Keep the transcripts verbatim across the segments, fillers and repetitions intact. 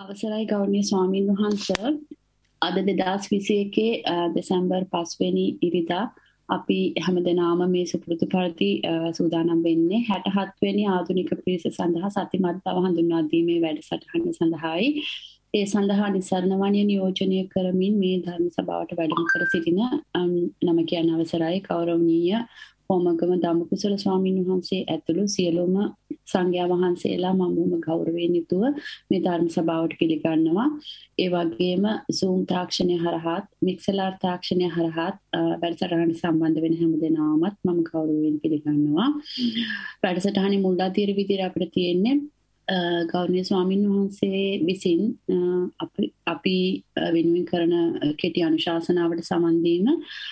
අවසරයි ගෞරවනීය ස්වාමීන් වහන්ස අද දෙදහස් විසි එකේ දෙසැම්බර් පස්වෙනි ඉරිදා අපි හැමදෙනාම මේ සුපුරුදු පරිදි සූදානම් වෙන්නේ හැටහත් වෙනි ආධුනික පිරිස සඳහා සතිමත් බව හඳුන්වා දීමේ වැඩසටහන සඳහායි. ඒ සඳහා නිසරණ වණිය නියෝජනය කරමින් මේ ධර්ම සභාවට වැඩම කර සිටින නම කියන අවසරයි ගෞරවනීය කොමගම ධම්මකුසල ස්වාමීන් වහන්සේ ඇතුළු සියලුම සංඝයා වහන්සේලා මම ගෞරවයෙන් යුතුව මේ ධර්ම සභාවට පිළිගන්නවා. ඒ වගේම Zoom තාක්ෂණය හරහාත් මික්සලාර් තාක්ෂණය හරහාත් වැඩසටහනට සම්බන්ධ වෙන හැම දෙනාමත් මම ගෞරවයෙන් පිළිගන්නවා. වැඩසටහනේ මුල් අදියර විදිහට අපිට තියෙන්නේ ගෞරවනීය ස්වාමීන් වහන්සේ විසින් අපි අපි වෙනුවෙන් කරන කෙටි අනුශාසනාවට සමන් දීම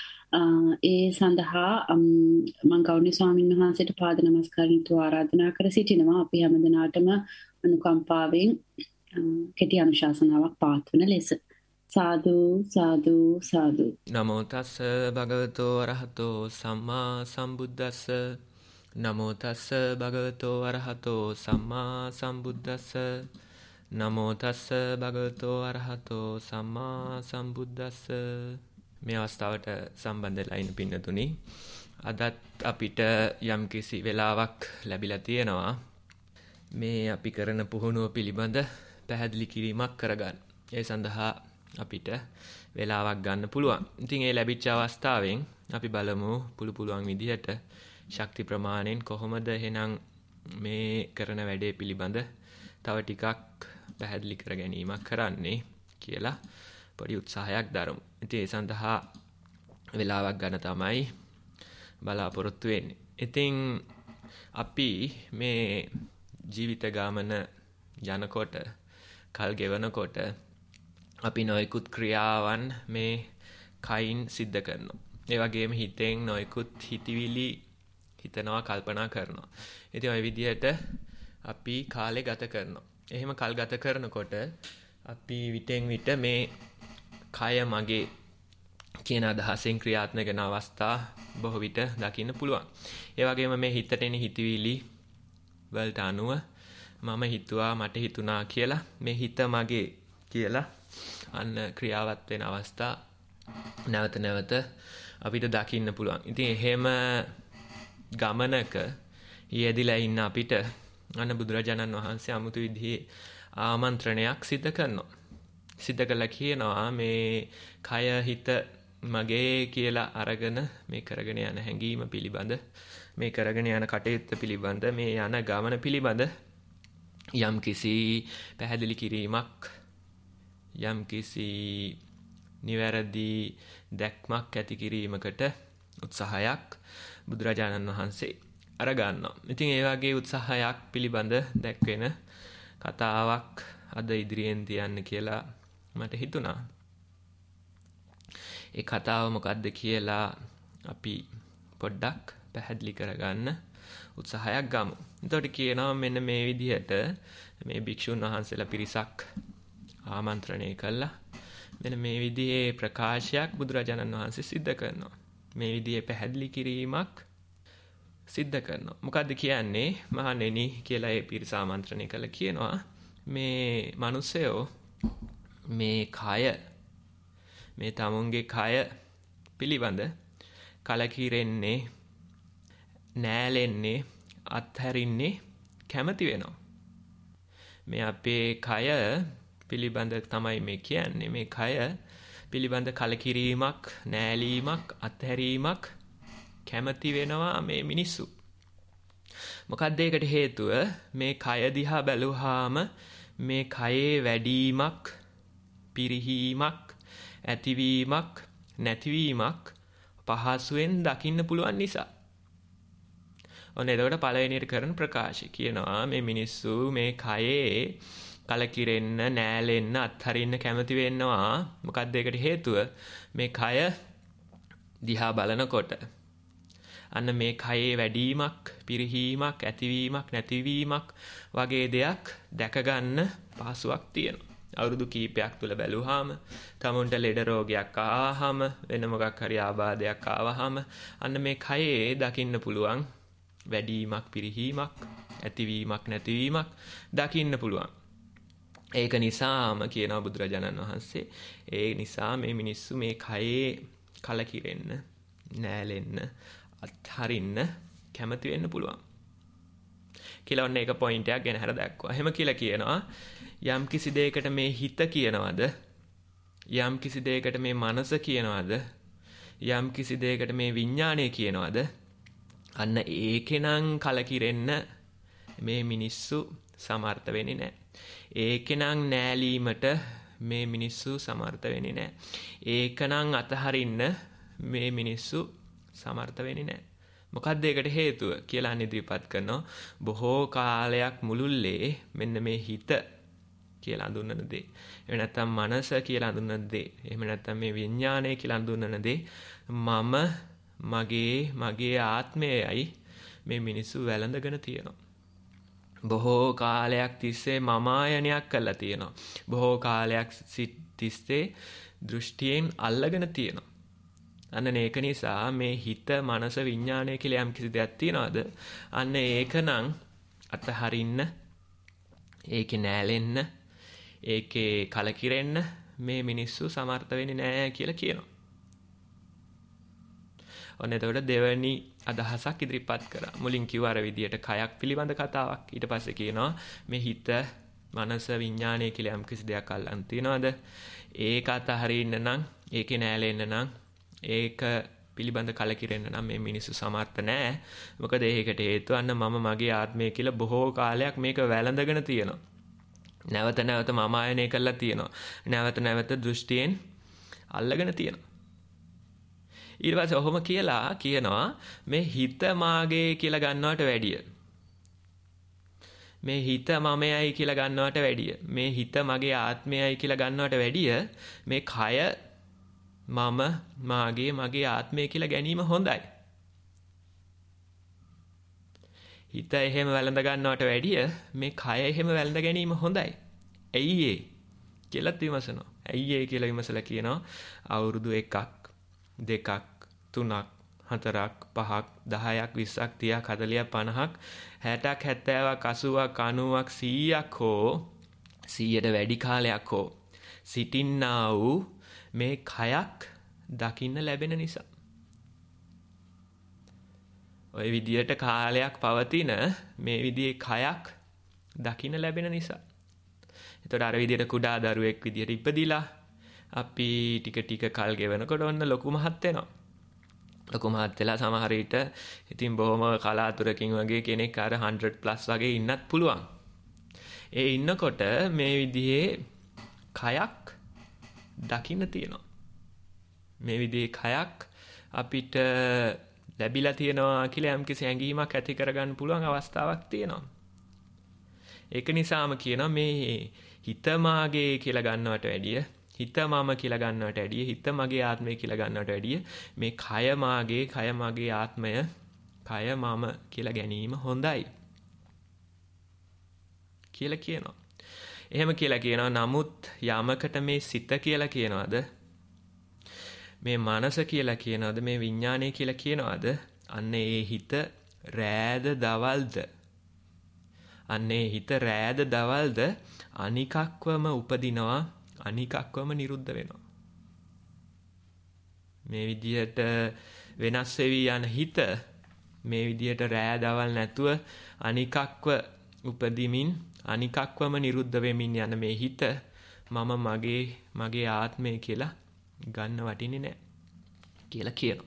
ඒ සඳහා මම ගෞරවනීය ස්වාමීන් වහන්සේට පාද නමස්කාරයතු ආරාධනා කර සිටිනවා. අපි හැමදෙනාටම අනුකම්පාවෙන් කෙටි අනුශාසනාවක් පාත්වන ලෙස සාදු සාදු සාදු. නමෝ තස්ස භගවතෝ අරහතෝ සම්මා සම්බුද්දස්ස. නමෝ තස්ස භගවතෝ අරහතෝ සම්මා සම්බුද්දස්ස. නමෝ තස්ස භගවතෝ අරහතෝ සම්මා සම්බුද්දස්ස. මේ අවස්ථාවට සම්බන්ධලා ඉන්න පින්නතුනි, අදත් අපිට යම් කිසි වෙලාවක් ලැබිලා තියෙනවා මේ අපි කරන පුහුණුව පිළිබඳ පැහැදිලි කිරීමක් කරගන්න. ඒ සඳහා අපිට වෙලාවක් ගන්න පුළුවන්. ඉතින් ඒ ලැබිච්ච අවස්ථාවෙන් අපි බලමු පුළු පුළුවන් විදිහට ශක්ති ප්‍රමාණයෙන් කොහොමද එහෙනම් මේ කරන වැඩේ පිළිබඳ තව ටිකක් පැහැදිලි කර ගැනීමක් කරන්නේ කියලා පොඩි උත්සාහයක් දරමු. ඉතින් ඒ සඳහා වෙලාවක් ගන්න තමයි බලාපොරොත්තු වෙන්නේ. ඉතින් අපි මේ ජීවිත ගමන යනකොට, කල් ගෙවනකොට අපි නොයෙකුත් ක්‍රියාවන් මේ කයින් සිද්ධ කරනවා. ඒ වගේම හිතෙන් නොයෙකුත් හිතවිලි හිතනවා, කල්පනා කරනවා. ඉතින් ওই විදිහට අපි කාලය ගත කරනවා. එහෙම කල් ගත කරනකොට අපි විටෙන් විට මේ කය මගේ කියන අදහසෙන් ක්‍රියාත්මක වෙන අවස්ථා බොහෝ විට දකින්න පුළුවන්. ඒ වගේම මේ හිතට එන හිතවිලි වලට අනුව මම හිතුවා, මට හිතුණා කියලා මේ හිත මගේ කියලා අන්න ක්‍රියාවත් වෙන අවස්ථා නැවත නැවත අපිට දකින්න පුළුවන්. ඉතින් එහෙම ගමනක යෙදිලා ඉන්න අපිට අන්න බුදුරජාණන් වහන්සේ 아무තු විදිහේ ආමන්ත්‍රණයක් සිද්ධ කරනවා. සිද්ධ කළා කියනවා මේ කය හිත මගේ කියලා අරගෙන මේ කරගෙන යන හැඟීම පිළිබඳ, මේ කරගෙන යන කටයුත්ත පිළිබඳ, මේ යන ගමන පිළිබඳ යම් කිසි පැහැදිලි කිරීමක්, යම් කිසි නිවැරදි දැක්මක් ඇති කිරීමකට උත්සාහයක් බුදුරජාණන් වහන්සේ අරගන්නවා. ඉතින් ඒ වගේ උත්සාහයක් පිළිබඳ දැක්වෙන කතාවක් අද ඉදිරියෙන් තියන්න කියලා මට හිතුණා. ඒ කතාව මොකක්ද කියලා අපි පොඩ්ඩක් පැහැදිලි කරගන්න උත්සාහයක් ගමු. එතකොට කියනවා මෙන්න මේ විදිහට මේ භික්ෂුන් වහන්සේලා පිරිසක් ආමන්ත්‍රණය කළා. මෙන්න මේ විදිහේ ප්‍රකාශයක් බුදුරජාණන් වහන්සේ සිද්ධ කරනවා. මේ විදිහේ පැහැදිලි කිරීමක් සිද්ධ කරනවා. මොකද්ද කියන්නේ? මහණෙනි කියලා ඒ පිරිස ආමන්ත්‍රණය කළා කියනවා මේ මිනිස්සයෝ මේ කය, මේ තමුන්ගේ කය පිළිබඳ කලකිරෙන්නේ, නෑලෙන්නේ, අත්හැරින්නේ කැමති වෙනවා. මේ අපේ කය පිළිබඳ තමයි මේ කියන්නේ. මේ කය පිළිබඳ කලකිරීමක්, නෑලීමක්, අත්හැරීමක් කැමති වෙනවා මේ මිනිස්සු. මොකක්ද ඒකට හේතුව? මේ කය දිහා බැලුවාම මේ කයේ වැඩිවීමක්, පිරිහීමක්, ඇතිවීමක්, නැතිවීමක් පහසුවෙන් දකින්න පුළුවන් නිසා. ඔන්න එතකොට පළවෙනියට කරන ප්‍රකාශය කියනවා මේ මිනිස්සු මේ කයේ කලකිරෙන්න, නෑලෙන්න, අත්හරින්න කැමති වෙනවා. මොකක්ද ඒකට හේතුව? මේ කය දිහා බලනකොට අන්න මේ කයේ වැඩිවීමක්, පිරිහීමක්, ඇතිවීමක්, නැතිවීමක් වගේ දෙයක් දැක ගන්න පහසුවක් තියෙනවා. අවුරුදු කීපයක් තුල බැලුවාම තමුන්ට ලෙඩ රෝගයක් ආවහම, වෙන මොකක් හරි ආබාධයක් ආවහම අන්න මේ කයේ දකින්න පුළුවන් වැඩිවීමක්, පිරිහීමක්, ඇතිවීමක්, නැතිවීමක් දකින්න පුළුවන්. ඒක නිසාම කියනවා බුදුරජාණන් වහන්සේ ඒ නිසා මේ මිනිස්සු මේ කයේ කලකිරෙන්න, නෑලෙන්න, අත්හරින්න කැමති වෙන්න පුළුවන්. කියලා ඔන්න ඒක පොයින්ට් එකක් ගෙන හර දැක්කුවා. එහෙම කියලා කියනවා යම් කිසි දෙයකට මේ හිත කියනවද? යම් කිසි දෙයකට මේ මනස කියනවද? යම් කිසි දෙයකට මේ විඥාණය කියනවද? අන්න ඒකෙනම් කලකිරෙන්න මේ මිනිස්සු සමර්ථ වෙන්නේ නැහැ. ඒකෙනම් නෑලීමට මේ මිනිස්සු සමර්ථ වෙන්නේ නැහැ. ඒකනම් අතහරින්න මේ මිනිස්සු සමර්ථ වෙන්නේ නැහැ. මොකක්ද ඒකට හේතුව කියලා ඉදිරිපත් කරනවා. බොහෝ කාලයක් මුළුල්ලේ මෙන්න මේ හිත කියලා හඳුන්වන දේ. එහෙම නැත්නම් මනස කියලා හඳුන්වන දේ. එහෙම නැත්නම් මේ විඥානය කියලා හඳුන්වන දේ මම මගේ මගේ ආත්මයයි මේ මිනිස්සු වැළඳගෙන තියෙනවා. බොහෝ කාලයක් තිස්සේ මම ආයනයක් කරලා තියෙනවා. බොහෝ කාලයක් තිස්සේ දෘෂ්ටියෙන් අල්ලගෙන තියෙනවා. අන්න ඒක නිසා මේ හිත මනස විඥානය කියලා යම් කිසි දෙයක් තියනවාද? අන්න ඒකනම් අතහරින්න, ඒකේ නෑලෙන්න, ඒකේ කලකිරෙන්න මේ මිනිස්සු සමර්ථ වෙන්නේ නැහැ කියලා කියනවා. ඔන්න එතකොට දෙවැනි අදහසක් ඉදිරිපත් කරා. මුලින් කිව්ව අර විදියට කයක් පිළිබඳ කතාවක්. ඊට පස්සේ කියනවා මේ හිත, මනස, විඥානය කියලා යම් කිසි දෙයක් අල්ලන් තියනවාද? ඒක අතහරින්න නම්, ඒකේ නෑලෙන්න නම්, ඒක පිළිබඳ කලකිරෙන්න නම් මේ මිනිස්සු සමර්ථ නැහැ. මොකද ඒකට හේතුව අන්න මම මගේ ආත්මය කියලා බොහෝ කාලයක් මේක වැළඳගෙන තියෙනවා. නැවත නැවත මම ආයනය කරලා තියෙනවා. නැවත නැවත දෘෂ්ටියෙන් අල්ලගෙන තියෙනවා. ඊට පස්සේ ඔහොම කියලා කියනවා මේ හිත මාගේ කියලා ගන්නවට වැඩිය. මේ හිත මමයි කියලා ගන්නවට වැඩිය. මේ හිත මගේ ආත්මයයි කියලා ගන්නවට වැඩිය මේ කය මම මාගේ මගේ ආත්මය කියලා ගැනීම හොඳයි. හිත එහෙම වැළඳ ගන්නවට වැඩිය මේ කය එහෙම වැළඳ ගැනීම හොඳයි. ඇයි ඒ කියලා විමසනවා. ඇයි ඒ කියලා විමසලා කියනවා අවුරුදු එකක්, දෙකක්, තුනක්, හතරක්, පහක්, දහයක්, විස්සක්, තිහක්, හතළිහක්, පනහක්, හැටක්, හැත්තෑවක්, අසූවක්, අනූවක්, සීයක් හෝ සීයට වැඩි කාලයක් හෝ සිටින්නා වූ මේ කයක් දකින්න ලැබෙන නිසා. ඔය විදියට කාලයක් පවතින මේ විදිහේ කයක් දකින්න ලැබෙන නිසා. එතකොට අර විදියට කුඩා දරුවෙක් විදියට ඉපදිලා අපි ටික ටික කල් ගෙවනකොට ඔන්න ලොකු මහත් වෙනවා. ලොකු මහත් වෙලා සමහර විට ඉතින් බොහොම කලාතුරකින් වගේ කෙනෙක් අර hundred plus වගේ ඉන්නත් පුළුවන්. ඒ ඉන්නකොට මේ විදිහේ කයක් දකින්න තියෙනවා. මේ විදිහේ කයක් අපිට ලැබිලා තියෙනවා කියලා යම්කිසි හැඟීමක් ඇති කරගන්න පුළුවන් අවස්ථාවක් තියෙනවා. ඒක නිසාම කියනවා මේ හිත මාගේ කියලා ගන්නවට වැඩිය, හිත මම කියලා ගන්නවට වැඩිය, හිත මගේ ආත්මය කියලා ගන්නවට වැඩිය මේ කය මාගේ, කය මගේ ආත්මය, කය මම කියලා ගැනීම හොඳයි කියලා කියනවා. එහෙම කියලා කියනවා. නමුත් යමකට මේ සිත කියලා කියනවාද, මේ මනස කියලා කියනවාද, මේ විඥානය කියලා කියනවාද, අන්න ඒ හිත රෑද දවල්ද, අන්න ඒ හිත රෑද දවල්ද අනිකක්වම උපදිනවා, අනිකක්වම නිරුද්ධ වෙනවා. මේ විදියට වෙනස් වෙවි යන හිත මේ විදියට රෑ දවල් නැතුව අනිකක්ව උපදිමින් අනිකක්වම නිරුද්ධ වෙමින් යන මේ හිත මම මගේ මගේ ආත්මය කියලා ගන්න වටින්නේ නැහැ කියලා කියනවා.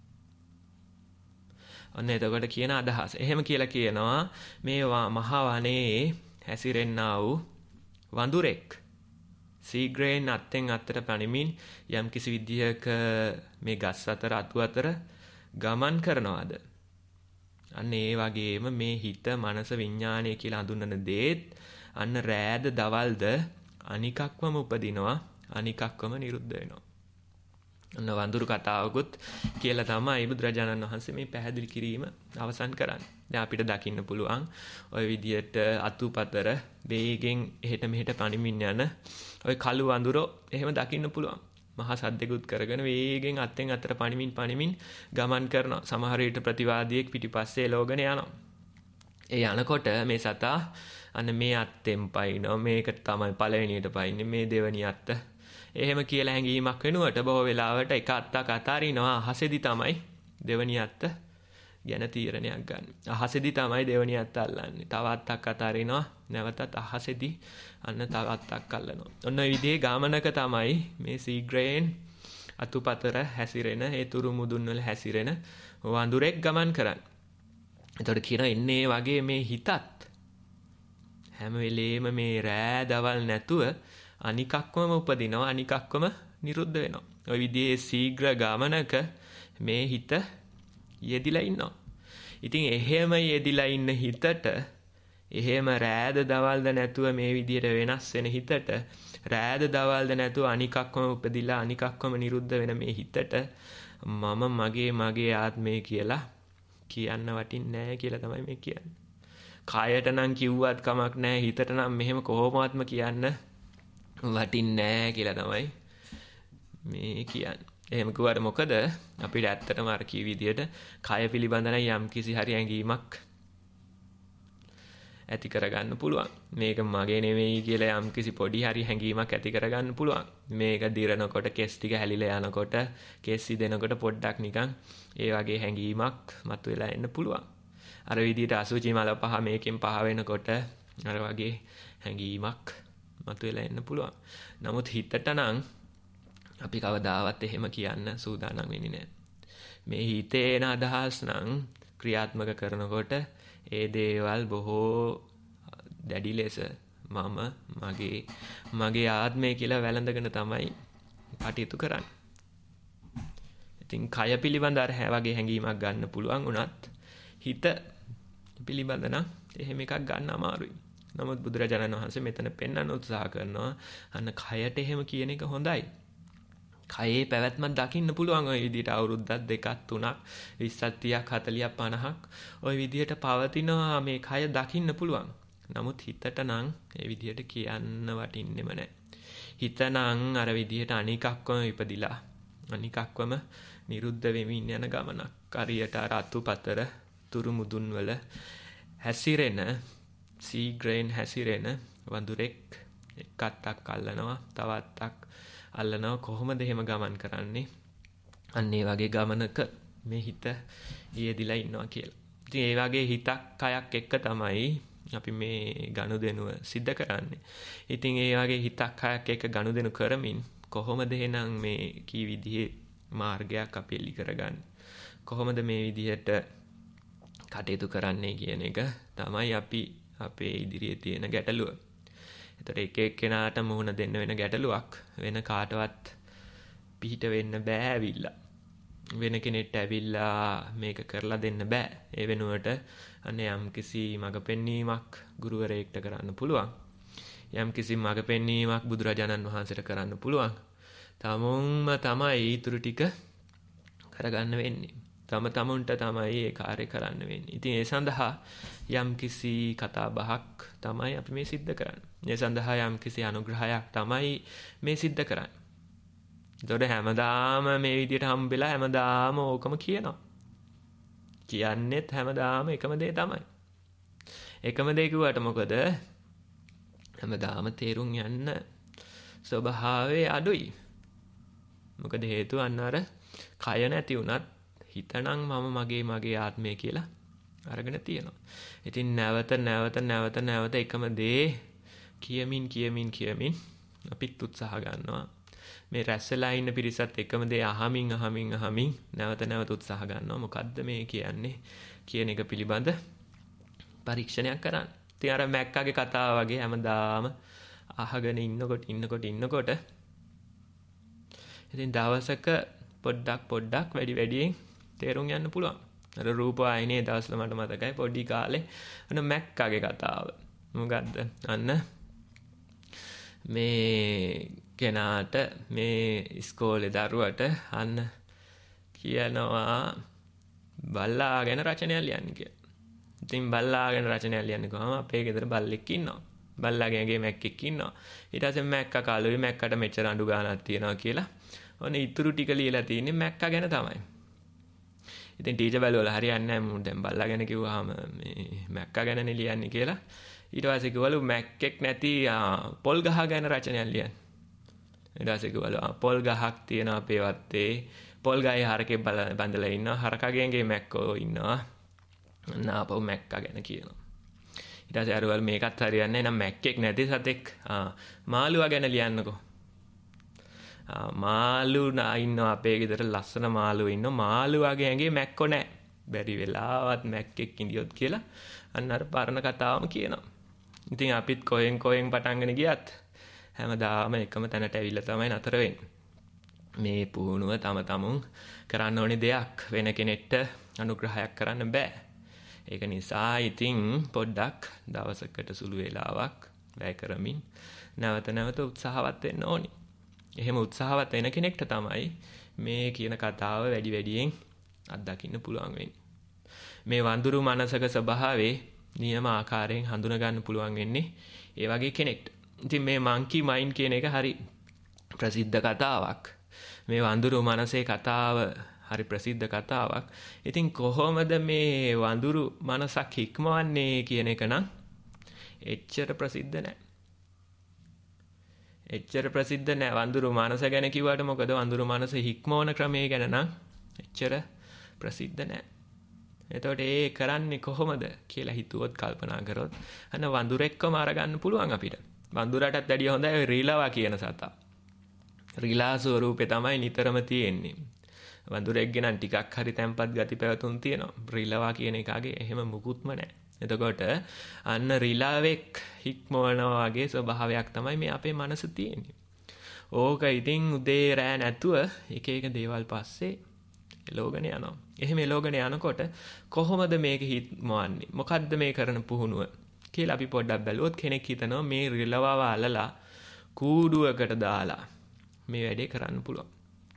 ඔන්න එතකොට කියන අදහස. එහෙම කියලා කියනවා මේ මහා වනයේ හැසිරෙන්නා වූ වඳුරෙක් සීග්‍රයෙන් අත්ෙන් අතට පනිමින් යම් කිසි විදියක මේ ගස් අතර අතු අතර ගමන් කරනවාද? අන්න ඒ වගේම මේ හිත මනස විඥානය කියලා හඳුන්වන දේත් අන්න රෑද දවල්ද අනිකක්වම උපදිනවා, අනිකක්වම නිරුද්ධ වෙනවා. අන්න වඳුරු කතාවකුත් කියලා තමයි බුදුරජාණන් වහන්සේ මේ පැහැදිලි කිරීම අවසන් කරන්නේ. දැන් අපිට දකින්න පුළුවන් ওই විදියට අතුපතර වේගෙන් එහෙට මෙහෙට පනිමින් යන ওই කළු වඳුරෝ එහෙම දකින්න පුළුවන්. මහා සද්දෙකුත් කරගෙන වේගෙන් අත්ෙන් අතට පනිමින් පනිමින් ගමන් කරනවා. සමහර විට ප්‍රතිවාදියෙක් පිටිපස්සේ එලවගෙන යනවා. ඒ යනකොට මේ සතා අන්න මේ අත්තෙන් පයින්නවා. මේක තමයි පළවෙනියට පයින්නේ. මේ දෙවෙනි අත්ත. එහෙම කියලා හැඟීමක් වෙනුවට බොහෝ වෙලාවට එක අත්තක් අතාරිනවා. අහසේදී තමයි දෙවෙනි අත්ත ගැන තීරණයක් ගන්න. අහසේදී තමයි දෙවෙනි අත්ත අල්ලන්නේ. තව අත්තක් අතාරිනවා. නැවතත් අහසේදී අන්න තව අත්තක් අල්ලනවා. ඔන්න ඔය විදිහේ ගාමනක තමයි මේ සීග්‍රයෙන් අතුපතර හැසිරෙන, ඒ තුරු මුදුන් වල හැසිරෙන වඳුරෙක් ගමන් කරන්නේ. එතකොට කියනවා එන්නේ වගේ මේ හිතත් හැම වෙලේම මේ රෑ දවල් නැතුව අනිකක්වම උපදිනවා, අනිකක්වම නිරුද්ධ වෙනවා. ওই විදිහේ ශීඝ්‍ර ගමනක මේ හිත යෙදිලා ඉන්නවා. ඉතින් එහෙම යෙදිලා ඉන්න හිතට, එහෙම රෑද දවල්ද නැතුව මේ විදිහට වෙනස් වෙන හිතට, රෑද දවල්ද නැතුව අනිකක්වම උපදිලා අනිකක්වම නිරුද්ධ වෙන මේ හිතට මම මගේ මගේ ආත්මය කියලා කියන්න වටින්නේ නැහැ කියලා තමයි මේ කියන්නේ. කායට නම් කිව්වත් කමක් නැහැ, හිතට නම් මෙහෙම කොහොමවත්ම කියන්න වටින්නේ නැහැ කියලා තමයි මේ කියන්නේ. එහෙම කිව්වට මොකද අපිට ඇත්තටම අර කී විදියට කය පිළිබඳ යම් කිසි හරි ඇඟීමක් ඇති කරගන්න පුළුවන්. මේක මගේ නෙවෙයි කියලා යම් කිසි පොඩි හරි හැඟීමක් ඇති කරගන්න පුළුවන්. මේක දිරනකොට කෙස් ටික හැලිලා යනකොට, කෙස් සිදෙනකොට පොඩ්ඩක් නිකන් ඒ වගේ හැඟීමක් මතුවලා එන්න පුළුවන්. අර විදියට අසුචි මල පහ මේකෙන් පහ වෙනකොට අර වගේ හැඟීමක් මතුවලා එන්න පුළුවන්. නමුත් හිතට නම් අපි කවදාවත් එහෙම කියන්න සූදානම් වෙන්නේ නැහැ. මේ හිතේ එන අදහස් නම් ක්‍රියාත්මක කරනකොට ඒ දේවල් බොහෝ දැඩි ලෙස මම මගේ මගේ ආත්මය කියලා වැළඳගෙන තමයි කටයුතු කරන්නේ. ඉතින් කය පිළිබඳ අර වගේ හැඟීමක් ගන්න පුළුවන් වුණත් හිත පිළිබඳ නම් එහෙම එකක් ගන්න අමාරුයි. නමුත් බුදුරජාණන් වහන්සේ මෙතන පෙන්වන්න උත්සාහ කරනවා අන්න කයට එහෙම කියන එක හොඳයි. කයේ පැවැත්මක් දකින්න පුළුවන් ওই විදිහට අවුරුද්දක් දෙකක් තුනක් විස්සක් තිහක් හතළිහක් පනහක් ওই විදිහට පවතිනවා මේ කය දකින්න පුළුවන්. නමුත් හිතට නම් ඒ විදිහට කියන්න වටින්නෙම නැහැ. හිත නම් අර විදිහට අනිකක්වම ඉපදිලා අනිකක්වම නිරුද්ධ වෙමින් යන ගමනක්. හරියට අර අතුපතර තුරු මුදුන් වල හැසිරෙන සීග්‍රයෙන් හැසිරෙන වඳුරෙක් එක් අත්තක් අල්ලනවා, තව අත්තක් අල්ලනවා. කොහොමද එහෙම ගමන් කරන්නේ? අන්න ඒ වගේ ගමනක මේ හිත යෙදිලා ඉන්නවා කියලා. ඉතින් ඒ වගේ හිතක් කයක් එක්ක තමයි අපි මේ ගනුදෙනුව සිද්ධ කරන්නේ. ඉතින් ඒ වගේ හිතක් කයක් එක්ක ගනුදෙනු කරමින් කොහොමද එහෙනම් මේ කී විදිහේ මාර්ගයක් අපි එලි කරගන්නේ? කොහොමද මේ විදිහට කටයුතු කරන්නේ කියන එක තමයි අපි අපේ ඉදිරියේ තියෙන ගැටලුව. ඒතර එක එක්කෙනාට මුහුණ දෙන්න වෙන ගැටලුවක් වෙන කාටවත් පිහිට වෙන්න බෑ ඇවිල්ලා. වෙන කෙනෙක්ට ඇවිල්ලා මේක කරලා දෙන්න බෑ. ඒ වෙනුවට අනේ යම් කිසි මඟ පෙන්වීමක් ගුරුවරයෙක්ට කරන්න පුළුවන්. යම් කිසි මඟ පෙන්වීමක් බුදුරජාණන් වහන්සේට කරන්න පුළුවන්. තමුන්ම තමයි ඊටු ටික කරගන්න වෙන්නේ. තම තමුන්ට තමයි ඒ කාර්ය කරන්න වෙන්නේ. ඉතින් ඒ සඳහා යම් කිසි කතා බහක් තමයි අපි මේ සිද්ධ කරන්නේ. ඒ සඳහා යම් කිසි අනුග්‍රහයක් තමයි මේ සිද්ධ කරන්නේ. ඒතකොට හැමදාම මේ විදිහට හම්බෙලා හැමදාම ඕකම කියනවා. කියන්නේත් හැමදාම එකම දේ තමයි. එකම දේ කිව්වට මොකද? හැමදාම තේරුම් යන්න ස්වභාවය අඩුයි. මොකද හේතුව අන්න අර කය නැති වුණත් හිතනම් මම මගේ මගේ ආත්මය කියලා අරගෙන තියෙනවා. ඉතින් නැවත නැවත නැවත නැවත එකම දේ කියමින් කියමින් කියමින් අපිත් උත්සාහ ගන්නවා. මේ රැස්ලා ඉන්න පිරිසත් එකම දේ අහමින් අහමින් අහමින් නැවත නැවත උත්සාහ ගන්නවා. මොකද්ද මේ කියන්නේ කියන එක පිළිබඳ පරීක්ෂණයක් කරන්න. ඉතින් අර මැක්කාගේ කතාව වගේ හැමදාම අහගෙන ඉන්නකොට ඉන්නකොට ඉන්නකොට ඉතින් දවසක පොඩ්ඩක් පොඩ්ඩක් වැඩි වැඩියෙන් තේරුම් යන්න පුළුවන්. අර රූපවාහිනියේ දවස්වල මට මතකයි පොඩි කාලේ අන්න මැක්කාගේ කතාව. මොකද්ද? අන්න මේ කෙනාට මේ ඉස්කෝලේ දරුවට අන්න කියනවා බල්ලා ගැන රචනයක් ලියන්න කියලා. ඉතින් බල්ලා ගැන රචනයක් ලියන්න ගියාම අපේ ගෙදර බල්ලෙක් ඉන්නවා. බල්ලාගේ මැක්කෙක් ඉන්නවා. ඊට පස්සේ මැක්කා කාලුයි මැක්කට මෙච්චර අඬු ගානක් තියනවා කියලා. ඔන්න ඉතුරු ටික ලියලා තියෙන්නේ මැක්කා ගැන තමයි. ඉතින් ටීචර් බැලුවලා හරියන්නේ නැහැ. මම දැන් බල්ලා ගැන කිව්වහම මේ මැක්කා ගැනනේ ලියන්නේ කියලා. ඊට පස්සේ කිව්වලු මැක් එක නැති පොල් ගහ ගැන රචනයක් ලියන්න. ඊට පස්සේ කිව්වලු පොල් ගහක් තියෙන අපේ වත්තේ. පොල් ගහේ හරකෙක් බඳලා ඉන්නවා. හරකගෙන්ගේ මැක්කෝ ඉන්නවා. නාපව මැක්කා ගැන කියනවා. ඊට පස්සේ අරවල මේකත් හරියන්නේ නැහැ. නම් මැක් එක නැති සතෙක් මාළුවා ගැන ලියන්නකෝ. මාළු නා ඉන්නවා අපේ ගෙදර ලස්සන මාළුවෝ ඉන්නවා. මාළුවාගේ ඇඟේ මැක්කෝ නැහැ. බැරි වෙලාවත් මැක් එක් ඉඳියොත් කියලා අන්න අර පරණ කතාවම කියනවා. ඉතින් අපිත් කොහෙන් කොහෙන් පටන්ගෙන ගියත් හැමදාම එකම තැනට ඇවිල්ලා තමයි නතර වෙන්නේ. මේ පුහුණුව තම තමුන් කරන්න ඕනේ දෙයක්. වෙන කෙනෙක්ට අනුග්‍රහයක් කරන්න බෑ. ඒක නිසා ඉතින් පොඩ්ඩක් දවසකට සුළු වේලාවක් වැය කරමින් නැවත නැවත උත්සාහවත් වෙන්න ඕනි. එහෙම උත්සාහවත් වෙන කෙනෙක්ට තමයි මේ කියන කතාව වැඩි වැඩියෙන් අත්දකින්න පුළුවන් වෙන්නේ. මේ වඳුරු මනසක ස්වභාවයේ නියම ආකාරයෙන් හඳුනා ගන්න පුළුවන් වෙන්නේ ඒ වගේ කෙනෙක්ට. ඉතින් මේ monkey mind කියන එක හරි ප්‍රසිද්ධ කතාවක්. මේ වඳුරු මනසේ කතාව හරි ප්‍රසිද්ධ කතාවක්. ඉතින් කොහොමද මේ වඳුරු මනසක් හික්මවන්නේ කියන එක නම් එච්චර ප්‍රසිද්ධ නැහැ. එච්චර ප්‍රසිද්ධ නැහැ වඳුරු මනස ගැන කිව්වට මොකද වඳුරු මනස හික්මවන ක්‍රමය ගැන නම් එච්චර ප්‍රසිද්ධ නැහැ. එතකොට ඒ කරන්නේ කොහොමද කියලා හිතුවොත් කල්පනා කරොත් අන්න වඳුරෙක්වම අරගන්න පුළුවන් අපිට. වඳුරටත් වැඩිය හොඳයි රීලාවා කියන සතා. රීලා ස්වරූපේ තමයි නිතරම තියෙන්නේ. වඳුරෙක්ගේ නම් ටිකක් හරි තැම්පත් ගති පැවතුම් තියෙනවා. රීලාවා කියන එකාගේ එහෙම මුකුත්ම නැහැ. එතකොට අන්න රීලාවෙක් හික්මවනවා වගේ ස්වභාවයක් තමයි මේ අපේ මනස තියෙන්නේ. ඕක ඉතින් උදේ රෑ නැතුව එක එක දේවල් පස්සේ එලෝගන යනවා. එහෙම එලෝගන යනකොට කොහොමද මේක හික්මවන්නේ? මොකද්ද මේ කරන පුහුණුව කියලා අපි පොඩ්ඩක් බැලුවොත් කෙනෙක් හිතනවා මේ රිලවව අල්ලලා කූඩුවකට දාලා මේ වැඩේ කරන්න පුළුවන්.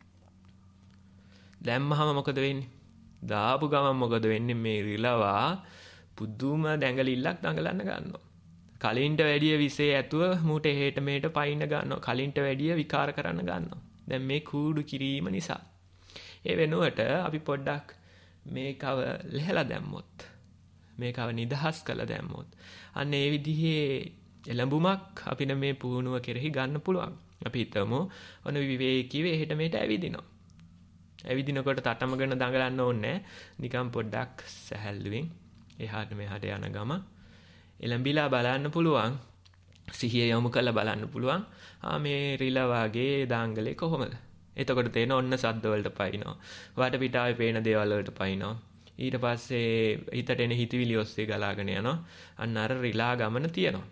දැම්මහම මොකද වෙන්නේ? දාපු ගමන් මොකද වෙන්නේ? මේ රිලවා පුදුම දැඟලිල්ලක් දඟලන්න ගන්නවා. කලින්ට වැඩිය විසේ ඇතුව මූට එහෙට මෙහෙට පයින්න ගන්නවා. කලින්ට වැඩිය විකාර කරන්න ගන්නවා. දැන් මේ කූඩු කිරීම නිසා. ඒ වෙනුවට අපි පොඩ්ඩක් මේකව ලෙහලා දැම්මොත් මේකව නිදහස් කළා දැම්මොත් අන්න ඒ විදිහේ එළඹුමක් අපිට මේ පුහුණුව කෙරෙහි ගන්න පුළුවන්. අපි හිතමු ඔන්න විවේකීව එහෙට මෙහෙට ඇවිදිනවා. ඇවිදිනකොට තටමගෙන දඟලන්න ඕනේ නිකන් පොඩ්ඩක් සැහැල්ලුවෙන් එහාට මෙහාට යන ගම එළඹිලා බලන්න පුළුවන්. සිහිය යොමු කරලා බලන්න පුළුවන්. ආ මේ රිලවාගේ දාංගලේ කොහොමද? එතකොට තේන ඔන්න සද්ද වලට පයින්නවා. වටපිටාවේ පේන දේවල් වලට පයින්නවා. ඊට පස්සේ හිතට එන හිතවිලි ඔස්සේ ගලාගෙන යනවා. අන්න අර රිලා ගමන තියෙනවා.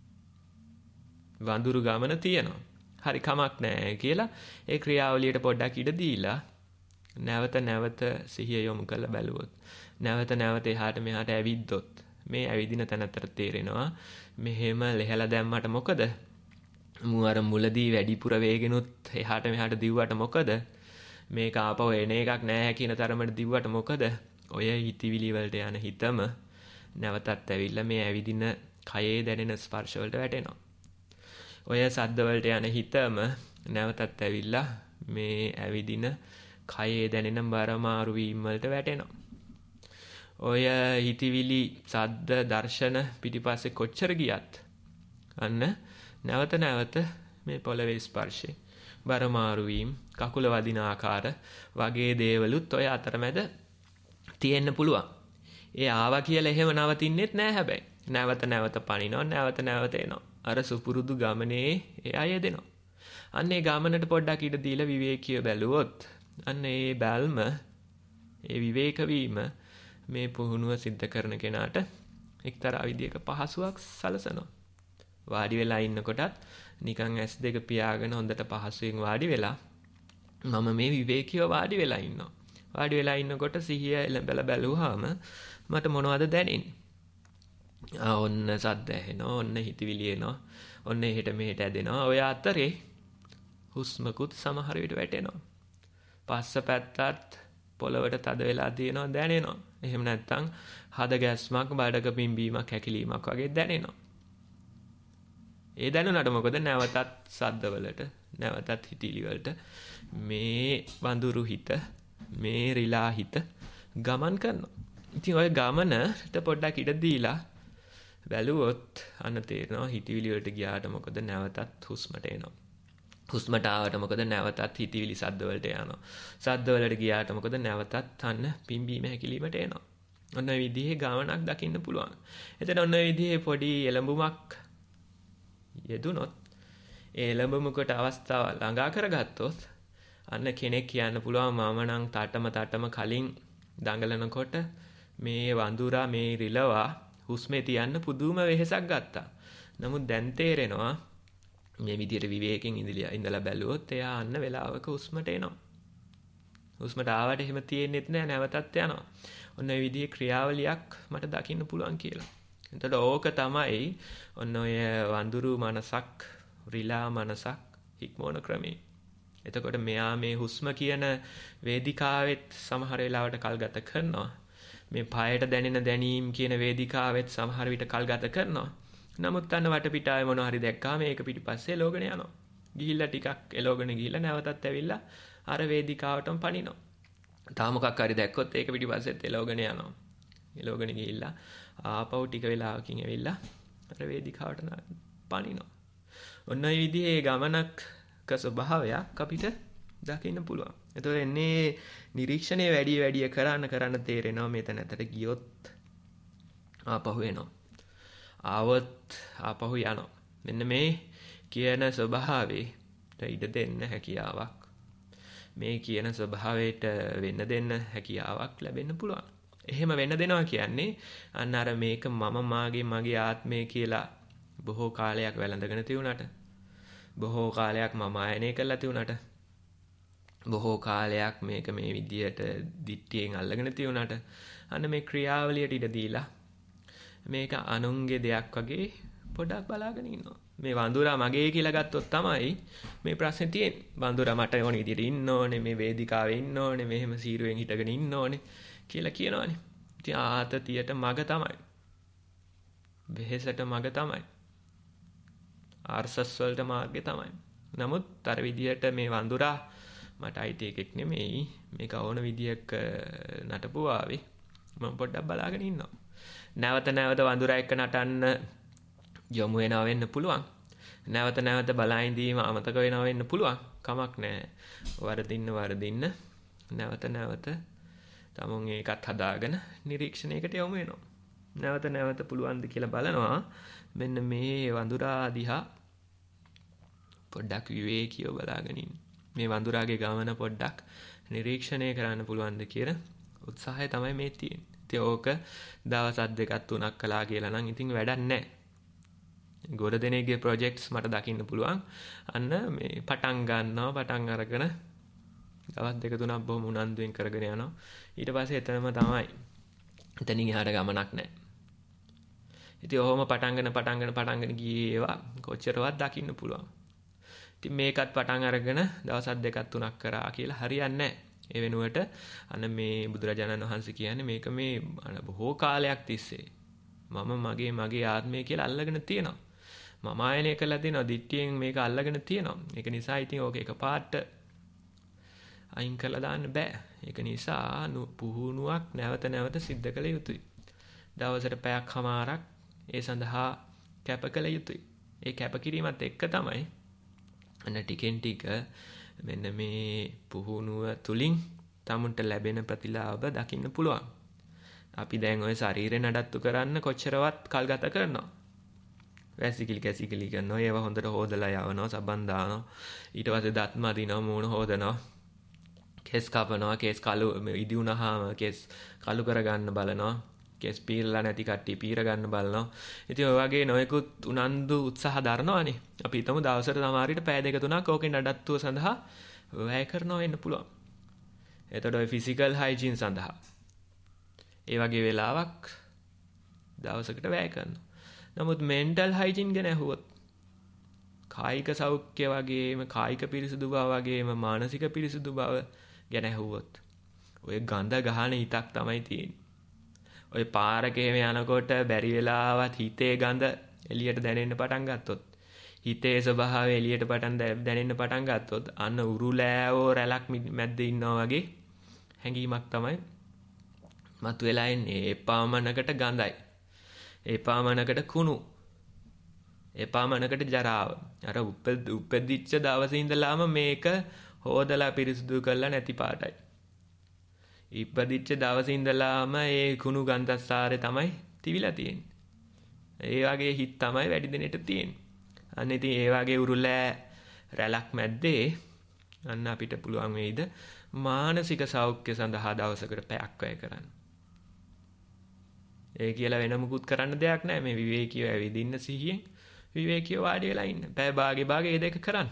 වඳුරු ගමන තියෙනවා. හරි කමක් නැහැ කියලා ඒ ක්‍රියාවලියට පොඩ්ඩක් ඉඩ දීලා නැවත නැවත සිහිය යොමු කරලා බැලුවොත් නැවත නැවත එහාට මෙහාට ඇවිද්දොත් මේ ඇවිදින තැනතර තේරෙනවා මෙහෙම ලෙහලා දැම්මට මොකද? මු අර මුලදී වැඩිපුර වේගෙනුත් එහාට මෙහාට දිව්වට මොකද? මේක ආපහු එන එකක් නැහැ කියන තරමට දිව්වට මොකද? ඔය හිතවිලි වලට යන හිතම නැවතත් ඇවිල්ලා මේ ඇවිදින කයේ දැනෙන ස්පර්ශ වලට වැටෙනවා. ඔය සද්ද වලට යන හිතම නැවතත් ඇවිල්ලා මේ ඇවිදින කයේ දැනෙන බර මාරු වීම වලට වැටෙනවා. ඔය හිතවිලි සද්ද දර්ශන පිටිපස්සේ කොච්චර ගියත් අන්න නැවත නැවත මේ පොළවේ ස්පර්ශේ බර මාරු වීම කකුල වදින ආකාර වගේ දේවලුත් ඔය අතරමැද තියෙන්න පුළුවන්. ඒ ආවා කියලා එහෙම නවතින්නෙත් නෑ හැබැයි. නැවත නැවත පනිනවා නැවත නැවත එනවා. අර සුපුරුදු ගමනේ ඒ අය දෙනවා. අන්න ඒ ගමනට පොඩ්ඩක් ඉඩ දීලා විවේකීව බැලුවොත් අන්න ඒ බැල්ම ඒ විවේක වීම මේ පුහුණුව සිද්ධ කරන කෙනාට එක්තරා විදියක පහසුවක් සලසනවා. වාඩි වෙලා ඉන්නකොටත් නිකන් ඇස් දෙක පියාගෙන හොඳට පහසුවෙන් වාඩි වෙලා මම මේ විවේකීව වාඩි වෙලා ඉන්නවා. වාඩි වෙලා ඉන්නකොට සිහිය එළඹලා බැලුවාම මට මොනවද දැනෙන්නේ? ආ ඔන්න සද්ද ඇහෙනවා, ඔන්න හිතවිලි එනවා, ඔන්න එහෙට මෙහෙට ඇදෙනවා. ඔය අතරේ හුස්මකුත් සමහර විට වැටෙනවා. පස්ස පැත්තත් පොළවට තද වෙලා තියෙනවා දැනෙනවා. එහෙම නැත්නම් හද ගැස්මක්, බඩක පිම්බීමක්, හැකිලීමක් වගේ දැනෙනවා. ඒ දැනුණාට මොකද? නැවතත් සද්දවලට, නැවතත් හිතිලි වලට මේ වඳුරු හිත, මේ රිලා හිත ගමන් කරනවා. ඉතින් ඔය ගමනට පොඩ්ඩක් ඉඩ දීලා බැලුවොත් අන්න තේරෙනවා හිතවිලි වලට ගියාට මොකද නැවතත් හුස්මට එනවා. හුස්මට ආවට මොකද නැවතත් හිතවිලි සද්ද වලට යනවා. සද්ද වලට ගියාට මොකද නැවතත් අන්න පිම්බීම හැකිලීමට එනවා. ඔන්න ඔය විදිහේ ගමනක් දකින්න පුළුවන්. එතන ඔන්න ඔය විදිහේ පොඩි එළඹුමක් යෙදුනොත් ඒ එළඹුමකට අවස්ථාව ළඟා කරගත්තොත් අන්න කෙනෙක් කියන්න පුළුවන් මම නම් තටම තටම කලින් දඟලනකොට මේ වඳුරා මේ රිලවා හුස්මේ තියන්න පුදුම වෙහෙසක් ගත්තා. නමුත් දැන් තේරෙනවා මේ විදියට විවේකයෙන් ඉඳලා ඉඳලා බැලුවොත් එයා අන්න වෙලාවක හුස්මට එනවා. හුස්මට ආවට එහෙම තියෙන්නෙත් නෑ නැවතත් යනවා. ඔන්න ඔය විදිහේ ක්‍රියාවලියක් මට දකින්න පුළුවන් කියලා. එතකොට ඕක තමයි ඔන්න ඔය වඳුරු මනසක් රිලා මනසක් හික්මවන ක්‍රමේ. එතකොට මෙයා මේ හුස්ම කියන වේදිකාවෙත් සමහර වෙලාවට කල් ගත කරනවා. මේ පායට දැනෙන දැනීම් කියන වේදිකාවෙත් සමහර විට කල් ගත කරනවා. නමුත් අන්න වටපිටාවේ මොනවා හරි දැක්කාම ඒක පිටිපස්සේ එලෝගෙන යනවා. ගිහිල්ලා ටිකක් එලෝගෙන ගිහිල්ලා නැවතත් ඇවිල්ලා අර වේදිකාවටම පනිනවා. තාම මොකක් හරි දැක්කොත් ඒක පිටිපස්සෙත් එලෝගෙන යනවා. එලෝගෙන ගිහිල්ලා ආපහු ටික වෙලාවකින් ඇවිල්ලා අර වේදිකාවට පනිනවා. ඔන්න ඔය විදිහේ ගමනක ස්වභාවයක් අපිට දකින්න පුළුවන්. එතකොට එන්නේ නිරීක්ෂණය වැඩි වැඩි කරන්න කරන්න තේරෙනවා මෙතන ඇතට ගියොත් ආපහු එනවා. ආවොත් ආපහු යනවා. මෙන්න මේ කියන ස්වභාවයට ඉඩ දෙන්න හැකියාවක්. මේ කියන ස්වභාවයට වෙන්න දෙන්න හැකියාවක් ලැබෙන්න පුළුවන්. එහෙම වෙන්න දෙනවා කියන්නේ අන්න අර මේක මම මාගේ මගේ ආත්මය කියලා බොහෝ කාලයක් වැළඳගෙන තියුණාට බොහෝ කාලයක් මම ආයනය කරලා තියුණාට බොහෝ කාලයක් මේක මේ විදියට දිට්ටියෙන් අල්ලගෙන තියුණාට අන්න මේ ක්‍රියාවලියට ඉඩ දීලා මේක අනුන්ගේ දෙයක් වගේ පොඩක් බලාගෙන ඉන්නවා. මේ වඳුරා මගේ කියලා ගත්තොත් තමයි මේ ප්‍රශ්නේ තියෙන්නේ. වඳුරා මට ඕන විදියට ඉන්න ඕනේ, මේ වේදිකාවේ ඉන්න ඕනේ, මෙහෙම සීරුවෙන් හිටගෙන ඉන්න ඕනේ කියලා කියනවනේ. ඉතින් ආතතියට මග තමයි. වෙහෙසට මග තමයි. ආර්සස් වලට මාර්ගය තමයි. නමුත් අර විදියට මේ වඳුරා මට අයිති එකෙක් නෙමෙයි. මේක ඕන විදියක නටපුවාවේ මම පොඩ්ඩක් බලාගෙන ඉන්නවා. නැවත නැවත වඳුරා එක්ක නටන්න යොමු වෙනවා වෙන්න පුළුවන්. නැවත නැවත බලා ඉඳීම අමතක වෙනවා වෙන්න පුළුවන්. කමක් නැහැ. වරදින්න වරදින්න නැවත නැවත තමුන් ඒකත් හදාගෙන නිරීක්ෂණයකට යොමු වෙනවා. නැවත නැවත පුළුවන්ද කියලා බලනවා. මෙන්න මේ වඳුරා දිහා පොඩ්ඩක් විවේකීව බලාගෙන ඉන්න. මේ වඳුරාගේ ගමන පොඩ්ඩක් නිරීක්ෂණය කරන්න පුළුවන්ද කියලා උත්සාහය තමයි මේ තියෙන්නේ. ඉතින් ඕක දවස් දෙකක් තුනක් කළා කියලා නම් ඉතින් වැඩක් නැහැ. ගොඩ දෙනෙක්ගේ ප්‍රොජෙක්ට්ස් මට දකින්න පුළුවන්. අන්න මේ පටන් ගන්නවා පටන් අරගෙන දවස් දෙක තුනක් බොහොම උනන්දුවෙන් කරගෙන යනවා. ඊට පස්සේ එතනම තමයි. එතනින් එහාට ගමනක් නැහැ. ඉතින් ඔහොම පටන්ගෙන පටන්ගෙන පටන්ගෙන ගියේ ඒවා කොච්චරවත් දකින්න පුළුවන්. ඉතින් මේකත් පටන් අරගෙන දවස් දෙකක් තුනක් කරා කියලා හරියන්නේ නැහැ. ඒ වෙනුවට අන්න මේ බුදුරජාණන් වහන්සේ කියන්නේ මේක මේ බොහෝ කාලයක් තිස්සේ මම මගේ මගේ ආත්මය කියලා අල්ලගෙන තියෙනවා. මම ආයනය කළා දෙනවා. දිට්ඨියෙන් මේක අල්ලගෙන තියෙනවා. ඒක නිසා ඉතින් ඕක එකපාරට අයින් කරලා දාන්න බෑ. ඒක නිසා පුහුණුවක් නැවත නැවත සිද්ධ කළ යුතුයි. දවසට පැයක් හමාරක් ඒ සඳහා කැප කළ යුතුයි. ඒ කැපකිරීමත් එක්ක තමයි අන්න ටිකෙන් ටික මෙන්න මේ පුහුණුව තුලින් tamunට ලැබෙන ප්‍රතිලාභ දකින්න පුළුවන්. අපි දැන් ওই ශරීරේ නඩත්තු කරන්න කොච්චරවත් කල් ගත කරනවා. වැසිකිලි කැසිකිලි කරනවා. ඒවා හොඳට හොදලා යවනවා, සබන් දානවා. ඊට පස්සේ දත් මදිනවා, මූණ හොදනවා. කෙස් කපනවා, කෙස් කළු ඉදි වුණාම කෙස් කළු කරගන්න බලනවා. කෙස් පීරලා නැති කට්ටිය පීර ගන්න බලනවා. ඉතින් ඔය වගේ නොයෙකුත් උනන්දු උත්සාහ දරනවානේ. අපි හිතමු දවසට සමහරවිට පැය දෙක තුනක් ඕකේ නඩත්තුව සඳහා වැය කරනවා වෙන්න පුළුවන්. එතකොට ඔය ෆිසිකල් හයිජීන් සඳහා ඒ වගේ වෙලාවක් දවසකට වැය කරනවා. නමුත් මෙන්ටල් හයිජීන් ගැන අහුවොත් කායික සෞඛ්‍ය වගේම කායික පිරිසිදු බව වගේම මානසික පිරිසිදු බව ගැන අහුවොත් ඔය ගඳ ගහන හිතක් තමයි තියෙන්නේ. ඔය පාරක එහෙම යනකොට බැරි වෙලාවත් හිතේ ගඳ එළියට දැනෙන්න පටන් ගත්තොත් හිතේ ස්වභාවය එළියට පටන් දැනෙන්න පටන් ගත්තොත් අන්න උරුලෑවෝ රැලක් මැද්දේ ඉන්නවා වගේ හැඟීමක් තමයි මතුවලා එන්නේ. ඒ පමණකට ගඳයි. එපාමනකට කුණු. එපාමනකට ජරාව. අර උපදිච්ච දවසේ ඉඳලාම මේක හොදලා පිරිසුදු කරලා නැති පාටයි. ඉපදිච්ච දවසේ ඉඳලාම ඒ කුණු ගන්ධස්සාරේ තමයි තිබිලා තියෙන්නේ. ඒ වගේ හිත් තමයි වැඩි දිනෙට තියෙන්නේ. අන්න ඉතින් ඒ වගේ උරුලෑ රැලක් මැද්දේ අන්න අපිට පුළුවන් වෙයිද මානසික සෞඛ්‍ය සඳහා දවසකට පැයක් වැය කරන්න. ඒ කියලා වෙන මුකුත් කරන්න දෙයක් නැහැ. මේ විවේකීව ඇවිදින්න සිහියෙන් විවේකීව වාඩි වෙලා ඉන්න. පැය භාගේ භාගේ ඒ දෙක කරන්න.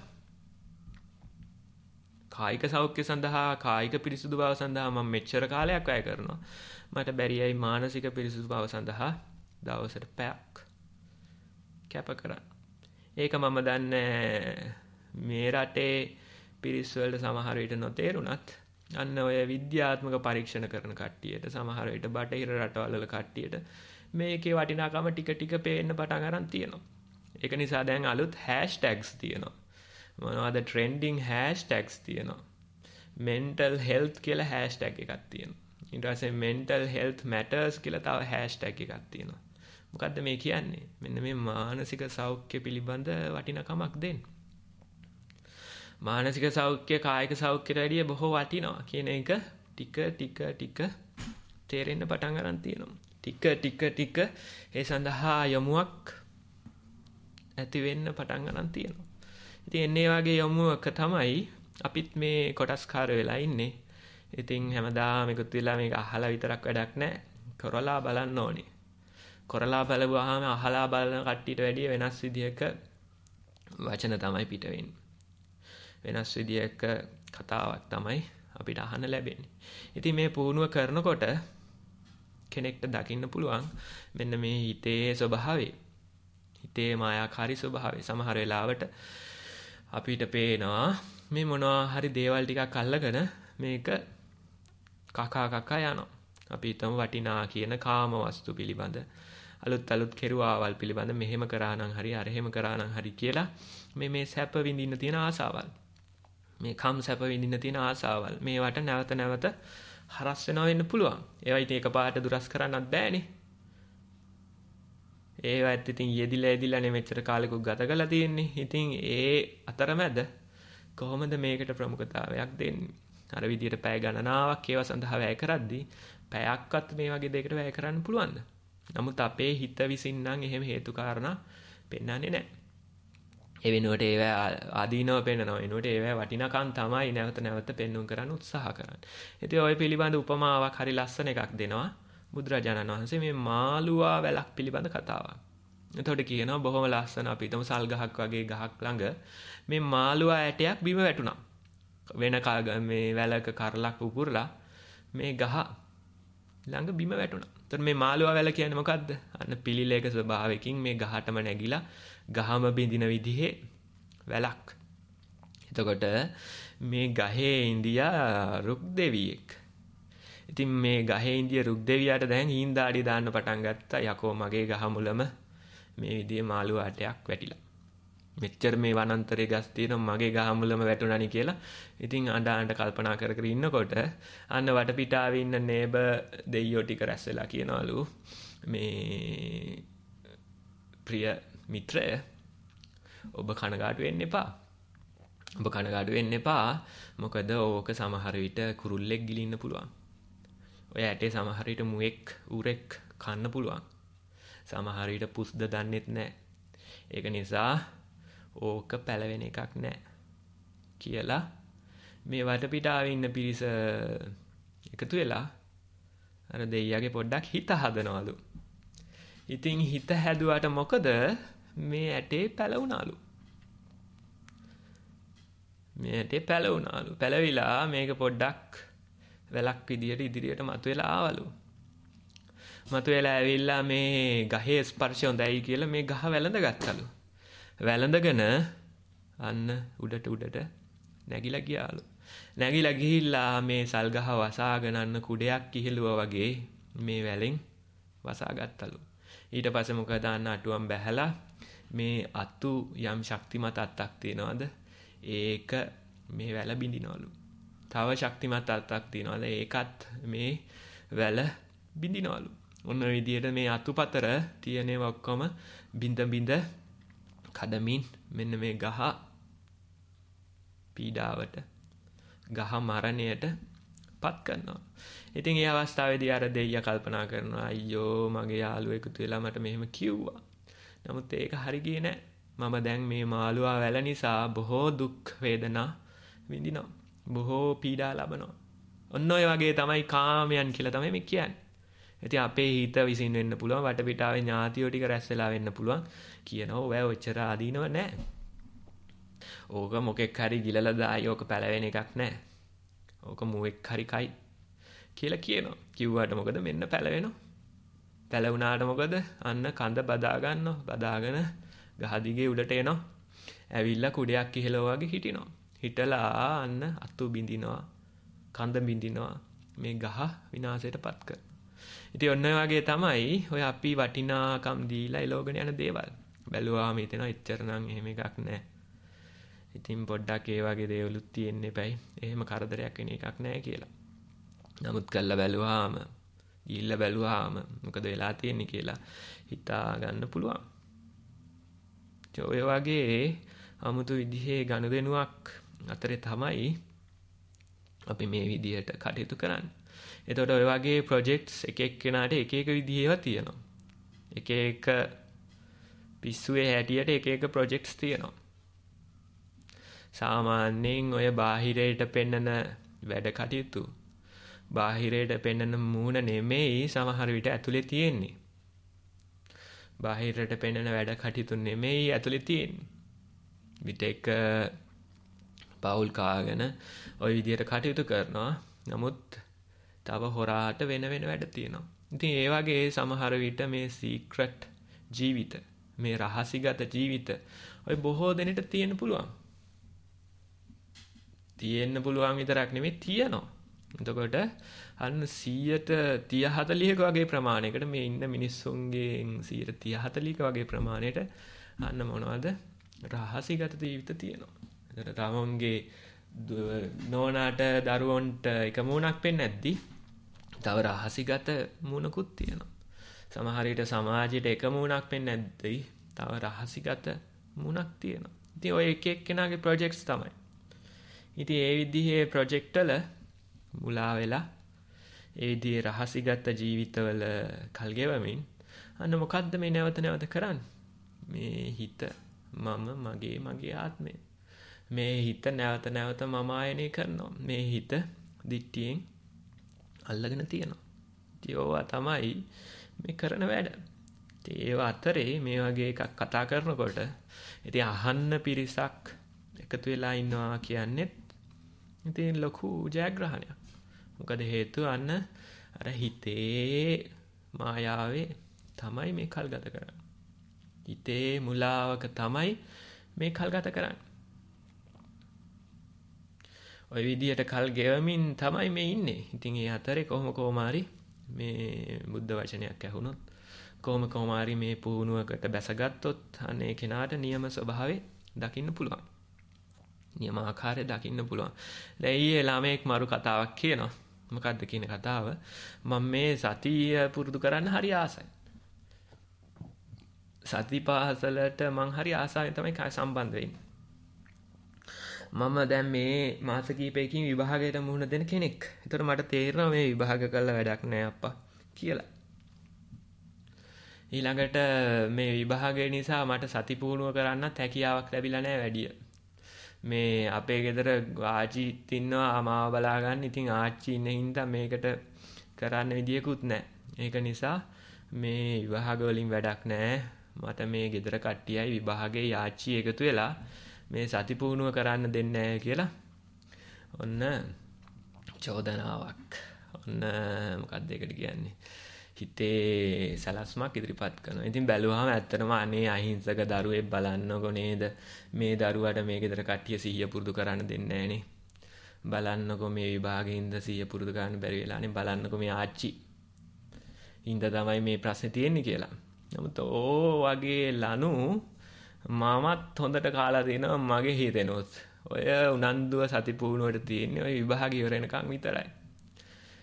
කායික සෞඛ්‍ය සඳහා කායික පිරිසුදු බව සඳහා මම මෙච්චර කාලයක් වැය කරනවා. මට බැරියයි මානසික පිරිසුදු බව සඳහා දවසට පැයක් කැප කරන්න. ඒක මම දන්නේ මේ රටේ පිරිස් වලට සමහර විට නොතේරුණත් අන්න ඔය විද්‍යාත්මක පරීක්ෂණ කරන කට්ටියට සමහර විට බටහිර රටවල් වල කට්ටියට මේකේ වටිනාකම ටික ටික පේන්න පටන් අරන් තියෙනවා. ඒක නිසා දැන් අලුත් හෑෂ්ටැග්ස් තියෙනවා. මොනවද trending hashtags තියෙනවා. mental health කියලා hashtag එකක් තියෙනවා. ඊට පස්සේ mental health matters කියලා තව hashtag එකක් තියෙනවා. මොකද්ද මේ කියන්නේ? මෙන්න මේ මානසික සෞඛ්‍ය පිළිබඳ වටිනකමක් දෙන්න. මානසික සෞඛ්‍ය කායික සෞඛ්‍යයට වැඩිය බොහෝ වටිනවා කියන එක ටික ටික ටික තේරෙන්න පටන් ගන්න තියෙනවා. ටික ටික ටික ඒ සඳහා යමුවක් ඇති වෙන්න පටන් ගන්න තියෙනවා. ඉතින් එන්නේ වගේ යමුවක තමයි අපිත් මේ කොටස්කාර වෙලා ඉන්නේ. ඉතින් හැමදාම එකතු වෙලා මේක අහලා විතරක් වැඩක් නැහැ. කරලා බලන්න ඕනේ. කරලා බලුවාම අහලා බලන කට්ටියට වැඩිය වෙනස් විදියක වචන තමයි පිට වෙන්නේ. වෙනස් විදියක කතාවක් තමයි අපිට අහන්න ලැබෙන්නේ. ඉතින් මේ පුහුණුව කරනකොට කෙනෙක්ට දකින්න පුළුවන් මෙන්න මේ හිතේ ස්වභාවය. හිතේ මායාකාරී ස්වභාවය. සමහර වෙලාවට අපිට පේනවා මේ මොනවා හරි දේවල් ටිකක් අල්ලගෙන මේක කකා කකා යනවා. අපි හිතමු වටිනා කියන කාම වස්තු පිළිබඳ අලුත් අලුත් කෙරුවාවල් පිළිබඳ මෙහෙම කරා නම් හරි අර එහෙම කරා නම් හරි කියලා මේ මේ සැප විඳින්න තියෙන ආසාවල්. මේ කම් සැප විඳින්න තියෙන ආසාවල්. මේවට නැවත නැවත හරස් වෙනවා වෙන්න පුළුවන්. ඒවා ඉතින් එකපාරට දුරස් කරන්නත් බෑනේ. ඒවත් ඉතින් යෙදිලා යෙදිලානේ මෙච්චර කාලෙක ගත කරලා තියෙන්නේ. ඉතින් ඒ අතරමැද කොහොමද මේකට ප්‍රමුඛතාවයක් දෙන්නේ? අර විදියට පැය ගණනාවක් ඒවා සඳහා වැය කරද්දී පැයක්වත් මේ වගේ දෙයකට වැය කරන්න පුළුවන්ද? නමුත් අපේ හිත විසින් නම් එහෙම හේතු කාරණා පෙන්වන්නේ නැහැ. ඒ වෙනුවට ඒවා ආදීනව පෙන්නනවා. එනකොට ඒවා වටිනාකම් තමයි නැවත නැවත පෙන්වුම් කරන්න උත්සාහ කරන්නේ. ඉතින් ওই පිළිබඳ උපමාවක් හරි ලස්සන එකක් දෙනවා. බුදුරජාණන් වහන්සේ මේ මාළුවා වැලක් පිළිබඳ කතාවක්. එතකොට කියනවා බොහොම ලස්සන අපි හිතමු සල් ගහක් වගේ ගහක් ළඟ මේ මාළුවා ඇටයක් බිම වැටුණා. වෙන මේ වැලක කරලක් උපුරලා මේ ගහ ළඟ බිම වැටුණා. එතකොට මේ මාළුවා වැල කියන්නේ මොකද්ද? අන්න පිළිලයක ස්වභාවයකින් මේ ගහටම නැගිලා ගහම බිඳින විදිහේ වැලක්. එතකොට මේ ගහේ ඉන්දියා රුක් දෙවියෙක්. ඉතින් මේ ගහේ ඉන්දිය රුක් දෙවියාට දැන් හීන්දාඩිය දාන්න පටන් ගත්තා. යකෝ මගේ ගහ මුලම මේ විදිහේ මාළුවා ඇටයක් වැටිලා. මෙච්චර මේ වනාන්තරයේ ගස් තියෙනවා මගේ ගහ මුලම වැටුණානි කියලා. ඉතින් අඬ අඬ කල්පනා කර කර ඉන්නකොට අන්න වටපිටාවේ ඉන්න නේබ දෙයියෝ ටික රැස් වෙලා කියනවලු මේ ප්‍රිය මිත්‍රය ඔබ කනගාටු වෙන්න එපා. ඔබ කනගාටු වෙන්න එපා. මොකද ඕක සමහර විට කුරුල්ලෙක් ගිලින්න පුළුවන්. ඔය ඇටේ සමහර විට මුවෙක් ඌරෙක් කන්න පුළුවන්. සමහර විට පුස්ද දන්නෙත් නැහැ. ඒක නිසා ඕක පැලවෙන එකක් නැහැ කියලා මේ වටපිටාවේ ඉන්න පිරිස එකතු වෙලා අර දෙයියාගේ පොඩ්ඩක් හිත හදනවලු. ඉතින් හිත හැදුවට මොකද මේ ඇටේ පැලවුණාලු. මේ ඇටේ පැලවුණාලු. පැලවිලා මේක පොඩ්ඩක් වැලක් විදියට ඉදිරියට මතුවෙලා ආවලු. මතුවෙලා ඇවිල්ලා මේ ගහේ ස්පර්ශය හොඳයි කියලා මේ ගහ වැළඳ ගත්තලු. වැළඳගෙන අන්න උඩට උඩට නැගිලා ගියාලු. නැගිලා ගිහිල්ලා මේ සල් ගහ වසාගෙන අන්න කුඩයක් කිහිලුවා වගේ මේ වැලෙන් වසා ගත්තලු. ඊට පස්සේ මොකද අන්න අටුවම් බැහැලා මේ අතු යම් ශක්තිමත් අත්තක් තියනවාද ඒක මේ වැල බිඳිනවලු. තව ශක්තිමත් අත්තක් තියනවාද ඒකත් මේ වැල බිඳිනවලු. ඔන්න ඔය විදිහට මේ අතුපතර තියෙනවා ඔක්කොම බින්ද බින්ද කඩමින් මෙන්න මේ ගහ පීඩාවට ගහ මරණයට පත් කරනවා. ඉතින් ඒ අවස්ථාවේදී අර දෙයියා කල්පනා කරනවා අයියෝ මගේ යාළුවෙක් එකතු වෙලා මට මෙහෙම කිව්වා. නමුත් ඒක හරි ගියේ නෑ. මම දැන් මේ මාළුවා වැල නිසා බොහෝ දුක් වේදනා විඳිනවා. බොහෝ පීඩා ලබනවා. ඔන්න ඔය වගේ තමයි කාමයන් කියලා තමයි මේ කියන්නේ. ඉතින් අපේ හිත විසින් වෙන්න පුළුවන් වටපිටාවේ ඥාතියෝ ටික රැස් වෙලා වෙන්න පුළුවන් කියනවා ඔය ඔච්චර ආදීනව නෑ. ඕක මොකෙක් හරි ගිලලා දායි ඕක පැලවෙන එකක් නෑ. ඕක මුවෙක් හරි කයි කියලා කියනවා. කිව්වට මොකද මෙන්න පැලවෙනවා. පැලවුණාට මොකද අන්න කඳ බදා ගන්නවා. බදාගෙන ගහ දිගේ උඩට එනවා. ඇවිල්ලා කුඩයක් ඉහළව වගේ හිටිනවා. හිටලා අන්න අතු බින්දිනවා. කඳ බින්දිනවා. මේ ගහ විනාශයටපත් කරනවා. ඉතින් ඔන්න ඔය වගේ තමයි ඔය අපි වටිනාකම් දීලා එලෝගෙන යන දේවල්. බැලුවාම හිතෙනවා එච්චර නම් එහෙම එකක් නැහැ. ඉතින් පොඩ්ඩක් ඒ වගේ දේවලුත් තියෙන්න එපයි. එහෙම කරදරයක් වෙන එකක් නැහැ කියලා. නමුත් කළා බැලුවාම, ගිහිල්ලා බැලුවාම මොකද වෙලා තියෙන්නේ කියලා හිතා ගන්න පුළුවන්. ඔය වගේ 아무තු විදිහේ ගනුදෙනුවක් අතරේ තමයි අපි මේ විදිහට කටයුතු කරන්නේ. එතකොට ඔය වගේ ප්‍රොජෙක්ට්ස් එක එක්කෙනාට එක එක විදිහේව තියෙනවා. එක එක පිස්සුවේ හැටියට එක එක ප්‍රොජෙක්ට්ස් තියෙනවා. සාමාන්‍යයෙන් ඔය බාහිරයට පෙන්නන වැඩ කටයුතු බාහිරයට පෙන්නන මූණ නෙමෙයි සමහර විට ඇතුලේ තියෙන්නේ. බාහිරට පෙන්නන වැඩ කටයුතු නෙමෙයි ඇතුලේ තියෙන්නේ. විතෙක පවුල් කාගෙන ওই විදිහට කටයුතු කරනවා. නමුත් තව හොරාට වෙන වෙන වැඩ තියෙනවා. ඉතින් ඒ වගේ සමහර විට මේ සීක්‍රට් ජීවිත, මේ රහසිගත ජීවිත ඔය බොහෝ දෙනෙට තියෙන්න පුළුවන්. තියෙන්න පුළුවන් විතරක් නෙමෙයි තියෙනවා. එතකොට අන්න සීයට තිහ හතලිහක වගේ ප්‍රමාණයකට මේ ඉන්න මිනිස්සුන්ගෙන් සීයට තිහ හතලිහක වගේ ප්‍රමාණයට අන්න මොනවද රහසිගත ජීවිත තියෙනවා. එතකොට තමන්ගේ නෝනාට දරුවන්ට එක මූණක් පෙන්නේ නැද්දි තව රහසිගත මූණකුත් තියෙනවා. සමහර විට සමාජයට එක මූණක් පෙන්නේ නැද්දි තව රහසිගත මූණක් තියෙනවා. ඉතින් ඔය එක එක්කෙනාගේ ප්‍රොජෙක්ට්ස් තමයි. ඉතින් ඒ විදිහේ ප්‍රොජෙක්ට් වල මුලා වෙලා ඒ විදිහේ රහසිගත ජීවිතවල කල් ගෙවමින් අන්න මොකද්ද මේ නැවත නැවත කරන්නේ? මේ හිත මම මගේ මගේ ආත්මය. මේ හිත නැවත නැවත මම ආයනය කරනවා. මේ හිත දිට්ටියෙන් අල්ලගෙන තියෙනවා. ඉතින් ඕවා තමයි මේ කරන වැඩ. ඉතින් ඒව අතරේ මේ වගේ එකක් කතා කරනකොට ඉතින් අහන්න පිරිසක් එකතු වෙලා ඉන්නවා කියන්නේ ඉතින් ලොකු ජයග්‍රහණයක්. මොකද හේතුව අන්න අර හිතේ මායාවේ තමයි මේ කල් ගත කරන්නේ. හිතේ මුලාවක තමයි මේ කල් ගත කරන්නේ. ඔය විදියට කල් ගෙවමින් තමයි මේ ඉන්නේ. ඉතින් ඒ අතරේ කොහොම කොහොම හරි මේ බුද්ධ වචනයක් ඇහුනොත් කොහොම කොහොම හරි මේ පුහුණුවකට බැසගත්තොත් අනේ කෙනාට නියම ස්වභාවය දකින්න පුළුවන්. නියම ආකාරය දකින්න පුළුවන්. දැන් ඊයේ ළමෙක් මරු කතාවක් කියනවා. මොකද්ද කියන කතාව? මම මේ සතිය පුරුදු කරන්න හරි ආසයි. සතිපාසලට මං හරි ආසාවෙන් තමයි සම්බන්ධ වෙන්නේ. මම දැන් මේ මාස කිහිපයකින් විභාගයට මුහුණ දෙන කෙනෙක්. ඒතර මට තේරෙනවා මේ විභාග කළා වැඩක් නෑ අප්පා කියලා. ඊළඟට මේ විභාගය නිසා මට සති පුහුණුව කරන්නත් හැකියාවක් ලැබිලා නෑ වැඩිය. මේ අපේ ගෙදර ආච්චිත් ඉන්නවා මාව බලා ගන්න. ඉතින් ආච්චි ඉන්න හින්දා මේකට කරන්න විදියකුත් නෑ. ඒක නිසා මේ විභාග වලින් වැඩක් නෑ. මට මේ ගෙදර කට්ටියයි විභාගේ ආච්චි එකතු වෙලා මේ සති පුහුණුව කරන්න දෙන්නේ නැහැ කියලා ඔන්න චෝදනාවක්. ඔන්න මොකක්ද ඒකට කියන්නේ? හිතේ සලස්මක් ඉදිරිපත් කරනවා. ඉතින් බැලුවාම ඇත්තටම අනේ අහිංසක දරුවෙක් බලන්නකො නේද? මේ දරුවට මේ ගෙදර කට්ටිය සිහිය පුරුදු කරන්න දෙන්නේ නැහනේ. බලන්නකො මේ විභාගෙින්ද සිහිය පුරුදු කරන්න බැරි වෙලානේ. බලන්නකො මේ ආච්චි. හින්ද තමයි මේ ප්‍රශ්නේ තියෙන්නේ කියලා. නමුත් ඕ වගේ ලනු මමත් හොඳට කාලා දෙනවා මගේ හිතෙනොත්. ඔය උනන්දුව සති පුහුණුවට තියෙන්නේ ඔය විභාගය ඉවර වෙනකන් විතරයි.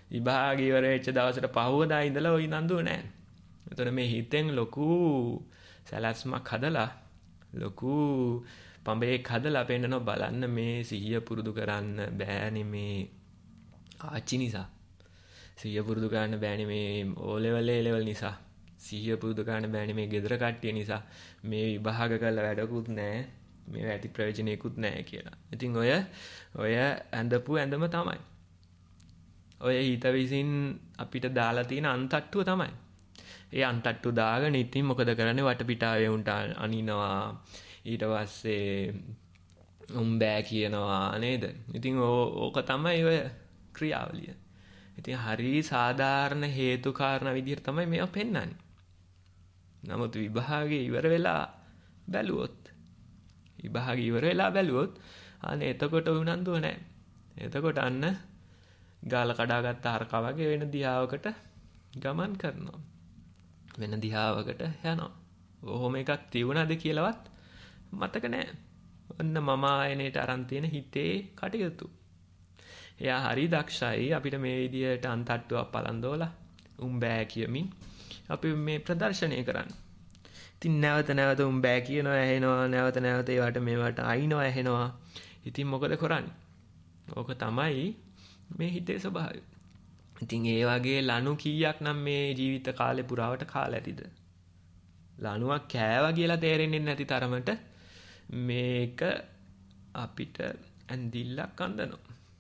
විභාගය ඉවර වෙච්ච දවසට පහුවදා ඉඳලා ওই නන්දුව නැහැ. එතකොට මේ හිතෙන් ලොකු සැලැස්මක් හදලා ලොකු පඹයක් හදලා පෙන්නනවා බලන්න මේ සිහිය පුරුදු කරන්න බෑනේ මේ ආච්චි නිසා. සිහිය පුරුදු කරන්න බෑනේ මේ O level A level නිසා. සිහිය පුරුදු කරන්න බෑනේ මේ ගෙදර කට්ටිය නිසා. මේ විභාග කරලා වැඩකුත් නැහැ. මේ වැඩි ප්‍රයෝජනෙකුත් නැහැ කියලා. ඉතින් ඔය ඔය ඇඳපු ඇඳම තමයි. ඔය හිත විසින් අපිට දාලා තියෙන අන්තට්ටුව තමයි. ඒ අන්තට්ටු දාගෙන ඉතින් මොකද කරන්නේ වටපිටාවේ උන්ට අනිනවා. ඊට පස්සේ උන් බෑ කියනවා නේද? ඉතින් ඕක තමයි ඔය ක්‍රියාවලිය. ඉතින් හරි සාධාරණ හේතු කාරණා විදිහට තමයි මේවා පෙන්වන්නේ. නමුත් විභාගේ ඉවර වෙලා බැලුවොත් විභාගේ ඉවර වෙලා බැලුවොත් අනේ එතකොට උනන්දුව නැහැ. එතකොට අන්න ගාල කඩාගත්ත හරකා වගේ වෙන දිහාවකට ගමන් කරනවා. වෙන දිහාවකට යනවා. ඔහොම එකක් තියුණාද කියලාවත් මතක නැහැ. ඔන්න මම ආයනේට අරන් තියෙන හිතේ කටයුතු. එයා හරි දක්ෂයි අපිට මේ විදියට අන්තට්ටුවක් පලන්දෝලා උන් බෑ කියමින් අපි මේ ප්‍රදර්ශනය කරන්න. ඉතින් නැවත නැවත උන් බෑ කියනවා ඇහෙනවා නැවත නැවත ඒවට මේවට අයින්නවා ඇහෙනවා. ඉතින් මොකද කරන්නේ? ඕක තමයි මේ හිතේ ස්වභාවය. ඉතින් ඒ වගේ ලනු කීයක් නම් මේ ජීවිත කාලේ පුරාවට කාලා ඇතිද? ලනුවක් කෑවා කියලා තේරෙන්නේ නැති තරමට මේක අපිට ඇඳිල්ලක් අඳනවා.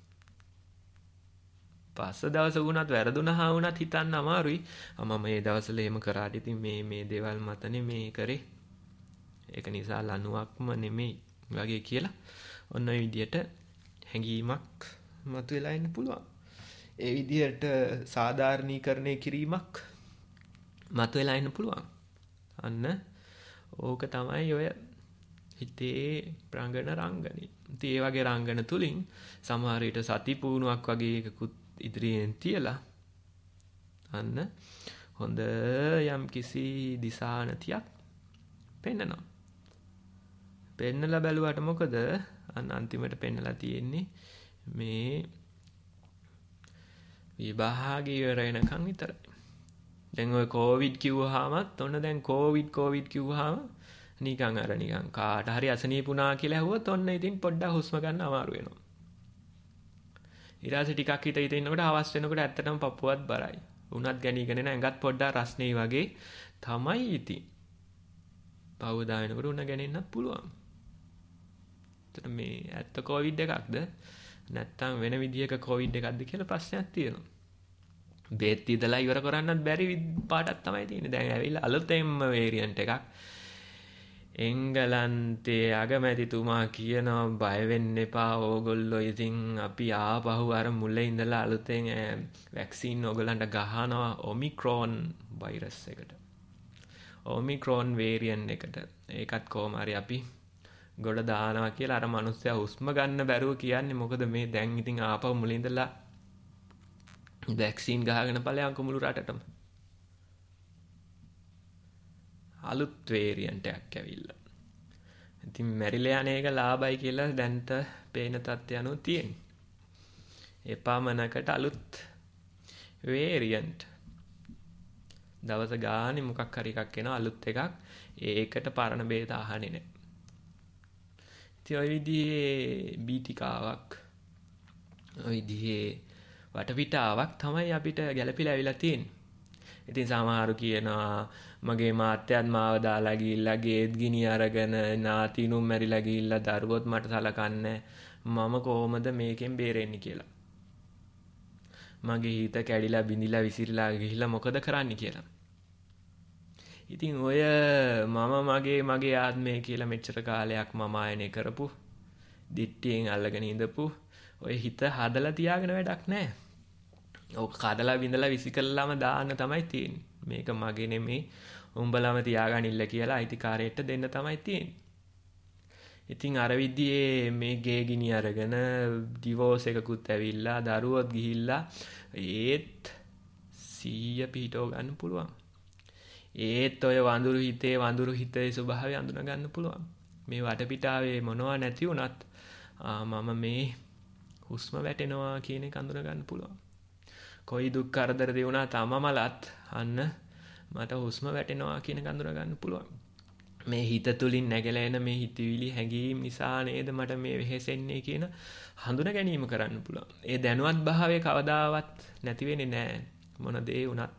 පස්ස දවස වුණත් වැරදුනහා වුණත් හිතන්න අමාරුයි. මම මේ දවස්වල එහෙම කරාට ඉතින් මේ මේ දේවල් මතනේ මේ කරේ. ඒක නිසා ලනුවක්ම නෙමෙයි වගේ කියලා ඔන්න ඔය විදියට හැඟීමක් මතුවලා ඉන්න පුළුවන්. ඒ විදියට සාධාරණීකරණය කිරීමක් මතුවලා ඉන්න පුළුවන්. අන්න ඕක තමයි ඔය හිතේ ප්‍රංගන රංගනේ. ඉතින් ඒ වගේ රංගන තුලින් සමහර විට සති පුහුණුවක් වගේ එකකුත් ඉදිරියෙන් තියලා අන්න හොඳ යම් කිසි දිශානතියක් පෙන්නනවා. පෙන්නලා බැලුවට මොකද අන්න අන්තිමට පෙන්නලා තියෙන්නේ මේ විභාගය ඉවර වෙනකන් විතරයි. දැන් ඔය කොවිඩ් කිව්වහමත් ඔන්න දැන් කොවිඩ් කොවිඩ් කිව්වහම නිකන් අර නිකන් කාට හරි අසනීපුණා කියලා ඇහුවොත් ඔන්න ඉතින් පොඩ්ඩක් හුස්ම ගන්න අමාරු වෙනවා. ඊට පස්සේ ටිකක් හිත හිත ඉන්නකොට හවස් වෙනකොට ඇත්තටම පපුවත් බරයි. උණත් ගැනීගෙන නෑ ඇඟත් පොඩ්ඩක් රස්නේ වගේ තමයි ඉතින්. පවදා වෙනකොට උණ ගැනෙන්නත් පුළුවන්. එතන මේ ඇත්ත කොවිඩ් එකක්ද නැත්නම් වෙන විදියක කොවිඩ් එකක්ද කියලා ප්‍රශ්නයක් තියෙනවා. බේත් ඉදලා ඉවර කරන්නත් බැරි පාටක් තමයි තියෙන්නේ. දැන් ඇවිල්ලා අලුතෙන්ම වේරියන්ට් එකක්. එංගලන්තයේ අගමැතිතුමා කියනවා බය වෙන්න එපා ඕගොල්ලෝ ඉතින් අපි ආපහු අර මුල ඉඳලා අලුතෙන් වැක්සින් ඕගලන්ට ගහනවා ඔමික්‍රෝන් වෛරස් එකට. ඔමික්‍රෝන් වේරියන්ට් එකට. ඒකත් කොහොම හරි අපි ගොඩ දානවා කියලා අර මිනිස්සයා හුස්ම ගන්න බැරුව කියන්නේ මොකද මේ දැන් ඉතින් ආපහු මුල ඉඳලා වැක්සින් ගහගෙන ඵලයන් මුළු රටටම. අලුත් වේරියන්ට් එකක් ඇවිල්ලා. ඉතින් මැරිලා යන එක ලාභයි කියලා දැන්ට පේන තත්ත්වය අනුව තියෙන්නේ. එපමණකට අලුත් වේරියන්ට්. දවස ගානේ මොකක් හරි එකක් එනවා අලුත් එකක්. ඒකට පරණ බේත අහන්නේ නැහැ. ඉතින් ওই විදිහේ බීතිකාවක් ওই විදිහේ වටපිටාවක් තමයි අපිට ගැළපිලා ඇවිල්ලා තියෙන්නේ. ඉතින් සමහරු කියනවා මගේ මාත්‍යත් මාව දාලා ගිහිල්ලා ගේත් ගිනි අරගෙන නාතිනුම් මැරිලා ගිහිල්ලා දරුවොත් මට සලකන්නේ මම කොහොමද මේකෙන් බේරෙන්නේ කියලා. මගේ හිත කැඩිලා බිඳිලා විසිරලා ගිහිල්ලා මොකද කරන්නේ කියලා. ඉතින් ඔය මම මගේ මගේ ආත්මය කියලා මෙච්චර කාලයක් මම ආයනය කරපු දිට්ටියෙන් අල්ලගෙන ඉඳපු ඔය හිත හදලා තියාගෙන වැඩක් නැහැ. ඔක කඩලා විඳලා විසිකල්ලාම දාන්න තමයි තියෙන්නේ. මේක මගේ නෙමෙයි උඹලම තියාගනින්න කියලා අයිතිකාරයට දෙන්න තමයි තියෙන්නේ. ඉතින් අර විදිහේ මේ ගේ ගිනි අරගෙන ඩිවෝස් එකකුත් ඇවිල්ලා දරුවොත් ගිහිල්ලා ඒත් සීය පිටව ගන්න පුළුවන්. ඒත් ඔය වඳුරු හිතේ වඳුරු හිතේ ස්වභාවය අඳුන ගන්න පුළුවන්. මේ වටපිටාවේ මොනවා නැති වුණත් මම මේ හුස්ම වැටෙනවා කියන එක අඳුන ගන්න පුළුවන්. කොයි දුක් කරදර දිනුනා තමමලත් අන්න මට හුස්ම වැටෙනවා කියන ගඳුර ගන්න පුළුවන්. මේ හිත තුලින් නැගලා එන මේ හිතවිලි හැඟීම් නිසා නේද මට මේ වෙහෙසෙන්නේ කියන හඳුන ගැනීම කරන්න පුළුවන්. ඒ දැනුවත් භාවය කවදාවත් නැති වෙන්නේ නැහැ. මොන දේ වුණත්.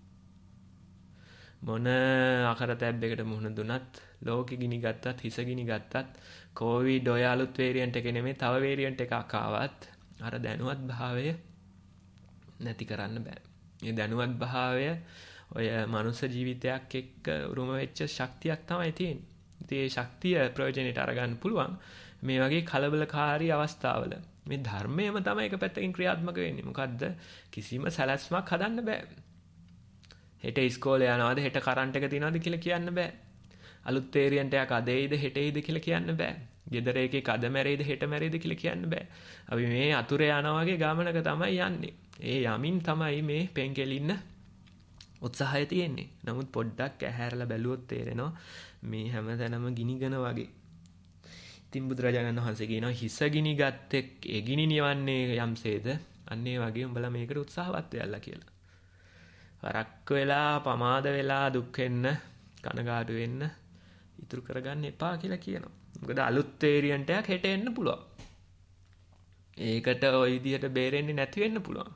මොන අකරතැබ්බයකට මුහුණ දුන්නත්, ලෝකෙ ගිනි ගත්තත්, හිස ගිනි ගත්තත්, කොවිඩ් ඔය අලුත් වේරියන්ට් එක නෙමෙයි තව වේරියන්ට් එකක් ආවත් අර දැනුවත් භාවය නැති කරන්න බෑ. මේ දැනුවත් භාවය ඔය මනුස්ස ජීවිතයක් එක්ක උරුම වෙච්ච ශක්තියක් තමයි තියෙන්නේ. ඉතින් ඒ ශක්තිය ප්‍රයෝජනෙට අරගන්න පුළුවන් මේ වගේ කලබලකාරී අවස්ථාවල. මේ ධර්මයේම තමයි එක පැත්තකින් ක්‍රියාත්මක වෙන්නේ. මොකද්ද? කිසිම සැලැස්මක් හදන්න බෑ. හෙට ඉස්කෝලේ යනවාද, හෙට කරන්ට් එක තියනවාද කියලා කියන්න බෑ. අලුත් වේරියන්ට් එකක් අද එයිද, හෙට එයිද කියලා කියන්න බෑ. ගෙදර එකේ කද මැරෙයිද, හෙට මැරෙයිද කියලා කියන්න බෑ. අපි මේ අතුරේ යනවා වගේ ගමනක තමයි යන්නේ. ඒ යමින් තමයි මේ පෙන්කෙලින්න උත්සාහය තියෙන්නේ. නමුත් පොඩ්ඩක් ඇහැරලා බැලුවොත් තේරෙනවා මේ හැමතැනම ගිනිගන වගේ. ඉතින් බුදුරජාණන් වහන්සේ කියනවා හිස ගිනි ගත්තෙක් ඒ ගිනි නිවන්නේ යම්සේද අන්න ඒ වගේ උඹලා මේකට උත්සාහවත් වෙයලා කියලා. වරක් වෙලා පමාද වෙලා දුක් වෙන්න කනගාටු වෙන්න ඉතුරු කරගන්න එපා කියලා කියනවා. මොකද අලුත් වේරියන්ට් එකක් හෙට එන්න පුළුවන්. ඒකට ওই විදිහට බේරෙන්නේ නැති වෙන්න පුළුවන්.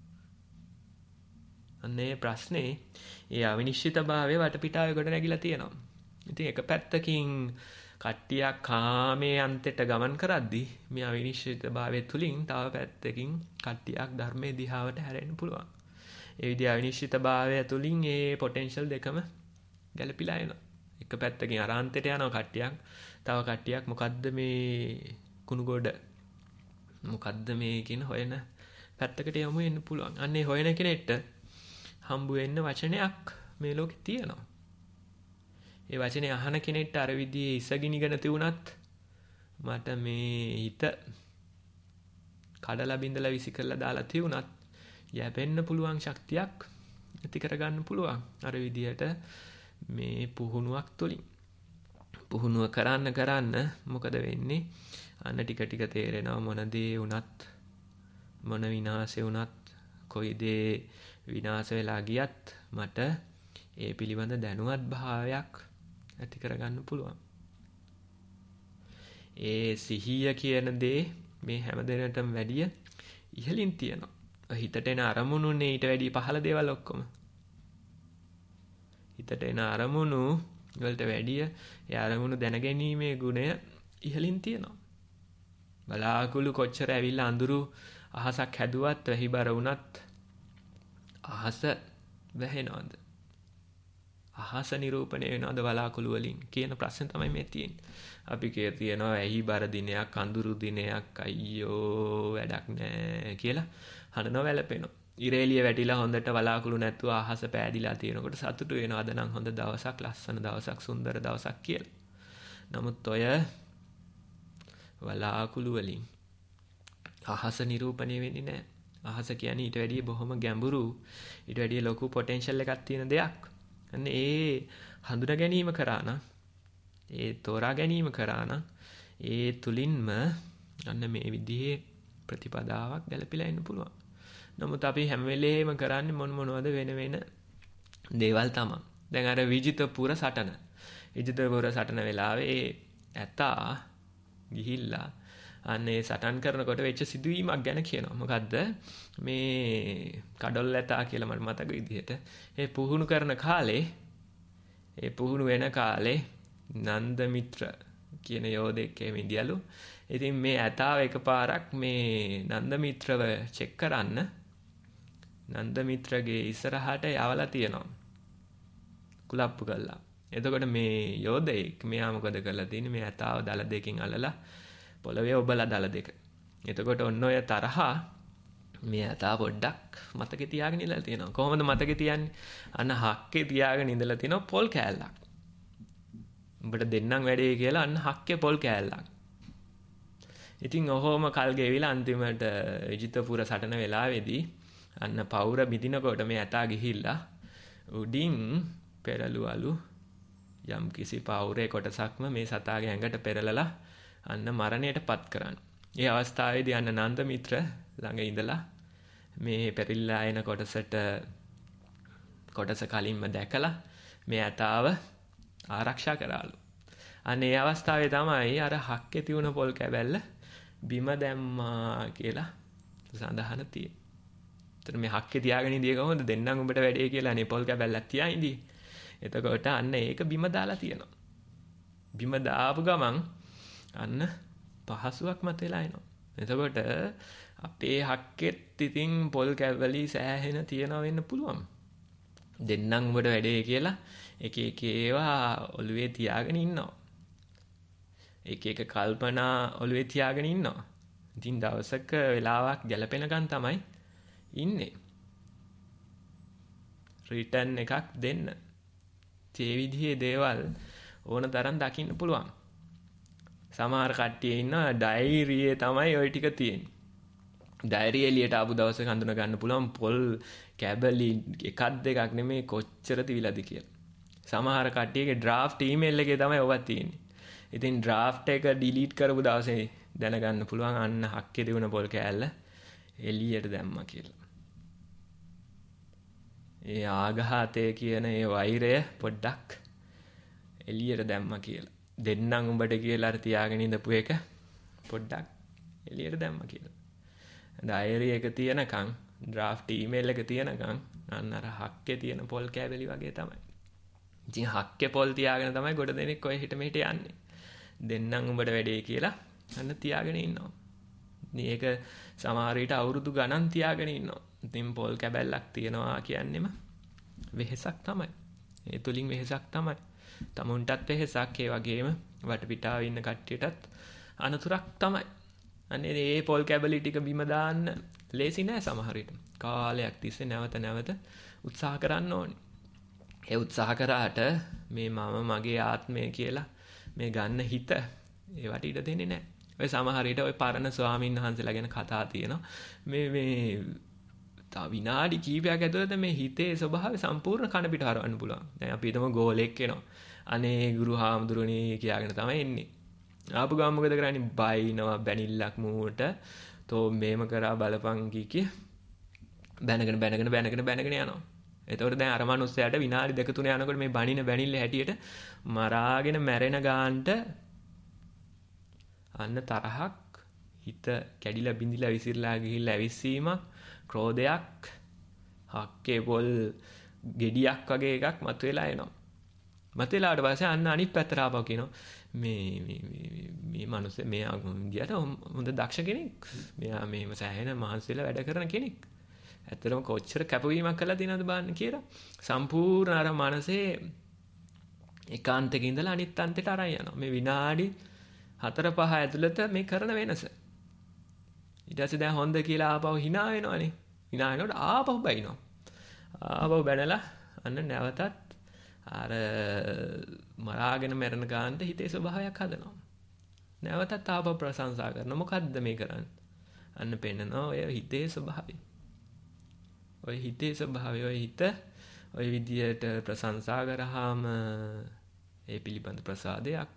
අන්නේ ප්‍රශ්නේ ඒ අවිනිශ්චිතභාවය වටපිටාවේ ගොඩ නැගිලා තියෙනවා. ඉතින් එක පැත්තකින් කට්ටියක් කාමයේ අන්තයට ගමන් කරද්දී මේ අවිනිශ්චිතභාවය තුලින් තව පැත්තකින් කට්ටියක් ධර්මයේ දිහාවට හැරෙන්න පුළුවන්. ඒ විදිහ අවිනිශ්චිතභාවය තුලින් ඒ පොටෙන්ෂල් දෙකම ගැලපිලා එනවා. එක පැත්තකින් අරාන්තයට යනවා කට්ටියක්. තව කට්ටියක් මොකද්ද මේ කුණුගොඩ මොකද්ද මේ කියන හොයන පැත්තකට යමු වෙන්න පුළුවන්. අන්නේ හොයන කෙනෙක්ට හම්බ වෙන්න වචනයක් මේ ලෝකේ තියෙනවා. ඒ වචනේ අහන කෙනෙක්ට අර විදිහේ ඉසගිනිගෙන තියුණත් මට මේ හිත කඩලා බින්දලා විසි කරලා දාලා තියුණත් යැපෙන්න පුළුවන් ශක්තියක් ඇති කරගන්න පුළුවන්. අර විදිහට මේ පුහුණුවක් තුලින්. පුහුණුව කරන්න කරන්න මොකද වෙන්නේ? අන්න ටික ටික තේරෙනවා මොන දේ වුණත් මොන විනාශය වුණත් කොයි දේ විනාශ වෙලා ගියත් මට ඒ පිළිබඳ දැනුවත් භාවයක් ඇති කරගන්න පුළුවන්. ඒ සිහිය කියන දේ මේ හැම දෙයකටම වැඩිය ඉහළින් තියෙනවා. හිතට එන අරමුණුනේ ඊට වැඩිය පහළ දේවල් ඔක්කොම. හිතට එන අරමුණු වලට වැඩිය ඒ අරමුණු දැනගැනීමේ ගුණය ඉහළින් තියෙනවා. බලාකුළු කොච්චර ඇවිල්ලා අඳුරු අහසක් හැදුවත් වැහිබර වුණත් අහස වැහෙනවද? අහස නිරූපණය වෙනවද බලාකුළු වලින් කියන ප්‍රශ්නේ තමයි මේ තියෙන්නේ. අපි කිය තියනවා වැහිබර දිනයක් අඳුරු දිනයක් අයියෝ වැඩක් නෑ කියලා හනනව වැළපෙනවා. ඉරේලිය වැටිලා හොඳට බලාකුළු නැතුව අහස පෑදිලා තියෙනකොට සතුටු වෙනවා. අද නම් හොඳ දවසක්, ලස්සන දවසක්, සුන්දර දවසක් කියලා. නමුත් ඔය බලාකුළු වලින් අහස නිරූපණය වෙන්නේ නැහැ. අහස කියන්නේ ඊට වැඩිය බොහොම ගැඹුරු, ඊට වැඩිය ලොකු පොටෙන්ෂල් එකක් තියෙන දෙයක්. අන්න ඒ හඳුනා ගැනීම කරා නම්, ඒ තෝරා ගැනීම කරා නම්, ඒ තුලින්ම අන්න මේ විදිහේ ප්‍රතිපදාවක් ගැලපිලා ඉන්න පුළුවන්. නමුත් අපි හැම වෙලේම කරන්නේ මොන මොනවද වෙන වෙන දේවල් තමයි. දැන් අර විජිතපුර සටන. විජිතපුර සටන වෙලාවේ ඒ ඇතා ගිහිල්ලා අනේ සටන් කරනකොට වෙච්ච සිදුවීමක් ගැන කියනවා. මොකද්ද? මේ කඩොල් ඇතා කියලා මට මතක විදිහට ඒ පුහුණු කරන කාලේ ඒ පුහුණු වෙන කාලේ නන්ද මිත්‍ර කියන යෝධෙක් එමෙ ඉඳියලු. ඉතින් මේ ඇතාව එකපාරක් මේ නන්ද මිත්‍රව චෙක් කරන්න නන්ද මිත්‍රගේ ඉස්සරහට යවලා තියෙනවා. කුලප්පු කළා. එතකොට මේ යෝධෙක් මෙයා මොකද කරලා තියෙන්නේ? මේ ඇතාව දල දෙකකින් අල්ලලා පොළවේ ඔබලා දල දෙක. එතකොට ඔන්න ඔය තරහා මේ ඇතා පොඩ්ඩක් මතකේ තියාගෙන ඉඳලා තියෙනවා. කොහොමද මතකේ තියන්නේ? අන්න හක්කේ තියාගෙන ඉඳලා තියෙනවා පොල් කෑල්ලක්. උඹට දෙන්නම් වැඩේ කියලා අන්න හක්කේ පොල් කෑල්ලක්. ඉතින් ඔහොම කල් ගෙවිලා අන්තිමට විජිතපුර සටන වෙලාවේදී අන්න පවුර බිදිනකොට මේ ඇතා ගිහිල්ලා උඩින් පෙරළුවලු යම් කිසි පවුරේ කොටසක්ම මේ සතාගේ ඇඟට පෙරලලා අන්න මරණයට පත් කරන්න. ඒ අවස්ථාවේදී අන්න නන්ද මිත්‍ර ළඟ ඉඳලා මේ පෙරිල්ලා එන කොටසට කොටස කලින්ම දැකලා මේ ඇතාව ආරක්ෂා කරාලු. අන්න ඒ අවස්ථාවේ තමයි අර හක්කේ තියුණ පොල් කැබැල්ල බිම දැම්මා කියලා සඳහන තියෙන්නේ. එතන මේ හක්කේ තියාගෙන ඉඳිය කොහොමද දෙන්නම් උඹට වැඩේ කියලා නේ පොල් කැබැල්ලක් තියා ඉඳී. එතකොට අන්න ඒක බිම දාලා තියෙනවා. බිම දාපු ගමන් අන්න පහසුවක් මත වෙලා එනවා. එතකොට අපේ හක්කෙත් ඉතින් පොල් කැබලි සෑහෙන තියනවා වෙන්න පුළුවන්. දෙන්නම් උඹට වැඩේ කියලා එක එක ඒවා ඔළුවේ තියාගෙන ඉන්නවා. එක එක කල්පනා ඔළුවේ තියාගෙන ඉන්නවා. ඉතින් දවසක වෙලාවක් ගැලපෙනකන් තමයි ඉන්නේ. රිටර්න් එකක් දෙන්න. ඒ විදිහේ දේවල් ඕන තරම් දකින්න පුළුවන්. සමහර කට්ටිය ඉන්නවා ඩයරියේ තමයි ওই ටික තියෙන්නේ. ඩයරි එළියට ආපු දවසක හඳුන ගන්න පුළුවන් පොල් කැබලි එකක් දෙකක් නෙමෙයි කොච්චර තිබිලාද කියලා. සමහර කට්ටියගේ ඩ්‍රාෆ්ට් ඊමේල් එකේ තමයි ඔවා තියෙන්නේ. ඉතින් ඩ්‍රාෆ්ට් එක ඩිලීට් කරපු දවසේ දැනගන්න පුළුවන් අන්න හක්කේ දෙවන පොල් කෑල්ල එළියට දැම්මා කියලා. ඒ ආඝාතය කියන ඒ වෛරය පොඩ්ඩක් එළියට දැම්මා කියලා. දෙන්නම් උඹට කියලා අර තියාගෙන ඉඳපු එක පොඩ්ඩක් එළියට දැම්මා කියලා. ඩයරි එක තියනකම් ඩ්‍රාෆ්ට් ඊමේල් එක තියනකම් අන්න අර හක්කේ තියෙන පොල් කෑබලි වගේ තමයි. ඉතින් හක්කේ පොල් තියාගෙන තමයි ගොඩ දෙනෙක් ඔය හිට මෙහෙට යන්නේ. දෙන්නම් උඹට වැඩේ කියලා අන්න තියාගෙන ඉන්නවා. මේක සමහර විට අවුරුදු ගණන් තියාගෙන ඉන්නවා. ඉතින් පොල් කැබැල්ලක් තියනවා කියන්නේම වෙහෙසක් තමයි. ඒ තුලින් වෙහෙසක් තමයි. තමුන්ටත් වෙහෙසක් ඒ වගේම වටපිටාව ඉන්න කට්ටියටත් අනතුරක් තමයි. අනේ මේ පොල් කැබලි ටික බිම දාන්න ලේසි නෑ සමහර විට. කාලයක් තිස්සේ නැවත නැවත උත්සාහ කරන්න ඕනේ. ඒ උත්සාහ කරාට මේ මම මගේ ආත්මය කියලා මේ ගන්න හිත ඒවට ඉඩ දෙන්නේ නැහැ. ඔය සමහර විට ඔය පරණ ස්වාමීන් වහන්සේලා ගැන කතා තියෙනවා. මේ මේ තව විනාඩි කීපයක් ඇතුළත මේ හිතේ ස්වභාවය සම්පූර්ණ කන පිට හරවන්න පුළුවන්. දැන් අපි හිතමු ගෝලෙක් එනවා. අනේ ගුරු හාමුදුරනේ කියාගෙන තමයි එන්නේ. ආපු ගමන් මොකද කරන්නේ? බයිනවා බැනිල්ලක් මූට. තෝ මේම කරා බලපන් කිය බැනගෙන බැනගෙන බැනගෙන බැනගෙන යනවා. එතකොට දැන් අර මනුස්සයාට විනාඩි දෙක තුන යනකොට මේ බණින බැනිල්ල හැටියට මරාගෙන මැරෙන ගානට අන්න තරහක් හිත කැඩිලා බිඳිලා විසිරලා ගිහිල්ලා ඇවිස්සීමක් ක්‍රෝධයක් හක්කේ පොල් ගෙඩියක් වගේ එකක් මතුවලා එනවා. මතුවලාට පස්සේ අන්න අනිත් පැත්තට ආපහු කියනවා මේ මේ මේ මේ මනුස්සේ මෙයා ගියට හොඳ දක්ෂ කෙනෙක්. මෙයා මේව සෑහෙන මහන්සිලා වැඩ කරන කෙනෙක්. ඇත්තටම කොච්චර කැපවීමක් කළා තියෙනවද බලන්න කියලා. සම්පූර්ණ අර මනසේ ඒකාන්තක ඉඳලා අනිත් අන්තයට අරන් යනවා. මේ විනාඩි හතර පහ ඇතුළත මේ කරන වෙනස. ඊට පස්සේ දැන් හොඳ කියලා ආපහු hina වෙනවනේ. hina වෙනකොට ආපහු බයිනවා. ආපහු බැනලා අන්න නැවතත් අර මරාගෙන මැරෙන ගානට හිතේ ස්වභාවයක් හදනවා. නැවතත් ආපහු ප්‍රශංසා කරනවා. මොකද්ද මේ කරන්නේ? අන්න පෙන්නනවා ඔය හිතේ ස්වභාවය. ඔය හිතේ ස්වභාවය ඔය හිත ඔය විදියට ප්‍රශංසා කරාම ඒ පිළිබඳ ප්‍රසාදයක්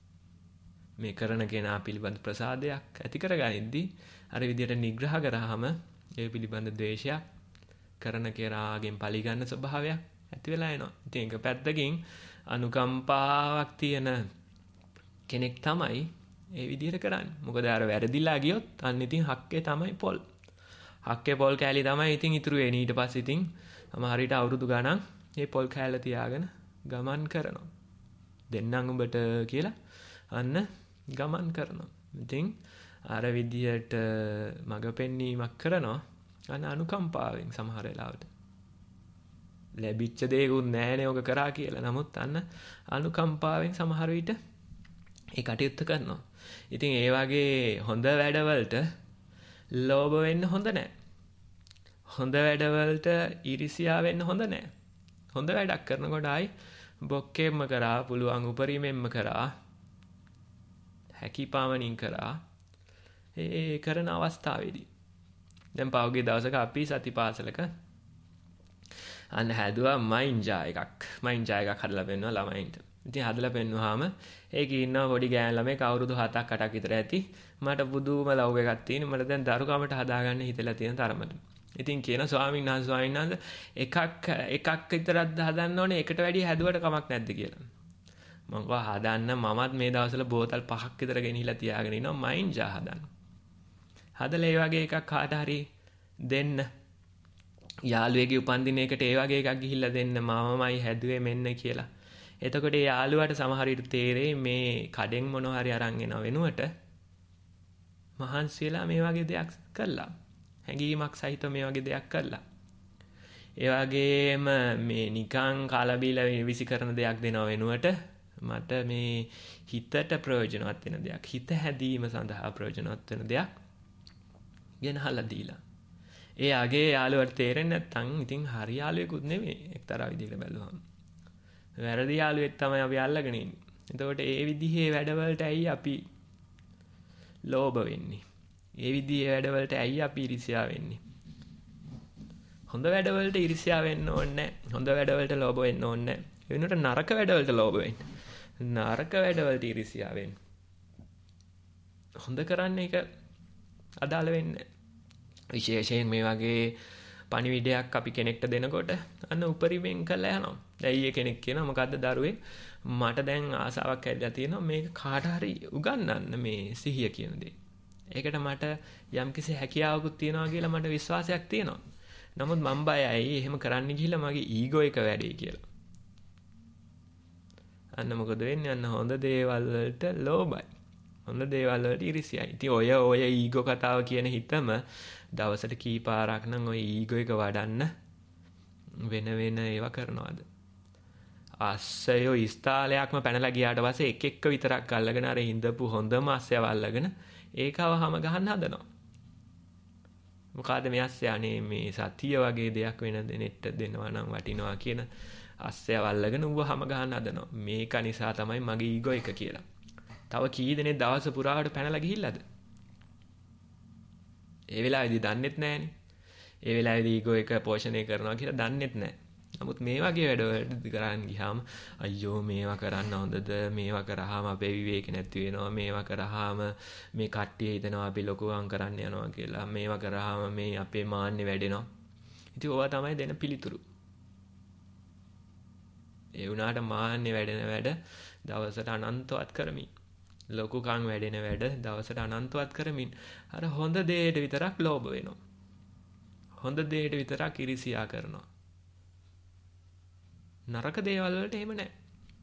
මේ කරන කෙනා පිළිබඳ ප්‍රසාදයක් ඇති කරගනිද්දී අර විදියට නිග්‍රහ කරාම ඒ පිළිබඳ ද්වේෂයක් කරන කෙනාගෙන් පරිගන්න ස්වභාවයක් ඇති වෙලා එනවා. ඉතින් ඒක පැත්තකින් අනුකම්පාවක් තියෙන කෙනෙක් තමයි ඒ විදියට කරන්නේ. මොකද අර වැරදිලා ගියොත් අන්න ඉතින් හක්කේ තමයි පොල්. හක්කේ පොල් කෑලි තමයි ඉතින් ඉතුරු වෙන්නේ. ඊට පස්සේ ඉතින් සමහර විට අවුරුදු ගණන් මේ පොල් කෑල්ල තියාගෙන ගමන් කරනවා. දෙන්නම් උඹට කියලා අන්න ගමන් කරනවා. ඉතින් අර විදියට මඟ පෙන්වීමක් කරනවා අන්න අනුකම්පාවෙන් සමහර වෙලාවට. ලැබිච්ච දේකුත් නැහැනේ ඔක කරා කියලා. නමුත් අන්න අනුකම්පාවෙන් සමහර විට ඒ කටයුත්ත කරනවා. ඉතින් ඒ වගේ හොඳ වැඩවලට ලෝභ වෙන්න හොඳ නැහැ. හොඳ වැඩවලට ඊර්ෂ්‍යා වෙන්න හොඳ නැහැ. හොඳ වැඩක් කරනකොට ආයි බොක්කෙම්ම කරා පුළුවන් උපරිමෙන්ම කරා හැකියපමණින් කරා ඒ කරන අවස්ථාවේදී දැන් පහුගිය දවසක අපි සතිපාසලක අන්න හැදුවා මයින්ජා එකක්. මයින්ජා එකක් හදලා පෙන්නුවා ළමයින්ට. ඉතින් හදලා පෙන්නුවාම ඒකේ ඉන්න පොඩි ගෑන් ළමෙක් අවුරුදු හතක් අටක් විතර ඇති. මට පුදුම ලව් එකක් තියෙන. මට දැන් දරුකමට හදාගන්න හිතලා තියෙන තරමට. ඉතින් කියන ස්වාමීන් වහන්සේ ස්වාමීන් වහන්සේ එකක් එකක් විතරක් හදන්න ඕනේ එකට වැඩිය හැදුවට කමක් නැද්ද කියලා. මම කිව්වා හදන්න මමත් මේ දවස්වල බෝතල් පහක් විතර ගෙනහිලා තියාගෙන ඉනවා මයින් ජා හදන්න. හදලා ඒ වගේ එකක් කාට හරි දෙන්න. යාළුවෙගේ උපන්දිනයකට ඒ වගේ එකක් ගිහිල්ලා දෙන්න මමමයි හැදුවේ මෙන්න කියලා. එතකොට ඒ යාළුවාට සමහර විට තේරෙයි මේ කඩෙන් මොනවා හරි අරන් එන වෙනුවට මහන්සියලා මේ වගේ දෙයක් කළා. හැඟීමක් සහිතව මේ වගේ දෙයක් කළා. ඒ වගේම මේ නිකං කාලා බීලා විසි කරන දෙයක් දෙනව වෙනුවට මට මේ හිතට ප්‍රයෝජනවත් වෙන දෙයක්, හිත හැදීම සඳහා ප්‍රයෝජනවත් වෙන දෙයක් ගෙනහලා දීලා. ඒ අගේ යාළුවට තේරෙන්නේ නැත්නම් ඉතින් හරි යාළුවෙකුත් නෙමෙයි එක්තරා විදිහකට බැලුවම. වැරදි යාළුවෙක් තමයි අපි අල්ලගෙන ඉන්නේ. එතකොට ඒ විදිහේ වැඩවලට ඇයි අපි ලෝභ වෙන්නේ? ඒ විදිහේ වැඩවලට ඇයි අපි ඊර්ෂ්‍යා වෙන්නේ? හොඳ වැඩවලට ඊර්ෂ්‍යා වෙන්න ඕනේ නැහැ. හොඳ වැඩවලට ලෝභ වෙන්න ඕනේ නැහැ. ඒ වෙනුවට නරක වැඩවලට ලෝභ වෙන්න. නරක වැඩවලට ඊර්ෂ්‍යා වෙන්න. හොඳ කරන්න එක අදාළ වෙන්නේ. විශේෂයෙන් මේ වගේ පණිවිඩයක් අපි කෙනෙක්ට දෙනකොට අන්න උපරිමයෙන් කළා යනවා. දැන් ඊයේ කෙනෙක් කියනවා මොකද්ද දරුවේ මට දැන් ආසාවක් ඇවිල්ලා තියෙනවා මේක කාට හරි උගන්වන්න මේ සිහිය කියන දේ. ඒකට මට යම්කිසි හැකියාවකුත් තියෙනවා කියලා මට විශ්වාසයක් තියෙනවා. නමුත් මම බයයි එහෙම කරන්න ගිහිල්ලා මගේ ඊගෝ එක වැඩේ කියලා. අන්න මොකද වෙන්නේ? අන්න හොඳ දේවල් වලට ලෝභයි. හොඳ දේවල් වලට ඊර්ෂ්‍යයි. ඉතින් ඔය ඔය ඊගෝ කතාව කියන හිතම දවසට කී පාරක් නම් ඔය ඊගෝ එක වඩන්න වෙන වෙන ඒවා කරනවාද? අස්සයෝ ඉස්තාලයක්ම පැනලා ගියාට පස්සේ එක එක විතරක් අල්ලගෙන අර හිඳපු හොඳම අස්සයව අල්ලගෙන ඒකවහම ගහන්න හදනවා. මොකද මේ අස්සය අනේ මේ සතිය වගේ දෙයක් වෙන දෙනෙට දෙනවා නම් වටිනවා කියන අස්සයව අල්ලගෙන ඌවහම ගහන්න හදනවා. මේක නිසා තමයි මගේ ඊගෝ එක කියලා. තව කී දෙනෙක් දවස පුරාවට පැනලා ගිහිල්ලාද? ඒ වෙලාවේදී දන්නෙත් නැහනේ. ඒ වෙලාවේදී ඊගෝ එක පෝෂණය කරනවා කියලා දන්නෙත් නැහැ. නමුත් මේ වගේ වැඩවලට කරන් ගියාම අයියෝ මේවා කරන්න හොඳද? මේවා කරාම අපේ විවේක නැති වෙනවා. මේවා කරාම මේ කට්ටිය හිතනවා අපි ලොකුකම් කරන්න යනවා කියලා. මේවා කරාම මේ අපේ මාන්නේ වැඩෙනවා. ඉතින් ඕවා තමයි දෙන පිළිතුරු. ඒ වුණාට මාන්නේ වැඩෙන වැඩ දවසට අනන්තවත් කරමින් ලොකුකම් වැඩෙන වැඩ දවසට අනන්තවත් කරමින් අර හොඳ දෙයට විතරක් ලෝභ වෙනවා. හොඳ දෙයට විතරක් ඊර්ෂ්‍යා කරනවා. නරක දේවල් වලට එහෙම නැහැ.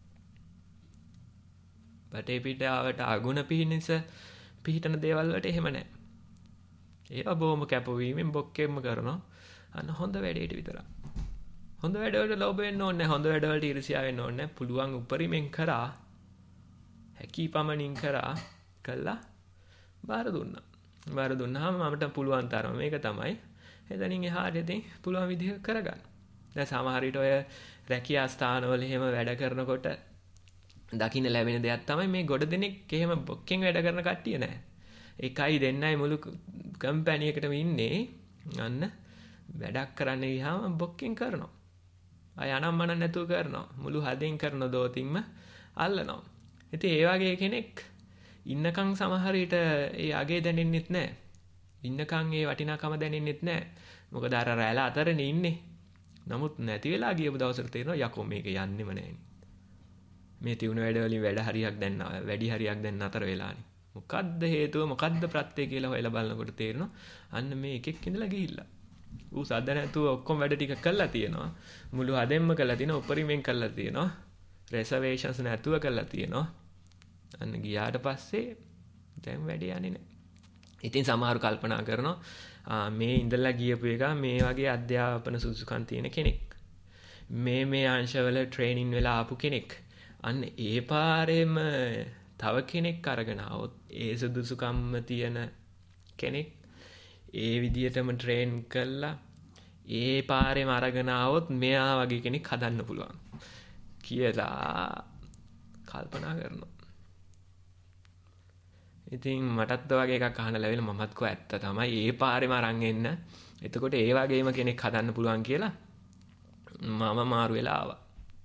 බටේ පිටාවට අගුණ පිහිනස පිහිටන දේවල් වලට එහෙම නැහැ. ඒවා බොහොම කැපවීමෙන් බොක්කෙම්ම කරනවා. අන්න හොඳ වැඩේට විතරක්. හොඳ වැඩවලට ලෝභ වෙන්න ඕනේ නැහැ. හොඳ වැඩවලට ඊර්ෂ්‍යා වෙන්න ඕනේ නැහැ. පුළුවන් උපරිමෙන් කරා හැකි පමණින් කරා කළා බාර දුන්නා. බාර දුන්නාම මමට පුළුවන් තරම මේක තමයි. එතනින් එහාට ඉතින් පුළුවන් විදිහ කරගන්න. දැන් සමහර විට ඔය රැකියා ස්ථානවල එහෙම වැඩ කරනකොට දකින්න ලැබෙන දෙයක් තමයි මේ ගොඩ දෙනෙක් එහෙම බොක්කෙන් වැඩ කරන කට්ටිය නෑ. එකයි දෙන්නයි මුළු කම්පැනි එකටම ඉන්නේ. අන්න වැඩක් කරන්න ගියාම බොක්කෙන් කරනවා. අය අනම්මන නැතුව කරනවා. මුළු හදෙන් කරන දෝතින්ම අල්ලනවා. ඉතින් ඒ වගේ කෙනෙක් ඉන්නකම් සමහර විට ඒ අගේ දැනෙන්නෙත් නෑ. ඉන්නකම් ඒ වටිනාකම දැනෙන්නෙත් නෑ. මොකද අර රැළ අතරනේ ඉන්නේ. නමුත් නැති වෙලා ගියපු දවසට තේරෙනවා යකෝ මේක යන්නෙම නෑනේ. මේ තියුණු වැඩ වලින් වැඩ හරියක් දැන් වැඩි හරියක් දැන් අතර වෙලානේ. මොකද්ද හේතුව මොකද්ද ප්‍රත්‍ය කියලා හොයලා බලනකොට තේරෙනවා අන්න මේ එකෙක් ඉඳලා ගිහිල්ලා. ඌ සද්ද නැතුව ඔක්කොම වැඩ ටික කළා තියෙනවා. මුළු හදෙන්ම කළා තියෙනවා. උපරිමෙන් කළා තියෙනවා. රෙසර්වේෂන්ස් නැතුව කළා තියෙනවා. අන්න ගියාට පස්සේ දැන් වැඩේ යන්නේ නැහැ. ඉතින් සමහරු කල්පනා කරනවා මේ ඉඳලා ගියපු එක මේ වගේ අධ්‍යාපන සුසුකම් තියෙන කෙනෙක්. මේ මේ අංශවල ට්‍රේනින් වෙලා ආපු කෙනෙක්. අන්න ඒ පාරෙම තව කෙනෙක් අරගෙන આવොත් ඒ සුදුසුකම්ම තියෙන කෙනෙක් ඒ විදියටම ට්‍රේන් කළා ඒ පාරෙම අරගෙන આવොත් මෙයා වගේ කෙනෙක් හදන්න පුළුවන් කියලා කල්පනා කරනවා. ඉතින් මටත් වගේ එකක් අහන්න ලැබෙලා මමත් කෝ ඇත්ත තමයි ඒ පාරෙම අරන් එන්න. එතකොට ඒ වගේම කෙනෙක් හදන්න පුළුවන් කියලා මම මාරු වෙලා ආවා.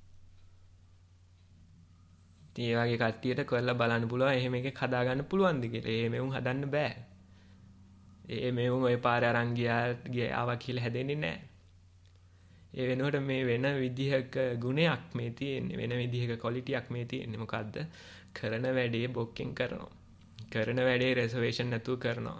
ඉතින් ඒ වගේ කට්ටියට කරලා බලන්න පුළුවන් එහෙම එකක් හදාගන්න පුළුවන්ද කියලා. එහෙම උන් හදන්න බෑ. ඒ මෙවුන් ওই පාරේ අරන් ගියා ගියා ආවා කියලා හැදෙන්නේ නැහැ. ඒ වෙනුවට මේ වෙන විදිහක ගුණයක් මේ තියෙන්නේ. වෙන විදිහක ක්වොලිටියක් මේ තියෙන්නේ. මොකද්ද? කරන වැඩේ බොක්කෙන් කරනවා. කරන වැඩේ රිසර්වේෂන් නැතුව කරනවා.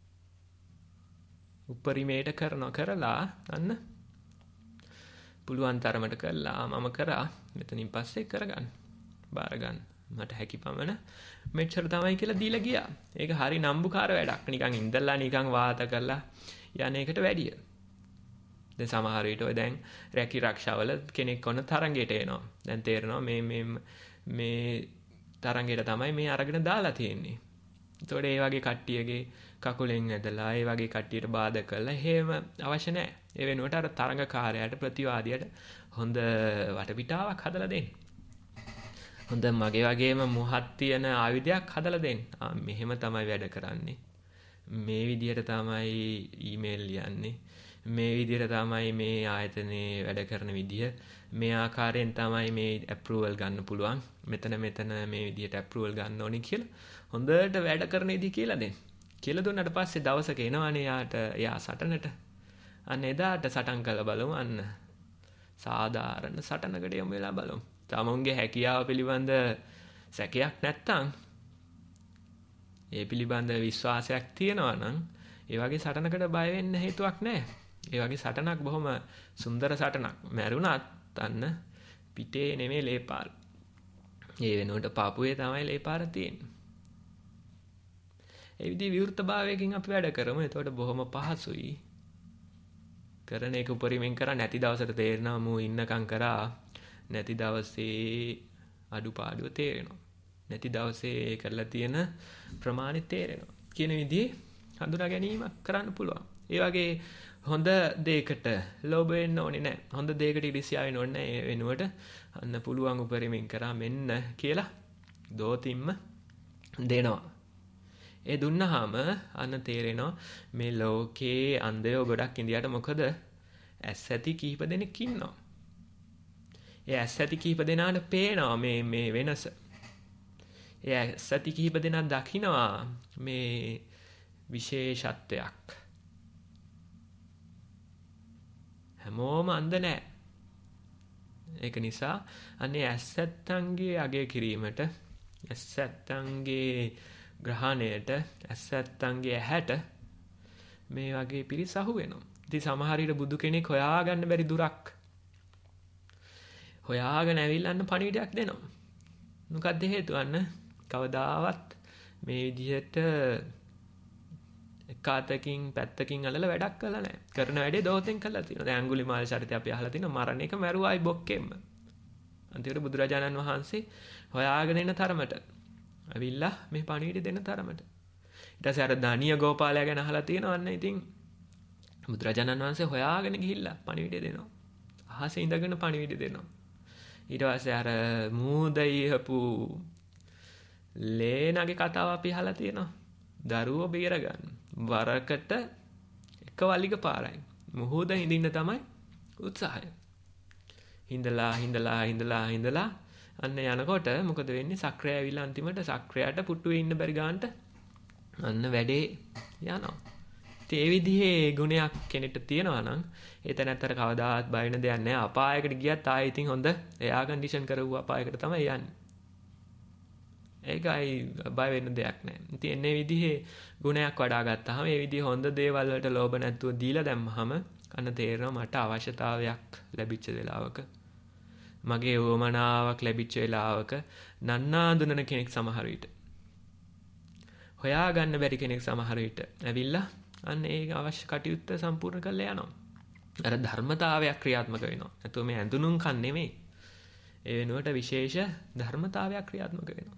උපරිමයට කරනවා කරලා අන්න පුළුවන් තරමට කළා මම කරා මෙතනින් පස්සේ කරගන්න. බාර ගන්න. මට හැකි පමණ මෙච්චර තමයි කියලා දීලා ගියා. ඒක හරි නම්බුකාර වැඩක්. නිකන් ඉඳලා නිකන් වාත කරලා යන එකට වැඩිය. දැන් සමහර විට ඔය දැන් රැකී ආරක්ෂාවල කෙනෙක් ඔන්න තරංගයට එනවා. දැන් තේරෙනවා මේ මේ මේ තරංගයට තමයි මේ අරගෙන දාලා තියෙන්නේ. ඒතකොට ඒ වගේ කට්ටියගේ කකුලෙන් ඇදලා ඒ වගේ කට්ටියට බාධා කරලා එහෙම අවශ්‍ය නැහැ. ඒ වෙනුවට අර තරංගකාරයාට ප්‍රතිවාදියට හොඳ වටපිටාවක් හදලා දෙන්න. හොඳ මගේ වගේම මුහත් තියෙන ආයුධයක් හදලා දෙන්න. ආ මෙහෙම තමයි වැඩ කරන්නේ. මේ විදිහට තමයි ඊමේල් ලියන්නේ. මේ විදිහට තමයි මේ ආයතනයේ වැඩ කරන විදිහ. මේ ආකාරයෙන් තමයි මේ ඇප්‍රූවල් ගන්න පුළුවන්. මෙතන මෙතන මේ විදිහට ඇප්‍රූවල් ගන්න ඕනේ කියලා හොඳට වැඩ කරන විදිහ කියලා දෙන්න. කියලා දුන්නාට පස්සේ දවසක එනවනේ යාට එයා සටනට. අන්න එදාට සටන් කළ බලමු අන්න. සාධාරණ සටනකට යමු වෙලා බලමු. තමුන්ගේ හැකියාව පිළිබඳ සැකයක් නැත්තම් ඒ පිළිබඳ විශ්වාසයක් තියෙනවා නම් ඒ වගේ සටනකට බය වෙන්න හේතුවක් නැහැ. ඒ වගේ සටනක් බොහොම සුන්දර සටනක්. මැරුණත් අන්න පිටේ නෙමෙයි ලේපාර. ඒ වෙනුවට පාපුවේ තමයි ලේපාර තියෙන්නේ. ඒ විදිහ විවෘතභාවයකින් අපි වැඩ කරමු. එතකොට බොහොම පහසුයි. කරන එක උපරිමෙන් කරා නැති දවසට තේරෙනවා මූ ඉන්නකම් කරා නැති දවසේ අඩුපාඩුව තේරෙනවා. නැති දවසේ කරලා තියෙන ප්‍රමාණය තේරෙනවා. කියන විදිහේ හඳුනා ගැනීමක් කරන්න පුළුවන්. ඒ වගේ හොඳ දෙයකට ලෝභ වෙන්න ඕනේ නැහැ. හොඳ දෙයකට ඉරිසියා වෙන්න ඕනේ නැහැ. ඒ වෙනුවට අන්න පුළුවන් උපරිමෙන් කරා මෙන්න කියලා දෝතිම්ම දෙනවා. ඒ දුන්නාම අන්න තේරෙනවා මේ ලෝකේ අන්ධයෝ ගොඩක් ඉඳියට මොකද ඇස් ඇති කීප දෙනෙක් ඉන්නවා. ඒ ඇස් ඇති කීප දෙනාට පේනවා මේ මේ වෙනස. ඒ ඇස් ඇති කීප දෙනා දකිනවා මේ විශේෂත්වයක්. හැමෝම අන්ධ නැහැ. ඒක නිසා අනේ ඇස් ඇත්තන්ගේ අගය කිරීමට ඇස් ඇත්තන්ගේ ග්‍රහණයට ඇස් ඇත්තන්ගේ ඇහැට මේ වගේ පිරිස අහු වෙනවා. ඉතින් සමහර විට බුදු කෙනෙක් හොයාගන්න බැරි දුරක් හොයාගෙන ඇවිල්ලා පණිවිඩයක් දෙනවා. මොකක්ද හේතුව? අන්න කවදාවත් මේ විදිහට එකාතකින් පැත්තකින් අල්ලලා වැඩක් කළා නැහැ. කරන වැඩේ දෝතෙන් කළා තියෙනවා. දැන් අඟුලිමාල චරිතය අපි අහලා තිනවා මරණ එක මරුවයි බොක්කෙම්ම. අන්තිමට බුදුරජාණන් වහන්සේ හොයාගෙන එන තරමට අවිල්ලා මේ පණිවිඩ දෙන තරමට. ඊට පස්සේ අර දානිය ගෝපාලයා ගැන අහලා තියෙනවා. අන්න ඉතින් බුදුරජාණන් වහන්සේ හොයාගෙන ගිහිල්ලා පණිවිඩ දෙනවා. අහසේ ඉඳගෙන පණිවිඩ දෙනවා. ඊට පස්සේ අර මූදයිහපු ලේනගේ කතාව අපි අහලා තියෙනවා. දරුවෝ බේරගන්න. වරකට එක වලිග පාරයි. මුහුද හිඳින්න තමයි උත්සාහය. හිඳලා හිඳලා හිඳලා හිඳලා අන්න යනකොට මොකද වෙන්නේ? සක්‍රය ඇවිල්ලා අන්තිමට සක්‍රයට පුටුවේ ඉන්න බැරි ගන්නට අන්න වැඩේ යනවා. ඉතින් ඒ විදිහේ ගුණයක් කෙනෙක්ට තියෙනවා නම් එතනතර කවදාවත් බය වෙන දෙයක් නැහැ. අපායකට ගියත් ආයෙ ඉතින් හොඳ එයා කන්ඩිෂන් කරවුව අපායකට තමයි යන්නේ. ඒකයි බය වෙන්න දෙයක් නැහැ. ඉතින් එන්නේ විදිහේ ගුණයක් වඩා ගත්තාම ඒ විදිහේ හොඳ දේවල් වලට ලෝභ නැතුව දීලා දැම්මහම අන්න තේරෙනවා මට අවශ්‍යතාවයක් ලැබිච්ච වෙලාවක මගේ වමනාවක් ලැබිච්ච වෙලාවක නන්නාඳුනන කෙනෙක් සමහර විට හොයාගන්න බැරි කෙනෙක් සමහර විට ඇවිල්ලා අන්න ඒ අවශ්‍ය කටයුත්ත සම්පූර්ණ කරලා යනවා. අර ධර්මතාවයක් ක්‍රියාත්මක වෙනවා. නැතුව මේ ඇඳුනුම් කන් නෙමෙයි. ඒ වෙනුවට විශේෂ ධර්මතාවයක් ක්‍රියාත්මක වෙනවා.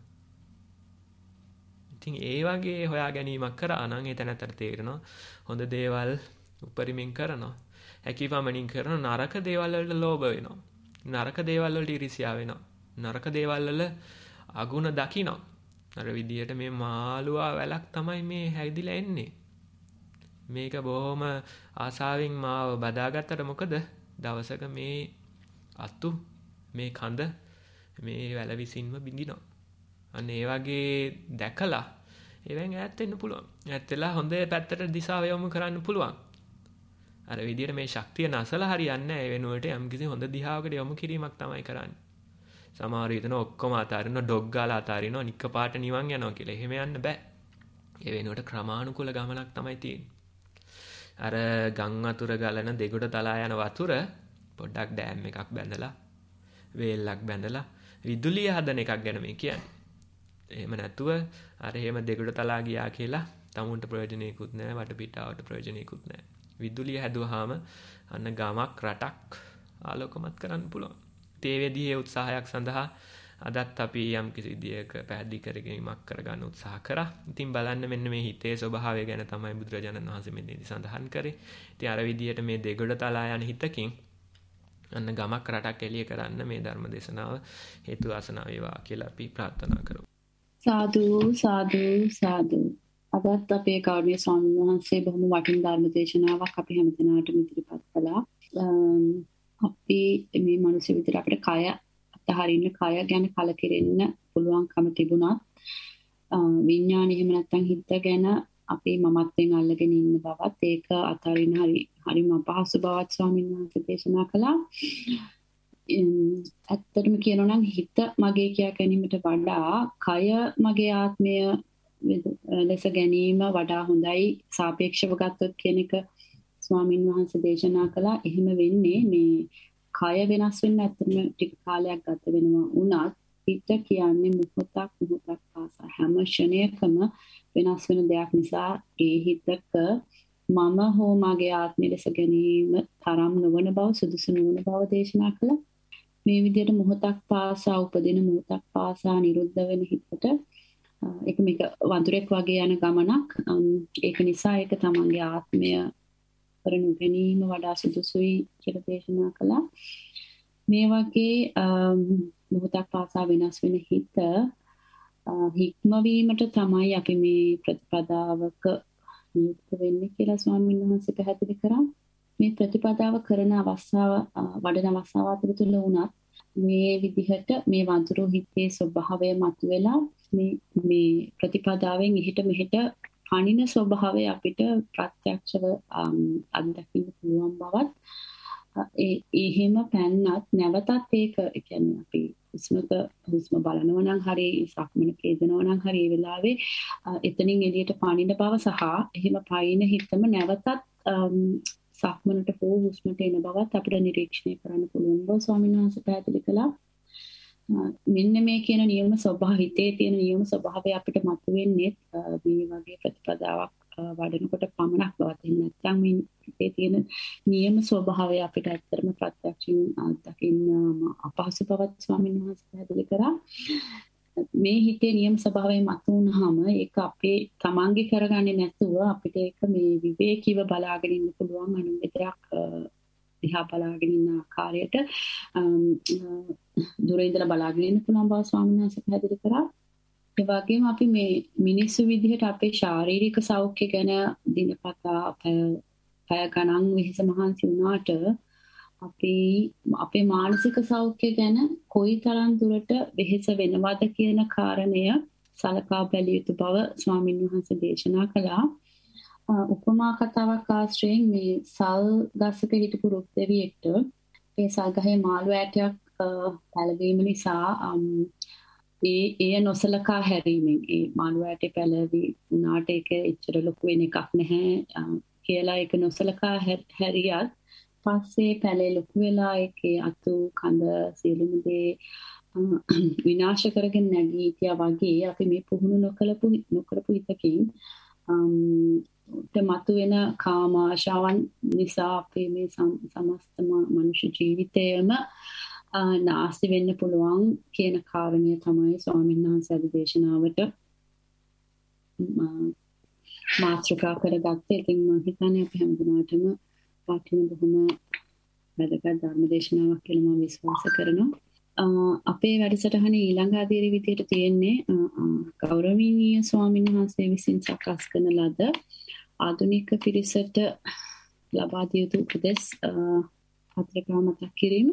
ඉතින් ඒ වගේ හොයා ගැනීමක් කරා නම් එතනතර තේරෙනවා හොඳ දේවල් උපරිමෙන් කරනවා. හැකියපමණින් කරන නරක දේවල් වලට ලෝභ වෙනවා. නරක දේවල් වලට ඊර්ෂ්‍යා වෙනවා. නරක දේවල් වල අගුණ දකිනවා. අර විදියට මේ මාළුවා වැලක් තමයි මේ හැදිලා එන්නේ. මේක බොහොම ආසාවෙන් මාව බදාගත්තට මොකද දවසක මේ අතු මේ කඳ මේ වැල විසින්ම බිඳිනවා. අන්න ඒ වගේ දැකලා ඒවෙන් ඈත් වෙන්න පුළුවන්. ඈත් වෙලා හොඳ පැත්තට දිශාව යොමු කරන්න පුළුවන්. අර විදියට මේ ශක්තිය නැසලා හරියන්නේ නැහැ. ඒ වෙනුවට යම්කිසි හොඳ දිහාවකට යොමු කිරීමක් තමයි කරන්නේ. සමහරව හිතන ඔක්කොම අතාරින ඩොග් ගාලා අතාරිනවා නික්ක පාට නිවන් යනවා කියලා. එහෙම යන්න බෑ. ඒ වෙනුවට ක්‍රමානුකූල ගමනක් තමයි තියෙන්නේ. අර ගම් වතුර ගලන දෙගොඩ තලා යන වතුර පොඩ්ඩක් ඩෑම් එකක් බැඳලා වේල්ලක් බැඳලා විදුලිය හදන එකක් ගැන මේ කියන්නේ. එහෙම නැතුව අර එහෙම දෙගොඩ තලා ගියා කියලා තමුන්ට ප්‍රයෝජනෙකුත් නැහැ, වටපිටාවට ප්‍රයෝජනෙකුත් නැහැ. විදුලිය හැදුවාම අන්න ගමක් රටක් ආලෝකමත් කරන්න පුළුවන්. ඒ වෙදියේ උත්සාහයක් සඳහා අදත් අපි යම් කිසි විදියක පැහැදිලි කරගැනීමක් කරගන්න උත්සාහ කරා. ඉතින් බලන්න මෙන්න මේ හිතේ ස්වභාවය ගැන තමයි බුදුරජාණන් වහන්සේ මෙතනදී සඳහන් කරේ. ඉතින් අර විදියට මේ දෙගොඩ තලා යන හිතකින් අන්න ගමක් රටක් එළිය කරන්න මේ ධර්ම දේශනාව හේතු වාසනා වේවා කියලා අපි ප්‍රාර්ථනා කරමු. සාදු සාදු සාදු. අදත් අපේ ගෞරවනීය ස්වාමීන් වහන්සේ බොහොම වටිනා ධර්ම දේශනාවක් අපි හැමදෙනාටම ඉදිරිපත් කළා. අපි මේ මිනිස් විදිහට අපිට කය අතහරින්න කය ගැන කලකිරෙන්න පුළුවන්කම තිබුණත් විඥාණය එහෙම නැත්නම් හිත ගැන අපි මමත්වෙන් අල්ලගෙන ඉන්න බවත් ඒක අතහරින්න හරි හරිම අපහසු බවත් ස්වාමීන් වහන්සේ දේශනා කළා. ඇත්තටම කියනවා නම් හිත මගේ කියා ගැනීමට වඩා කය මගේ ආත්මය ලෙස ගැනීම වඩා හොඳයි සාපේක්ෂව ගත්තොත් කියන එක ස්වාමීන් වහන්සේ දේශනා කළා. එහෙම වෙන්නේ මේ කය වෙනස් වෙන්න ඇත්තටම ටික කාලයක් ගත වෙනවා වුණත් හිත කියන්නේ මොහොතක් මොහොතක් පාසා හැම ක්ෂණයකම වෙනස් වෙන දෙයක් නිසා ඒ හිතක මම හෝ මගේ ආත්මය ලෙස ගැනීම තරම් නොවන බව සුදුසු නොවන බව දේශනා කළා. මේ විදිහට මොහොතක් පාසා උපදින මොහොතක් පාසා නිරුද්ධ වෙන හිතට ඒක මේක වඳුරෙක් වගේ යන ගමනක්. ඒක නිසා ඒක තමන්ගේ ආත්මය කරනු ගැනීම වඩා සුදුසුයි කියලා දේශනා කළා. මේ වගේ මොහොතක් පාසා වෙනස් වෙන හිත හික්මවීමට තමයි අපි මේ ප්‍රතිපදාවක නියුක්ත වෙන්නේ කියලා ස්වාමීන් වහන්සේ පැහැදිලි කරා. මේ ප්‍රතිපදාව කරන අවස්ථාව වඩන අවස්ථාව අතරතුර වුණත් මේ විදිහට මේ වඳුරු හිතේ ස්වභාවය මතුවෙලා මේ මේ ප්‍රතිපදාවෙන් එහෙට මෙහෙට පණින ස්වභාවය අපිට ප්‍රත්‍යක්ෂව අත්දකින්න පුළුවන් බවත් ඒ එහෙම පැන්නත් නැවතත් ඒක කියන්නේ අපි හුස්මක හුස්ම බලනවා නම් හරි සක්මනක යෙදෙනවා නම් හරි ඒ වෙලාවේ එතනින් එළියට පණින බව සහ එහෙම පයින් හිතම නැවතත් සක්මනට හෝ හුස්මට එන බවත් අපිට නිරීක්ෂණය කරන්න පුළුවන් බව ස්වාමීන් වහන්සේ පැහැදිලි කළා. මෙන්න මේ කියන නියම ස්වභාවය හිතේ තියෙන නියම ස්වභාවය අපිට මතුවෙන්නේ මේ වගේ ප්‍රතිපදාවක් වඩනකොට පමණක් බවත්. එහෙම නැත්නම් මේ හිතේ තියෙන නියම ස්වභාවය අපිට ඇත්තටම ප්‍රත්‍යක්ෂයෙන් දකින්න අපහසු බවත් ස්වාමීන් වහන්සේ පැහැදිලි කරා. මේ හිතේ නියම ස්වභාවය මතුවුනහම ඒක අපේ තමන්ගේ කරගන්නේ නැතුව අපිට ඒක මේ විවේකීව බලාගෙන ඉන්න පුළුවන් අනුන්ගේ දෙයක් දිහා බලාගෙන ඉන්න ආකාරයට දුරින් ඉඳලා බලාගෙන ඉන්න පුළුවන් බව ස්වාමීන් වහන්සේ පැහැදිලි කරා. ඒ වගේම අපි මේ මිනිස්සු විදිහට අපේ ශාරීරික සෞඛ්‍ය ගැන දිනපතා පැය ගණන් වෙහෙස මහන්සි වුණාට අපි අපේ මානසික සෞඛ්‍ය ගැන කොයිතරම් දුරට වෙහෙස වෙනවද කියන කාරණය සලකා බැලිය යුතු බව ස්වාමීන් වහන්සේ දේශනා කළා. උපමා කතාවක් ආශ්‍රයෙන් මේ සල් ගසක හිටපු රුක් දෙවියෙක්ට ඒ සල් ගහේ මාළු ඇටයක් පැලවීම නිසා ඒ එය නොසලකා හැරීමෙන් ඒ මාළු ඇටේ පැලවි උනාට ඒක එච්චර ලොකු වෙන එකක් නැහැ කියලා ඒක නොසලකා හැරියත් පස්සේ පැලේ ලොකු වෙලා ඒකේ අතු කඳ සියලුම දේ විනාශ කරගෙන නැගී හිටියා වගේ අපි මේ පුහුණු නොකලපු නොකරපු හිතකින් මතු වෙන කාම ආශාවන් නිසා අපේ මේ සමස්ත මනුෂ්‍ය ජීවිතයම නාස්ති වෙන්න පුළුවන් කියන කාරණය තමයි ස්වාමීන් වහන්සේ දේශනාවට මාතෘකා කරගත්තේ. ඉතින් මම හිතන්නේ අපි හැමදෙනාටම වටින බොහොම වැදගත් ධර්ම දේශනාවක් කියලා මම විශ්වාස කරනවා. අපේ වැඩසටහනේ ඊළඟ අදියර විදියට තියෙන්නේ ගෞරවනීය ස්වාමීන් වහන්සේ විසින් සකස් කරන ලද ආධුනික පිරිසට ලබා දිය යුතු උපදෙස් පත්‍රිකා මතක් කිරීම.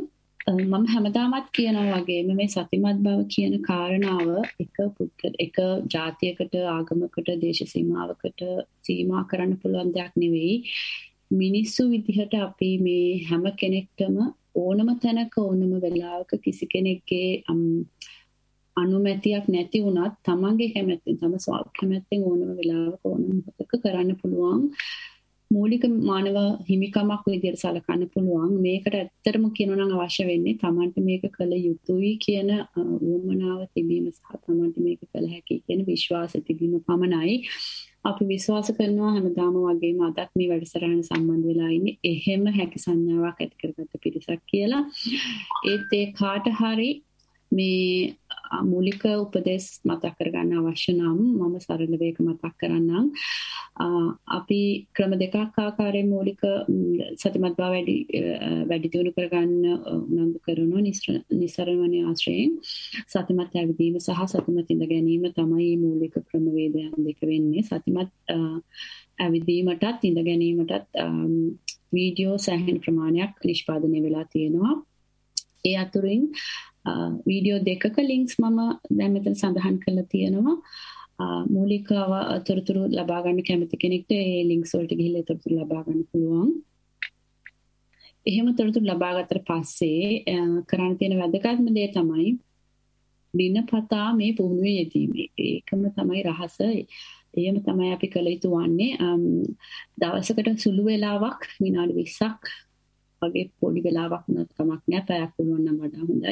මම හැමදාමත් කියනවා වගේම මේ සතිමත් බව කියන කාරණාව එක පුද්ගල එක ජාතියකට ආගමකට දේශ සීමාවකට සීමා කරන්න පුළුවන් දෙයක් නෙවෙයි. මිනිස්සු විදිහට අපි මේ හැම කෙනෙක්ටම ඕනම තැනක ඕනම වෙලාවක කිසි කෙනෙක්ගේ අනුමැතියක් නැති වුණත් තමන්ගේ කැමැත්තෙන් තම ස්වල්ප කැමැත්තෙන් ඕනම වෙලාවක ඕනම මොහොතක කරන්න පුළුවන් මූලික මානව හිමිකමක් විදිහට සලකන්න පුළුවන්. මේකට ඇත්තටම කියනවා නම් අවශ්‍ය වෙන්නේ තමන්ට මේක කළ යුතුයි කියන උවමනාව තිබීම සහ තමන්ට මේක කළ හැකි කියන විශ්වාසය තිබීම පමණයි. අපි විශ්වාස කරනවා හැමදාම වගේම අදත් මේ වැඩසටහන සම්බන්ධ වෙලා ඉන්නේ එහෙම හැකි සංඥාවක් ඇති කරගත්ත පිරිසක් කියලා. ඒත් ඒ කාට හරි මේ මූලික උපදෙස් මතක් කරගන්න අවශ්‍ය නම් මම සරලව ඒක මතක් කරන්නම්. අපි ක්‍රම දෙකක් ආකාරයෙන් මූලික සතිමත් බව වැඩි වැඩි දියුණු කරගන්න උනන්දු කරනවා. නිස්සරණවනේ ආශ්‍රයෙන් සතිමත් ඇවිදීම සහ සතිමත් ඉඳ ගැනීම තමයි මූලික ක්‍රමවේදයන් දෙක වෙන්නේ. සතිමත් ඇවිදීමටත් ඉඳ ගැනීමටත් වීඩියෝ සෑහෙන ප්‍රමාණයක් නිෂ්පාදනය වෙලා තියෙනවා. ඒ අතුරින් වීඩියෝ දෙකක ලින්ක්ස් මම දැන් මෙතන සඳහන් කරලා තියෙනවා. මූලික තොරතුරු ලබා ගන්න කැමති කෙනෙක්ට ඒ ලින්ක්ස් වලට ගිහිල්ලා තොරතුරු ලබා ගන්න පුළුවන්. එහෙම තොරතුරු ලබා ගත්තට පස්සේ කරන්න තියෙන වැදගත්ම දේ තමයි දිනපතා මේ පුහුණුවේ යෙදීම. ඒකම තමයි රහස. එහෙම තමයි අපි කළ යුතු වන්නේ. දවසකට සුළු වෙලාවක් විනාඩි විස්සක් වගේ පොඩි වෙලාවක් වුණත් කමක් නැහැ. පැයක් වුණා නම් වඩා හොඳයි.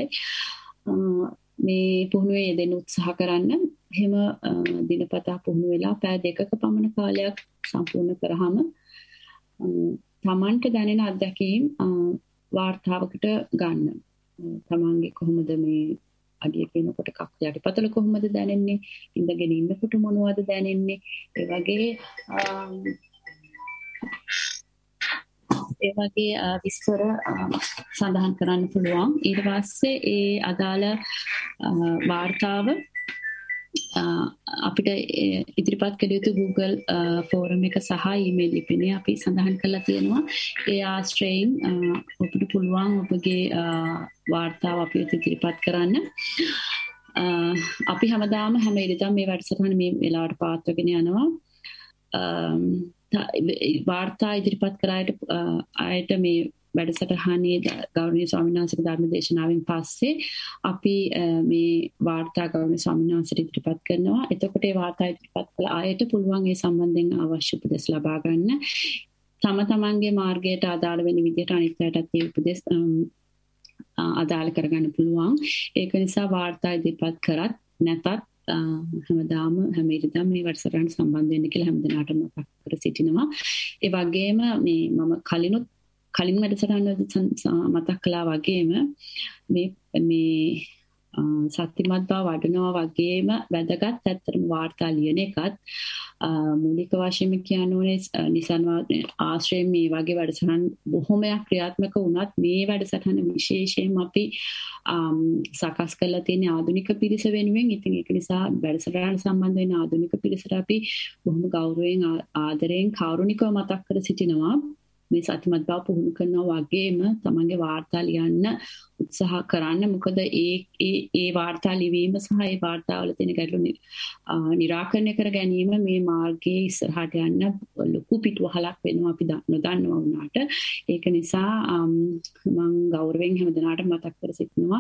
මේ පුහුණුවේ යෙදෙන්න උත්සාහ කරන්න. එහෙම දිනපතා පුහුණු වෙලා පැය දෙකක පමණ කාලයක් සම්පූර්ණ කරාම තමන්ට දැනෙන අත්දැකීම් වාර්තාවකට ගන්න. තමන්ගේ කොහොමද මේ අඩිය කියනකොට කක් යටිපතුල කොහොමද දැනෙන්නේ? ඉඳගෙන ඉන්නකොට මොනවද දැනෙන්නේ? ඒ වගේ ඒ වගේ විස්තර සඳහන් කරන්න පුළුවන්. ඊට පස්සේ ඒ අදාළ වාර්තාව අපිට ඉදිරිපත් කළ යුතු Google ෆෝරම් එක සහ ඊමේල් ලිපිනේ අපි සඳහන් කරලා තියෙනවා. ඒ ආශ්‍රයෙන් ඔබට පුළුවන් ඔබගේ වාර්තාව අපිට ඉදිරිපත් කරන්න. අපි හැමදාම හැම ඉරිදා මේ වැඩසටහන මේ වෙලාවට පාත්වගෙන යනවා. වාර්තා ඉදිරිපත් කරායට ආයට මේ වැඩසටහනේ ගෞරවනීය ස්වාමීන් වහන්සේගේ ධර්ම දේශනාවෙන් පස්සේ අපි මේ වාර්තා ගෞරවනීය ස්වාමීන් වහන්සේට ඉදිරිපත් කරනවා. එතකොට ඒ වාර්තා ඉදිරිපත් කළ ආයට පුළුවන් ඒ සම්බන්ධයෙන් අවශ්‍ය උපදෙස් ලබා ගන්න. තම තමන්ගේ මාර්ගයට අදාළ වෙන විදිහට අනිත් අයටත් ඒ උපදෙස් අදාළ කරගන්න පුළුවන්. ඒක නිසා වාර්තා ඉදිරිපත් කරත් නැතත් හැමදාම හැම ඉරිදාම මේ වැඩසටහන සම්බන්ධ වෙන්න කියලා හැමදෙනාටම මතක් කර සිටිනවා. ඒ වගේම මේ මම කලිනුත් කලින් වැඩසටහන මතක් කළා වගේම මේ මේ සත්‍යමත් බව වඩනවා වගේම වැදගත් ඇත්තටම වාර්තා ලියන එකත් මූලික වශයෙන්ම කියනෝනේ නිසන්වාදී ආශ්‍රයෙන් මේ වගේ වැඩසටහන් බොහොමයක් ක්‍රියාත්මක වුණත් මේ වැඩසටහන විශේෂයෙන්ම අපි සකස් කරලා තියෙන ආධුනික පිරිස වෙනුවෙන්. ඉතින් ඒක නිසා වැඩසටහන සම්බන්ධ වෙන ආධුනික පිරිසට අපි බොහොම ගෞරවයෙන් ආදරයෙන් කෞරුණිකව මතක් කර සිටිනවා. මේ සතිමත් බව පුහුණු කරනවා වගේම තමන්ගේ වාර්තා ලියන්න උත්සාහ කරන්න. මොකද ඒ ඒ ඒ වාර්තා ලිවීම සහ ඒ වාර්තාවල තියෙන ගැටලු निराකරණය කර ගැනීම මේ මාර්ගයේ ඉස්සරහට යන්න ලොකු පිටුවහලක් වෙනවා අපි නොදන්නවා වුණාට. ඒක නිසා මම ගෞරවයෙන් හැමදෙනාටම මතක් කර සිටිනවා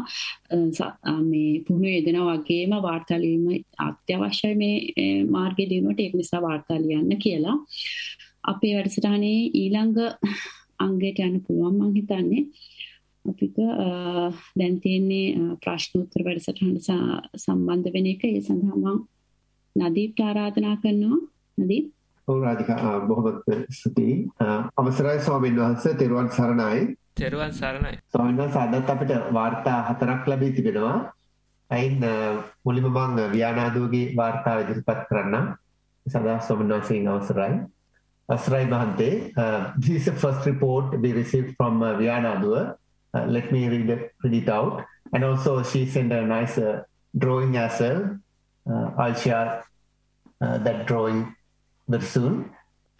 මේ පුහුණු යෙදෙනා වගේම වාර්තා ලිවීම අත්‍යවශ්‍යයි මේ මාර්ගයේ දිනුවට. ඒක නිසා වාර්තා ලියන්න කියලා. අපේ වැඩසටහනේ ඊළඟ අංගයට යන්න පුළුවන් මම හිතන්නේ. අපිට දැන් තියෙන්නේ ප්‍රශ්න උත්තර වැඩසටහන සම්බන්ධ වෙන එක. ඒ සඳහා මම නදීප්ට ආරාධනා කරනවා. නදීප්. ඔව් රාධිකා බොහොම ස්තුතියි. අවසරයි ස්වාමීන් වහන්සේ. තෙරුවන් සරණයි. තෙරුවන් සරණයි. ස්වාමීන් වහන්සේ අදත් අපිට වාර්තා හතරක් ලැබී තිබෙනවා. අයින් මුලින්ම මම ව්‍යානාදුවගේ වාර්තාව ඉදිරිපත් කරන්නම්. සදා ස්වාමීන් වහන්සේගේ අවසරයි. Asrai Mahante, uh, this is the first report we received from uh, Vianadua. Uh, let me read it, read it out. And also she sent a nice uh, drawing as well. Uh, I'll share uh, that drawing very soon.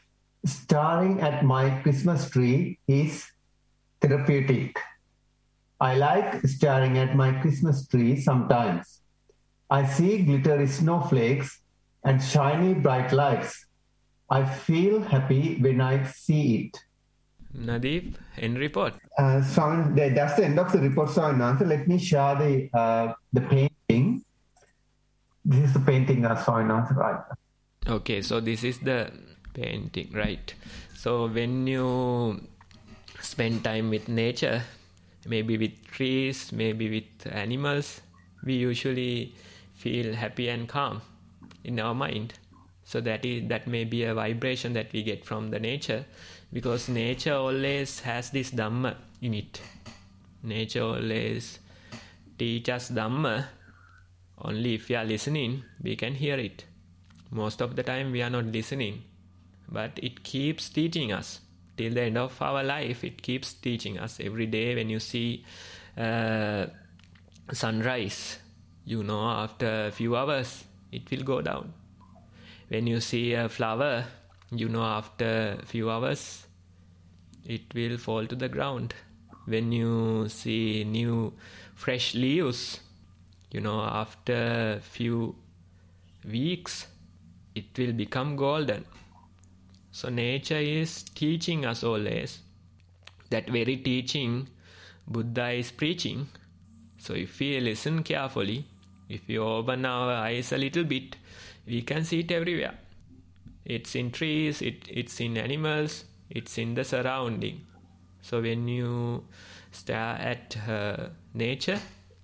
Staring at my Christmas tree is therapeutic. I like staring at my Christmas tree sometimes. I see glittery snowflakes and shiny bright lights. I feel happy when I see it. Nadeep, end report. Uh, so that's the end of the report. So let me share the uh, the painting. This is the painting I saw in answer, right? Okay, so this is the painting, right? So when you spend time with nature, maybe with trees, maybe with animals, we usually feel happy and calm in our mind. So that is that may be a vibration that we get from the nature, because nature always has this Dhamma in it. Nature always teaches Dhamma. Only if we are listening, we can hear it. Most of the time we are not listening, but it keeps teaching us. Till the end of our life, it keeps teaching us. Every day when you see uh, sunrise, you know after a few hours, it will go down. When you see a flower, you know after a few hours, it will fall to the ground. When you see new fresh leaves, you know after a few weeks, it will become golden. So nature is teaching us always. That very teaching Buddha is preaching. So if we listen carefully, if we open our eyes a little bit, we can see it everywhere. It's in trees, it, it's in animals, it's in the surrounding. So when you stare at uh, nature,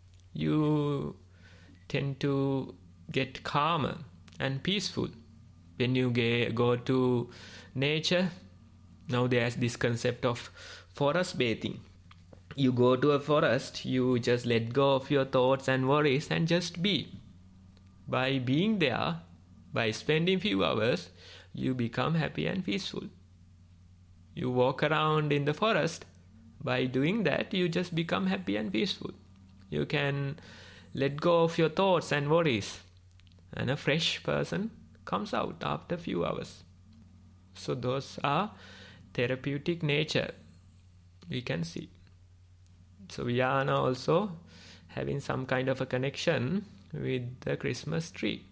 you tend to get calmer and peaceful. When you ge- go to nature, now there's this concept of forest bathing. You go to a forest, you just let go of your thoughts and worries and just be. By being there, by spending few hours, you become happy and peaceful. You walk around in the forest. By doing that, you just become happy and peaceful. You can let go of your thoughts and worries, and a fresh person comes out after a few hours. So those are therapeutic nature we can see. So we are now also having some kind of a connection with the Christmas tree.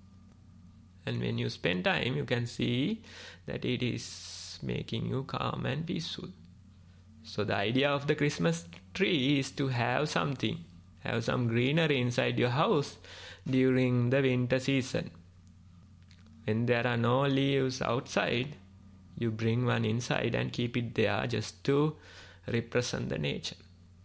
And when you spend time, you can see that it is making you calm and peaceful. So the idea of the Christmas tree is to have something, have some greenery inside your house during the winter season. When there are no leaves outside, you bring one inside and keep it there just to represent the nature.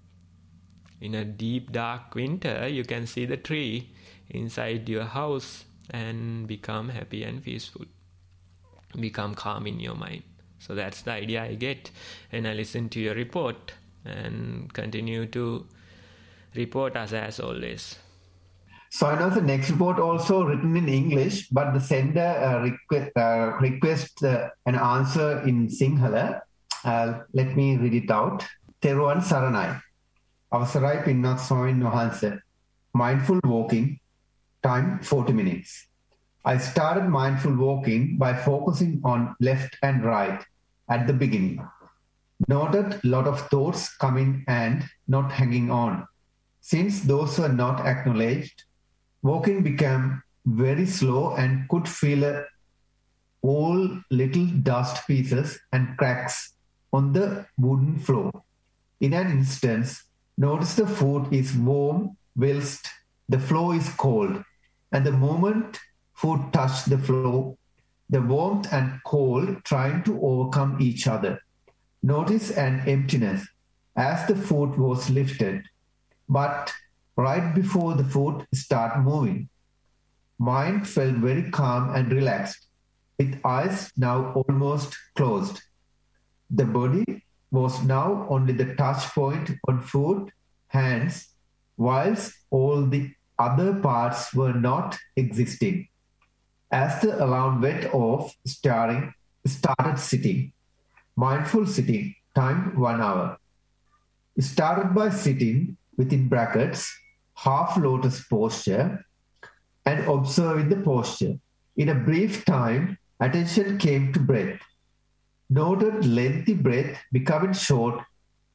In a deep dark winter, you can see the tree inside your house and become happy and peaceful. Become calm in your mind. So that's the idea I get when I listen to your report, and continue to report us as always. So I know the next report also written in English, but the sender uh, request, uh, request uh, an answer in Sinhala. Uh, let me read it out. Teruwan Saranai. Avasarai Pinnath Swamin Wahanse. Mindful walking. Time forty minutes. I started mindful walking by focusing on left and right at the beginning. Noted a lot of thoughts coming and not hanging on. Since those were not acknowledged, walking became very slow and could feel a, all little dust pieces and cracks on the wooden floor. In an instance, notice the food is warm whilst the floor is cold, and the moment food touched the floor, the warmth and cold trying to overcome each other. Notice an emptiness as the food was lifted, but right before the foot start moving. Mind felt very calm and relaxed, with eyes now almost closed. The body was now only the touch point on foot, hands, whilst all the other parts were not existing. As the alarm went off, starting, started sitting. Mindful sitting, time one hour. Started by sitting within brackets, half lotus posture, and observing the posture. In a brief time, attention came to breath. Noted lengthy breath becoming short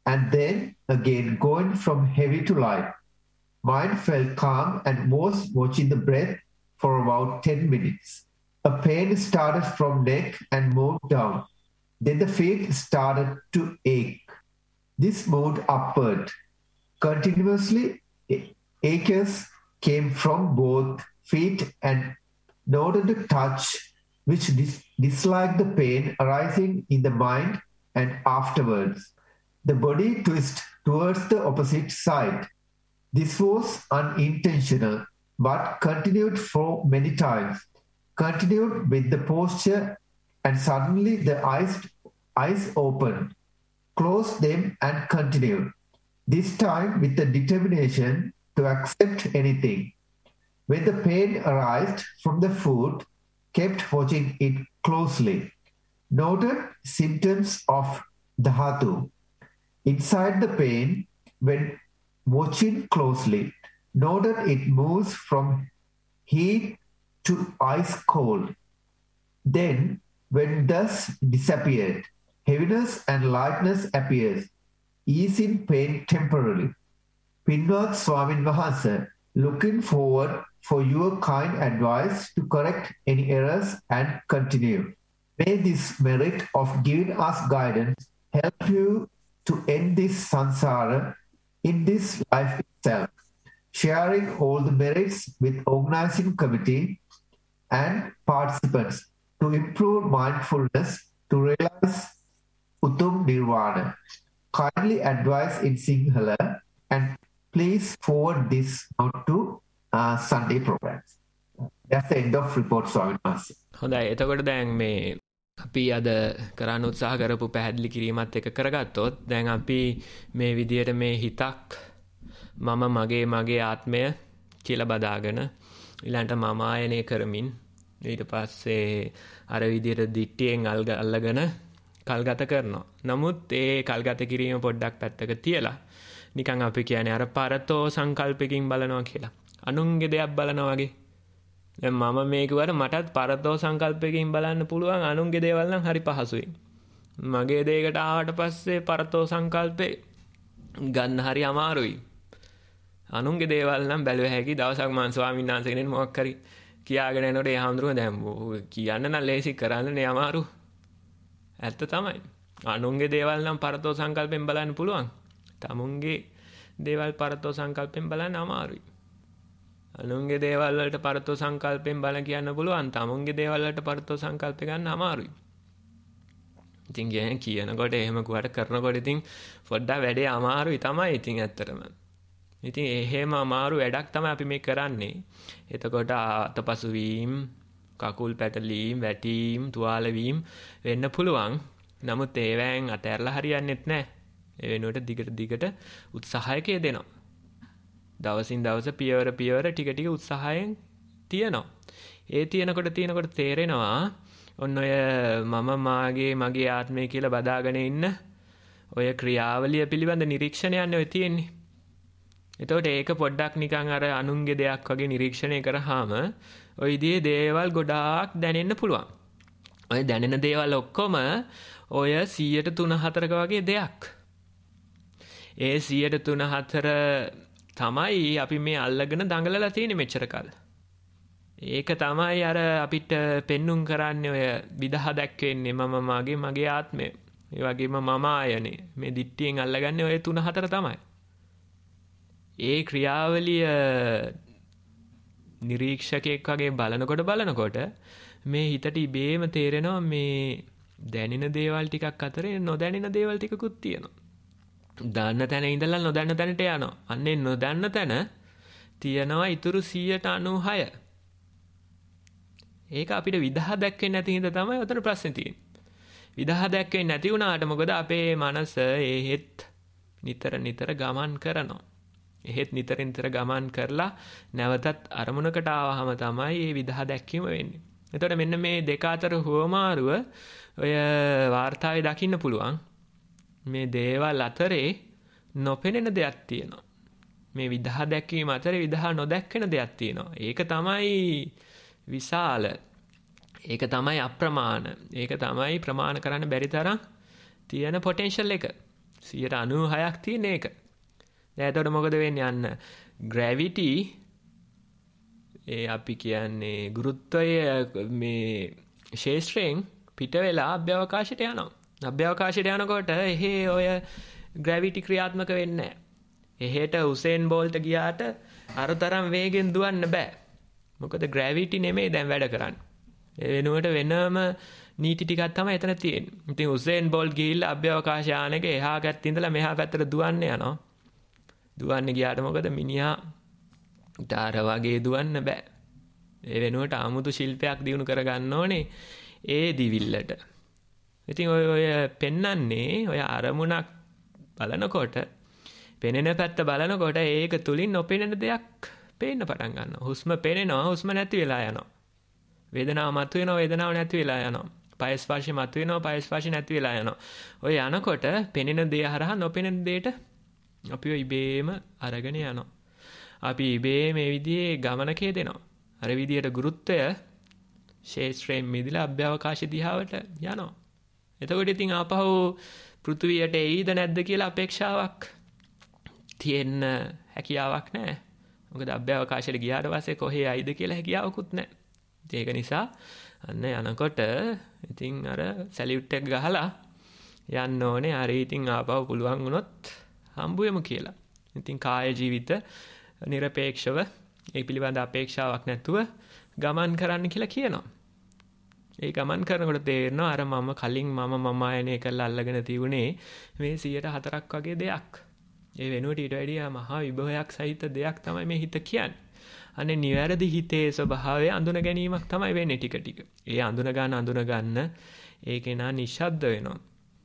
and then again going from heavy to light. Mind felt calm and was watching the breath for about ten minutes. A pain started from neck and moved down. Then the feet started to ache. This moved upward. Continuously, aches came from both feet and noted the touch, which dis- disliked the pain arising in the mind and afterwards. The body twisted towards the opposite side. This was unintentional, but continued for many times. Continued with the posture, and suddenly the eyes, eyes opened, closed them and continued. This time with the determination to accept anything. When the pain arose from the foot, kept watching it closely. Noted symptoms of dhatu. Inside the pain, when watching closely, noted it moves from heat to ice cold. Then, when thus disappeared, heaviness and lightness appears, easing pain temporarily. Pinwat Swamin Vahasa, looking forward for your kind advice to correct any errors and continue. May this merit of giving us guidance help you to end this samsara in this life itself, sharing all the merits with organizing committee and participants to improve mindfulness to realize Utum Nirvana. Kindly advise in Sinhala and please forward this out to uh, Sunday programs. That's the end of report, Swamin Wahanse. හොඳයි. එතකොට දැන් මේ අපි අද කරන්න උත්සාහ කරපු පැහැදිලි කිරීමත් එක කරගත්තොත් දැන් අපි මේ විදියට මේ හිතක් මම මගේ මගේ ආත්මය කියලා බදාගෙන ඊළඟට මම ආයනය කරමින් ඊට පස්සේ අර විදියට දිට්ටියෙන් අල්ලගෙන කල්ගත කරනවා. නමුත් ඒ කල්ගත කිරීම පොඩ්ඩක් පැත්තක තියලා නිකන් අපි කියන්නේ අර පරතෝ සංකල්පකින් බලනවා කියලා. අනුන්ගේ දෙයක් බලනවා වගේ. දැන් මම මේ කිව්වට මටත් පරතෝ සංකල්පකින් බලන්න පුළුවන් අනුන්ගේ දේවල් නම් හරි පහසුයි. මගේ දෙයකට ආවට පස්සේ පරතෝ සංකල්පේ ගන්න හරි අමාරුයි. අනුන්ගේ දේවල් නම් බැලුව හැකි. දවසක් මම ස්වාමීන් වහන්සේ කෙනෙක් මොකක් හරි කියාගෙන යනකොට ඒ හඳුරන දැන් කියන්න නම් ලේසි කරන්නනේ අමාරු. ඇත්ත තමයි. අනුන්ගේ දේවල් නම් පරතෝ සංකල්පෙන් බලන්න පුළුවන්. තමුන්ගේ දේවල් පරතෝ සංකල්පෙන් බලන්න අමාරුයි. අනුන්ගේ දේවල් වලට පරතෝ සංකල්පෙන් බලන කියන්න පුළුවන්. තමුන්ගේ දේවල් වලට පරතෝ සංකල්ප ගන්න අමාරුයි. ඉතින් කියන්නේ කියනකොට එහෙම කුවට කරනකොට ඉතින් පොඩ්ඩක් වැඩේ අමාරුයි තමයි ඉතින් ඇත්තටම. ඉතින් එහෙම අමාරු වැඩක් තමයි අපි මේ කරන්නේ. එතකොට අතපසු වීම, කකුල් පැටලීම්, වැටීම්, තුවාල වීම වෙන්න පුළුවන්. නමුත් ඒවෙන් අතහැරලා හරියන්නේත් නැහැ. ඒ වෙනුවට දිගට දිගට උත්සාහයක යෙදෙනවා. දවසින් දවස පියවර පියවර ටික ටික උත්සාහයෙන් තියනවා. ඒ තියනකොට තියනකොට තේරෙනවා ඔන්න ඔය මම මාගේ මගේ ආත්මය කියලා බදාගෙන ඉන්න ඔය ක්‍රියාවලිය පිළිබඳ නිරීක්ෂණයන්නේ ඔය තියෙන්නේ. එතකොට ඒක පොඩ්ඩක් නිකන් අර අනුන්ගේ දෙයක් වගේ නිරීක්ෂණය කරාම ඔය විදිහේ දේවල් ගොඩාක් දැනෙන්න පුළුවන්. ඔය දැනෙන දේවල් ඔක්කොම ඔය සියයට තුන හතරක වගේ දෙයක්. ඒ සියයට තුන හතර තමයි අපි මේ අල්ලගෙන දඟලලා තියෙන්නේ මෙච්චර කල්. ඒක තමයි අර අපිට පෙන්눔 කරන්නේ ඔය විදහා දැක්වෙන්නේ මම මාගේ මගේ ආත්මය. ඒ වගේම මම ආයනේ. මේ දිට්ටියෙන් අල්ලගන්නේ ඔය තුන හතර තමයි. ඒ ක්‍රියාවලිය නිරීක්ෂකයෙක් වගේ බලනකොට බලනකොට මේ හිතට ඉබේම තේරෙනවා මේ දැනෙන දේවල් ටිකක් අතරේ නොදැනෙන දේවල් ටිකකුත් තියෙනවා. දන්න තැන ඉඳලා නොදන්න තැනට යනවා. අන්නේ නොදන්න තැන තියෙනවා ඉතුරු සියයට අනූහය. ඒක අපිට විදහා දැක්වෙන්නේ නැති හින්දා තමයි උතන ප්‍රශ්නේ තියෙන්නේ. විදහා දැක්වෙන්නේ නැති වුණාට මොකද අපේ මනස එහෙත් නිතර නිතර ගමන් කරනවා. එහෙත් නිතර නිතර ගමන් කරලා නැවතත් අරමුණකට ආවහම තමයි මේ විදහා දැක්වීම වෙන්නේ. එතකොට මෙන්න මේ දෙක අතර හුවමාරුව ඔය වාර්තාවේ දකින්න පුළුවන්. මේ දේවල් අතරේ නොපෙනෙන දෙයක් තියෙනවා. මේ විදහා දැක්වීම අතරේ විදහා නොදැක්වෙන දෙයක් තියෙනවා. ඒක තමයි විශාල. ඒක තමයි අප්‍රමාණ. ඒක තමයි ප්‍රමාණ කරන්න බැරි තරම් තියෙන පොටෙන්ෂල් එක. සියයට අනූහයක් තියෙන එක. දැන් එතකොට මොකද වෙන්නේ? යන්න ග්‍රැවිටි ඒ අපි කියන්නේ ගුරුත්වය මේ ශේෂ්ත්‍රයෙන් පිට වෙලා අභ්‍යවකාශයට යනවා. අභ්‍යවකාශයට යනකොට එහෙ ඔය ග්‍රැවිටි ක්‍රියාත්මක වෙන්නේ නැහැ. එහෙට උසේන් බෝල්ට් ගියාට අර තරම් වේගෙන් දුවන්න බෑ. මොකද ග්‍රැවිටි නෙමෙයි දැන් වැඩ කරන්නේ. ඒ වෙනුවට වෙනම නීති ටිකක් තමයි එතන තියෙන්නේ. ඉතින් උසේන් බෝල්ට් ගිහිල්ලා අභ්‍යවකාශ යානෙක එහා පැත්තේ ඉඳලා මෙහා පැත්තට දුවන්න යනවා. දුවන්න ගියාට මොකද මිනිහා ඊටාර වගේ දුවන්න බෑ. ඒ වෙනුවට 아무තු ශිල්පයක් දිනු කරගන්න ඕනේ ඒ දිවිල්ලට. ඉතින් ඔය ඔය පෙන්නන්නේ ඔය අරමුණක් බලනකොට පෙනෙන පැත්ත බලනකොට ඒක තුලින් නොපෙනෙන දෙයක් පේන්න පටන් ගන්නවා. හුස්ම පෙනෙනවා, හුස්ම නැති වෙලා යනවා. වේදනාව මතුවෙනවා, වේදනාව නැති වෙලා යනවා. පය ස්පර්ශය මතුවෙනවා, පය ස්පර්ශය නැති වෙලා යනවා. ඔය යනකොට පෙනෙන දේ හරහා නොපෙනෙන දෙයට අපිව ඉබේම අරගෙන යනවා. අපි ඉබේ මේ විදිහේ ගමනකේ දෙනවා. අර විදිහට ගුරුත්වය ශේෂ්ත්‍රයෙන් මිදලා අභ්‍යවකාශ දිහාවට යනවා. එතකොට ඉතින් ආපහු පෘථුවියට එයිද නැද්ද කියලා අපේක්ෂාවක් තියෙන්න හැකියාවක් නැහැ. මොකද අභ්‍යවකාශයට ගියාට පස්සේ කොහේ ආයිද කියලා හැකියාවකුත් නැහැ. ඒක නිසා අන්න යනකොට ඉතින් අර සැලියුට් එක ගහලා යන්න ඕනේ. අර ඉතින් ආපහු පුළුවන් වුණොත් හම්බුවෙමු කියලා. ඉතින් කාය ජීවිත নিরপেক্ষව ඒ පිළිබඳ අපේක්ෂාවක් නැතුව ගමන් කරන්න කියලා කියනවා. ඒ ගමන් කරනකොට තේරෙනවා අර මම කලින් මම මම ආයනය කරලා අල්ලගෙන තිබුණේ මේ සියයට හතරක් වගේ දෙයක්. ඒ වෙනුවට ඊට වැඩිය මහා විභවයක් සහිත දෙයක් තමයි මේ හිත කියන්නේ. අනේ නිවැරදි හිතේ ස්වභාවය අඳුන ගැනීමක් තමයි වෙන්නේ ටික ටික. ඒ අඳුන ගන්න අඳුන ගන්න ඒකේ නා නිශ්ශබ්ද වෙනවා.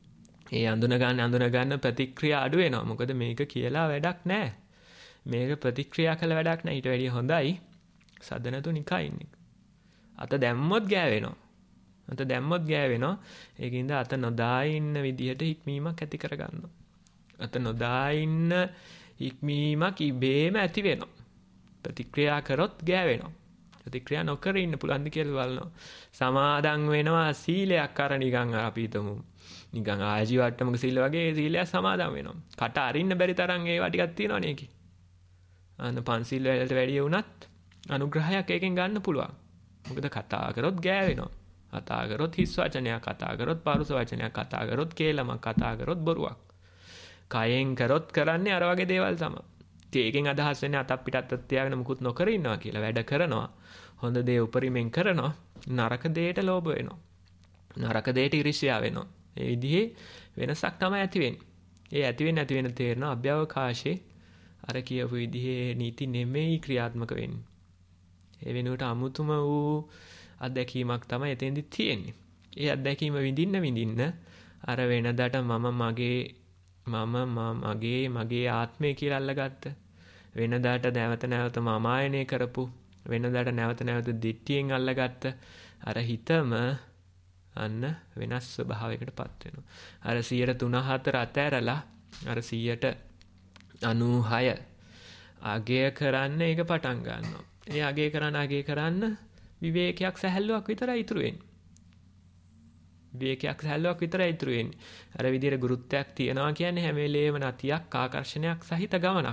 ඒ අඳුන ගන්න අඳුන ගන්න ප්‍රතික්‍රියා අඩු වෙනවා. මොකද මේක කියලා වැඩක් නැහැ. මේක ප්‍රතික්‍රියා කළ වැඩක් නැහැ. ඊට වැඩිය හොඳයි සද්ද නැතු නිකන් ඉන්න එක. අත දැම්මොත් ගෑවෙනවා. අත දැම්මොත් ගෑවෙනවා. ඒකින්ද අත නොදා ඉන්න විදිහට හික්මීමක් ඇති කරගන්නවා. අත නොදා ඉන්න හික්මීමක් ඉබේම ඇති වෙනවා. ප්‍රතික්‍රියා කරොත් ගෑවෙනවා. ප්‍රතික්‍රියා නොකර ඉන්න පුළුවන්ද කියලා බලනවා. සමාදන් වෙනවා සීලයක් අර නිකන් අපි හිතමු. නිකන් ආජීවට්ටමක සීල වගේ සීලයක් සමාදන් වෙනවා. කට අරින්න බැරි තරම් ඒවා ටිකක් තියෙනවනේ ඒකේ. අන්න පන්සිල් වලට වැඩිය වුණත් අනුග්‍රහයක් ඒකෙන් ගන්න පුළුවන්. මොකද කතා කරොත් ගෑවෙනවා. කතා කරොත් හිස් වචනයක්, කතා කරොත් පරුස වචනයක්, කතා කරොත් කේලමක්, කතා කරොත් බොරුවක්. කයෙන් කරොත් කරන්නේ අර වගේ දේවල් තමයි. ඉතින් ඒකෙන් අදහස් වෙන්නේ අතක් පිටත් තියාගෙන මුකුත් නොකර ඉන්නවා කියලා. වැඩ කරනවා. හොඳ දේ උපරිමෙන් කරනවා. නරක දෙයට ලෝභ වෙනවා. නරක දෙයට ඊර්ෂ්‍යා වෙනවා. ඒ විදිහේ වෙනසක් තමයි ඇති වෙන්නේ. ඒ ඇති වෙන්නේ නැති වෙන තේරෙනවා අභ්‍යවකාශයේ අර කියපු විදිහේ නීති නෙමෙයි ක්‍රියාත්මක වෙන්නේ. ඒ වෙනුවට අමුතුම වූ අත්දැකීමක් තමයි එතෙන්දි තියෙන්නේ. ඒ අත්දැකීම විඳින්න විඳින්න අර වෙනදාට මම මගේ මම මගේ මගේ ආත්මය කියලා අල්ලගත්ත. වෙනදාට නැවත නැවත මම ආයනය කරපු. වෙනදාට නැවත නැවත දිට්ඨියෙන් අල්ලගත්ත. අර හිතම අන්න වෙනස් ස්වභාවයකටපත් වෙනවා. අර සියයට තුන හතර අතෑරලා අර සියයට අනූහය අගය කරන්න ඒක පටන් ගන්නවා. ඒ අගය කරන්න අගය කරන්න විවේකයක් සැහැල්ලුවක් විතරයි ඉතුරු වෙන්නේ. විවේකයක් සැහැල්ලුවක් විතරයි ඉතුරු වෙන්නේ. අර විදිහට ගුරුත්වයක් තියනවා කියන්නේ හැම වෙලේම නැතියක් ආකර්ෂණයක් සහිත ගමනක්.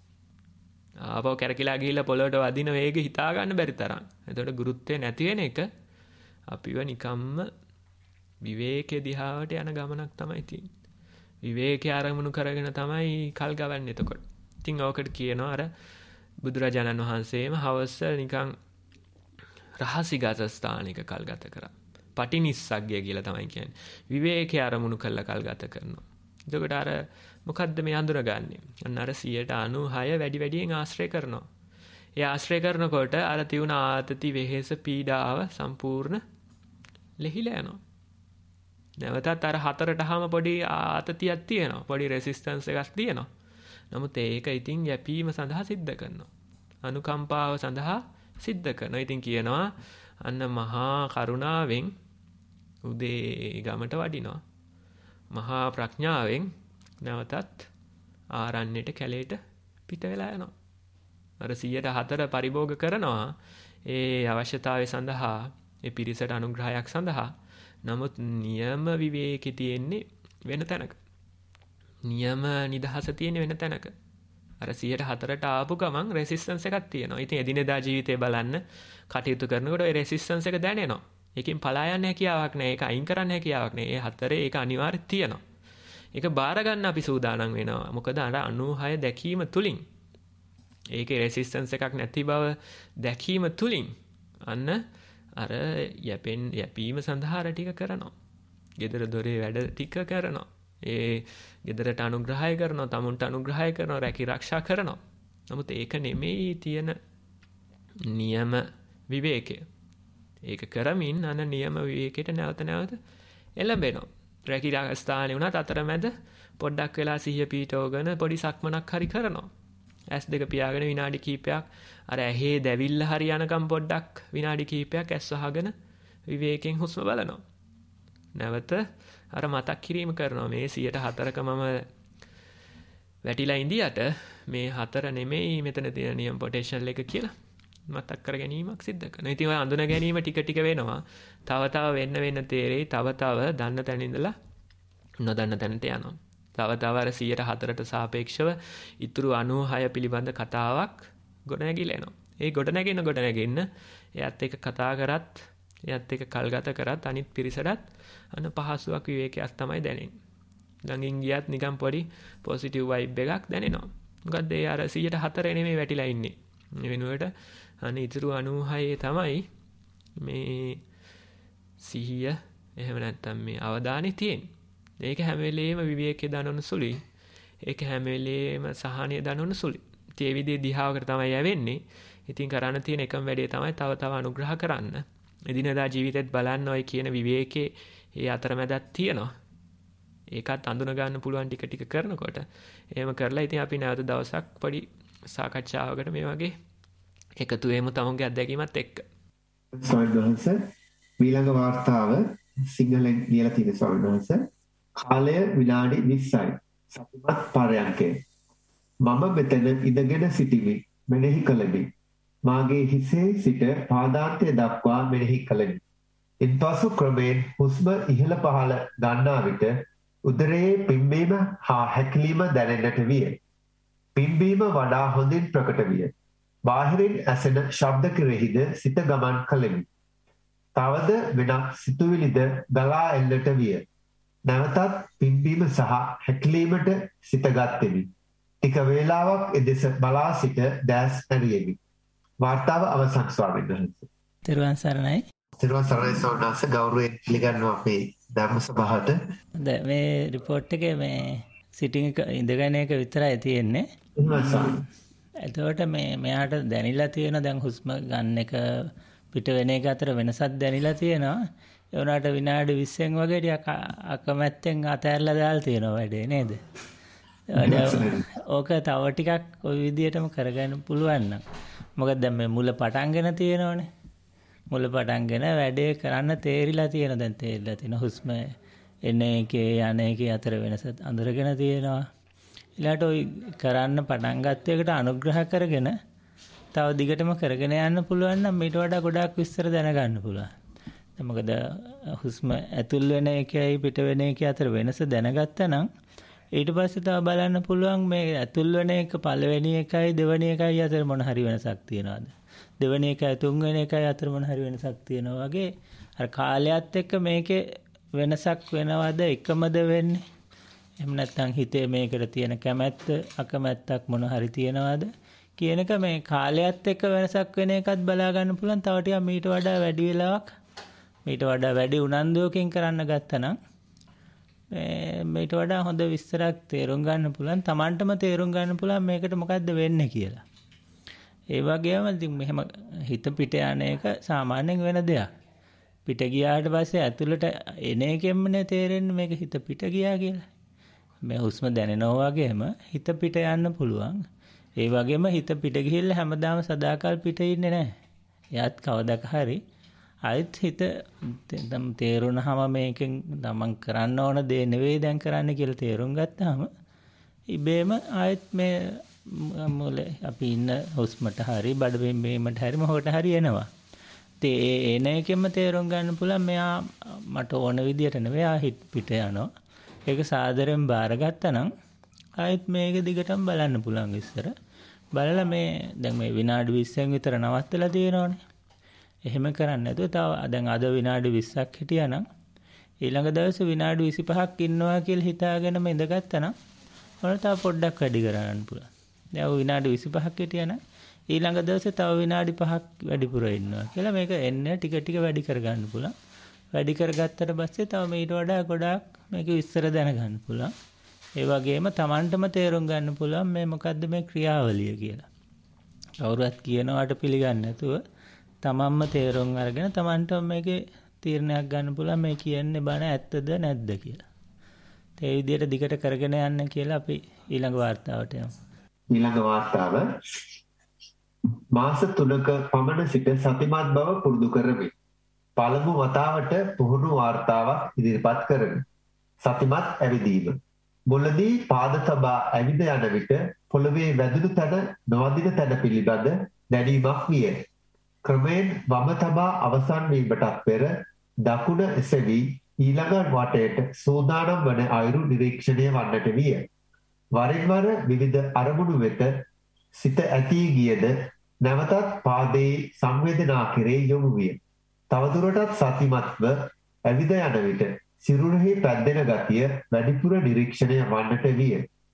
ආපහු කැරකිලා ගිහිල්ලා පොළොවට වදින වේගෙ හිතා ගන්න බැරි තරම්. එතකොට ගුරුත්වය නැති වෙන එක අපිව නිකම්ම විවේකයේ දිහාවට යන ගමනක් තමයි තියෙන්නේ. විවේකයේ ආරමුණු කරගෙන තමයි කල් ගවන්නේ එතකොට. ඉතින් ඕකට කියනවා අර බුදුරජාණන් වහන්සේම හවස නිකන් රහසිගත ස්ථානික කල් ගත කරා. පටිනිස්සග්ගය කියලා තමයි කියන්නේ. විවේකයේ ආරමුණු කරලා කල් ගත කරනවා. එතකොට අර මොකද්ද මේ අඳුරගන්නේ? අන්න අර සියයට අනූහය වැඩි වැඩියෙන් ආශ්‍රය කරනවා. ඒ ආශ්‍රය කරනකොට අර තියුණ ආතති වෙහෙස පීඩාව සම්පූර්ණ ලෙහිලා යනවා. නැවතත් අර හතරටම පොඩි ආතතියක් තියෙනවා. පොඩි රෙසිස්ටන්ස් එකක් තියෙනවා. නමුත් ඒක ඉතින් යැපීම සඳහා සිද්ධ කරනවා. අනුකම්පාව සඳහා සිද්ධ කරනවා. ඉතින් කියනවා අන්න මහා කරුණාවෙන් උදේ ගමට වඩිනවා. මහා ප්‍රඥාවෙන් නැවතත් ආරණ්‍යට කැලේට පිට වෙලා යනවා. අර සියයට හතර පරිභෝග කරනවා ඒ අවශ්‍යතාවය සඳහා, ඒ පිරිසට අනුග්‍රහයක් සඳහා. නමුත් නියම විවේකී තියෙන්නේ වෙන තැනක. නියම නිදහස තියෙන වෙන තැනක. අර සියයට හතරට ආපු ගමන් රෙසිස්ටන්ස් එකක් තියෙනවා. ඉතින් එදිනෙදා ජීවිතේ බලන්න කටයුතු කරනකොට ඒ රෙසිස්ටන්ස් එක දැනෙනවා. ඒකෙන් පලා යන්න හැකියාවක් නැහැ. ඒක අයින් කරන්න හැකියාවක් නැහැ. ඒ හතරේ ඒක අනිවාර්යයෙන් තියෙනවා. ඒක බාර ගන්න අපි සූදානම් වෙනවා. මොකද අර අනූහය දැකීම තුලින් ඒකේ රෙසිස්ටන්ස් එකක් නැති බව දැකීම තුලින් අන්න අර යැපෙන් යැපීම සඳහා අර ටික කරනවා. gedara dore වැඩ ටික කරනවා. ඒ ගෙදරට අනුග්‍රහය කරනවා, තමුන්ට අනුග්‍රහය කරනවා, රැකී ආරක්ෂා කරනවා. නමුත් ඒක නෙමෙයි තියෙන නියම විවේකය. ඒක කරමින් අන නියම විවේකයට නැවත නැවත එළඹෙනවා. රැකී ආරක්ෂානේ වුණත් අතරමැද පොඩ්ඩක් වෙලා සිහිය පීඨවගෙන පොඩි සක්මනක් හරි කරනවා. ඇස් දෙක පියාගෙන විනාඩි කිහිපයක් අර ඇහි දැවිල්ල හරි යනකම් පොඩ්ඩක් විනාඩි කිහිපයක් ඇස් වහගෙන විවේකයෙන් හුස්ම බලනවා. නැවත අර මතක් කිරීම කරනවා මේ සියයට හතරක මම වැටිලා ඉඳියට මේ හතර නෙමෙයි මෙතන තියෙන නියම පොටෙන්ෂල් එක කියලා මතක් කර ගැනීමක් සිද්ධ කරනවා. ඉතින් ඔය අඳුන ගැනීම ටික ටික වෙනවා. තව තව වෙන්න වෙන්න තේරෙයි. තව තව දන්න තැන ඉඳලා නොදන්න තැනට යනවා. තව තව අර සියයට හතරට සාපේක්ෂව ඉතුරු අනූහය පිළිබඳ කතාවක් ගොඩනැගිලා එනවා. ඒ ගොඩනැගෙන ගොඩනැගෙන්න එයත් එක්ක කතා කරත් එයත් එක්ක කල්ගත කරත් අනිත් පිරිසටත් අන පහසුවක් විවේකයක් තමයි දැනෙන්නේ. ළඟින් ගියත් නිකන් පොඩි පොසිටිව් වයිබ් එකක් දැනෙනවා. මොකද ඒ අර සියයට හතර නෙමෙයි වැටිලා ඉන්නේ. මේ වෙනුවට අනේ ඉතුරු අනූහය තමයි මේ සිහිය එහෙම නැත්නම් මේ අවධානය තියෙන්නේ. ඒක හැම වෙලේම විවේකයේ දනවන සුළුයි. ඒක හැම වෙලේම සහනය දනවන සුළුයි. ඒ විදිහේ දිහාවකට තමයි යවෙන්නේ. ඉතින් කරන්න තියෙන එකම වැඩේ තමයි තව තව අනුග්‍රහ කරන්න. එදිනදා ජීවිතෙත් බලන්න ඔය කියන විවේකයේ ඒ අතරමැදක් තියෙනවා. ඒකත් අඳුන ගන්න පුළුවන් ටික ටික කරනකොට එහෙම කරලා ඉතින් අපි නැවත දවසක් පොඩි සාකච්ඡාවකට මේ වගේ එකතු වෙමු තමුන්ගේ අත්දැකීමත් එක්ක. ස්වාමීන් වහන්සේ ඊළඟ වාර්තාව සිංහලෙන් ලියලා තියෙන ස්වාමීන් වහන්සේ කාලය විනාඩි විස්සයි. සතිමත් පරයන්කේ. මම මෙතන ඉඳගෙන සිටිමි. මෙනෙහි කළෙමි. මාගේ හිසේ සිට පාදාන්තය දක්වා මෙනෙහි කළෙමි. ඉන්පසු ක්‍රමයෙන් හුස්ම ඉහළ පහළ ගන්නා විට උදරයේ පිම්බීම හා හැකිලිම දැනෙන්නට විය. පිම්බීම වඩා හොඳින් ප්‍රකට විය. බාහිරින් ඇසෙන ශබ්ද කෙරෙහිද සිත ගමන් කළෙමි. තවද වෙනත් සිතුවිලිද ගලා එන්නට විය. නැවතත් පිම්බීම සහ හැකිලීමට සිත ගත්ෙමි. ටික වේලාවක් එදෙස බලා සිට දැස් ඇරියෙමි. වාර්තාව අවසන් ස්වාමීන් වහන්සේ. තෙරුවන් සරණයි. තෙරුවන් සරණයි ස්වාමීන් වහන්සේ ගෞරවයෙන් පිළිගන්නවා අපේ ධර්ම සභාවට. දැන් මේ report එකේ මේ sitting එක ඉඳගෙන එක විතරයි තියෙන්නේ. එතකොට මේ මෙයාට දැනිලා තියෙන දැන් හුස්ම ගන්න එක පිට වෙන එක අතර වෙනසක් දැනිලා තියෙනවා. ඒ වුණාට විනාඩි විස්සෙන් වගේ ටිකක් අකමැත්තෙන් අතහැරලා දාලා තියෙනවා වැඩේ නේද? ඕක තව ටිකක් ওই විදිහටම කරගන්න පුළුවන් නම්. මොකද දැන් මේ මුල පටන්ගෙන තියෙනවනේ. මුල පටන්ගෙන වැඩේ කරන්න තේරිලා තියෙන දැන් තේරිලා තියෙන හුස්ම එන එකේ යන එකේ අතර වෙනස අඳුරගෙන තියෙනවා. ඊළාට ওই කරන්න පටන් ගත්ත එකට අනුග්‍රහ කරගෙන තව දිගටම කරගෙන යන්න පුළුවන් නම් ඊට වඩා ගොඩාක් විස්තර දැනගන්න පුළුවන්. මොකද හුස්ම ඇතුල් වෙන එකයි පිට වෙන එකයි අතර වෙනස දැනගත්තා නම් ඊට පස්සේ තව බලන්න පුළුවන් මේ ඇතුල් වෙන එක පළවෙනි එකයි දෙවෙනි එකයි අතර මොන හරි වෙනසක් තියනවාද? දෙවෙනි එකයි තුන්වෙනි එකයි අතර මොන හරි වෙනසක් තියනවා වගේ අර කාලයත් එක්ක මේකේ වෙනසක් වෙනවද එකමද වෙන්නේ? එහෙම නැත්නම් හිතේ මේකට තියෙන කැමැත්ත අකමැත්තක් මොන හරි තියනවද කියන එක මේ කාලයත් එක්ක වෙනසක් වෙන එකත් බලා ගන්න පුළුවන්. තව ටිකක් මීට වඩා වැඩි වෙලාවක් මීට වඩා වැඩි උනන්දුවකින් කරන්න ගත්තා නම් මේට වඩා හොඳ විස්තරයක් තේරුම් ගන්න පුළුවන්. Tamanටම තේරුම් ගන්න පුළුවන් මේකට මොකද්ද වෙන්නේ කියලා. ඒ වගේම ඉතින් මෙහෙම හිත පිට යන එක සාමාන්‍යයෙන් වෙන දෙයක්. පිට ගියාට පස්සේ ඇතුළට එන එකෙන්මනේ තේරෙන්නේ මේක හිත පිට ගියා කියලා. මේ හුස්ම දැනෙනවා වගේම හිත පිට යන්න පුළුවන්. ඒ වගේම හිත පිට ගිහිල්ලා හැමදාම සදාකල් පිට ඉන්නේ නැහැ. එයාත් කවදාක හරි ආයෙත් හිත තේරුණාම මේකෙන් තමන් කරන්න ඕන දේ නෙවෙයි දැන් කරන්න කියලා තේරුම් ගත්තාම ඉබේම ආයෙත් මේ මොලේ අපි ඉන්න හුස්මට හරි බඩ පිම්බීමට හරි මොකට හරි එනවා. ඒ එන එකෙම තේරුම් ගන්න පුළුවන් මෙයා මට ඕන විදියට නෙවෙයි ආ හිත පිට යනවා. ඒක සාදරයෙන් බාරගත්තා නම් ආයෙත් මේක දිගටම බලන්න පුළුවන් විස්තර. බලලා මේ දැන් මේ විනාඩි විස්සෙන් විතර නවත්තලා තියෙනවනේ. එහෙම කරන්නේ නැතුව තව දැන් අද විනාඩි විස්සක් හිටියානම් ඊළඟ දවසේ විනාඩි විසිපහක් ඉන්නවා කියලා හිතාගෙනම ඉඳගත්තා නම් ඔන්න තව පොඩ්ඩක් වැඩි කරගන්න පුළුවන්. දැන් විනාඩි විසිපහක් හිටියානම් ඊළඟ දවසේ තව විනාඩි පහක් වැඩිපුර ඉන්නවා කියලා මේක එන්නේ ටික ටික වැඩි කරගන්න පුළුවන්. වැඩි කරගත්තට පස්සේ තව ඊට වඩා ගොඩාක් මේක විස්තර දැනගන්න පුළුවන්. ඒ වගේම Tamanටම තේරුම් ගන්න පුළුවන් මේ මොකද්ද මේ ක්‍රියාවලිය කියලා. කවුරුත් කියනවාට පිළිගන්නේ නැතුව Tamanම තේරුම් අරගෙන Tamanටම මේකේ තීරණයක් ගන්න පුළුවන් මේ කියන්නේ බණ ඇත්තද නැද්ද කියලා. ඒ විදිහට දිගට කරගෙන යන්න කියලා අපි ඊළඟ වார்த்தාවට යමු. ඊළඟ වார்த்தාව මාස තුනක පමණ සිට සතිමත් බව පුරුදු කරමි. පළමු වතාවට පුහුණු වார்த்தාවක් ඉදිරිපත් කරමි. සතිමත් ඇවිදීම. මුලදී පාද තබා ඇවිද යන විට පොළවේ වැදුණු තැන නොවදින තැන පිළිබඳ දැනීමක් විය. ක්‍රමයෙන් වම තබා අවසන් වීමටත් පෙර දකුණ එසවි ඊළඟ වටයට සූදානම් වන අයුරු නිරීක්ෂණය වන්නට විය. වරින් වර විවිධ අරමුණු වෙත සිත ඇතී ගියද නැවතත් පාදයේ සංවේදනා කෙරේ යොමු විය. තවදුරටත් සතිමත්ව ඇවිද යන විට සිරුරෙහි පැද්දෙන ගතිය වැඩිපුර නිරීක්ෂණය වන්නට විය.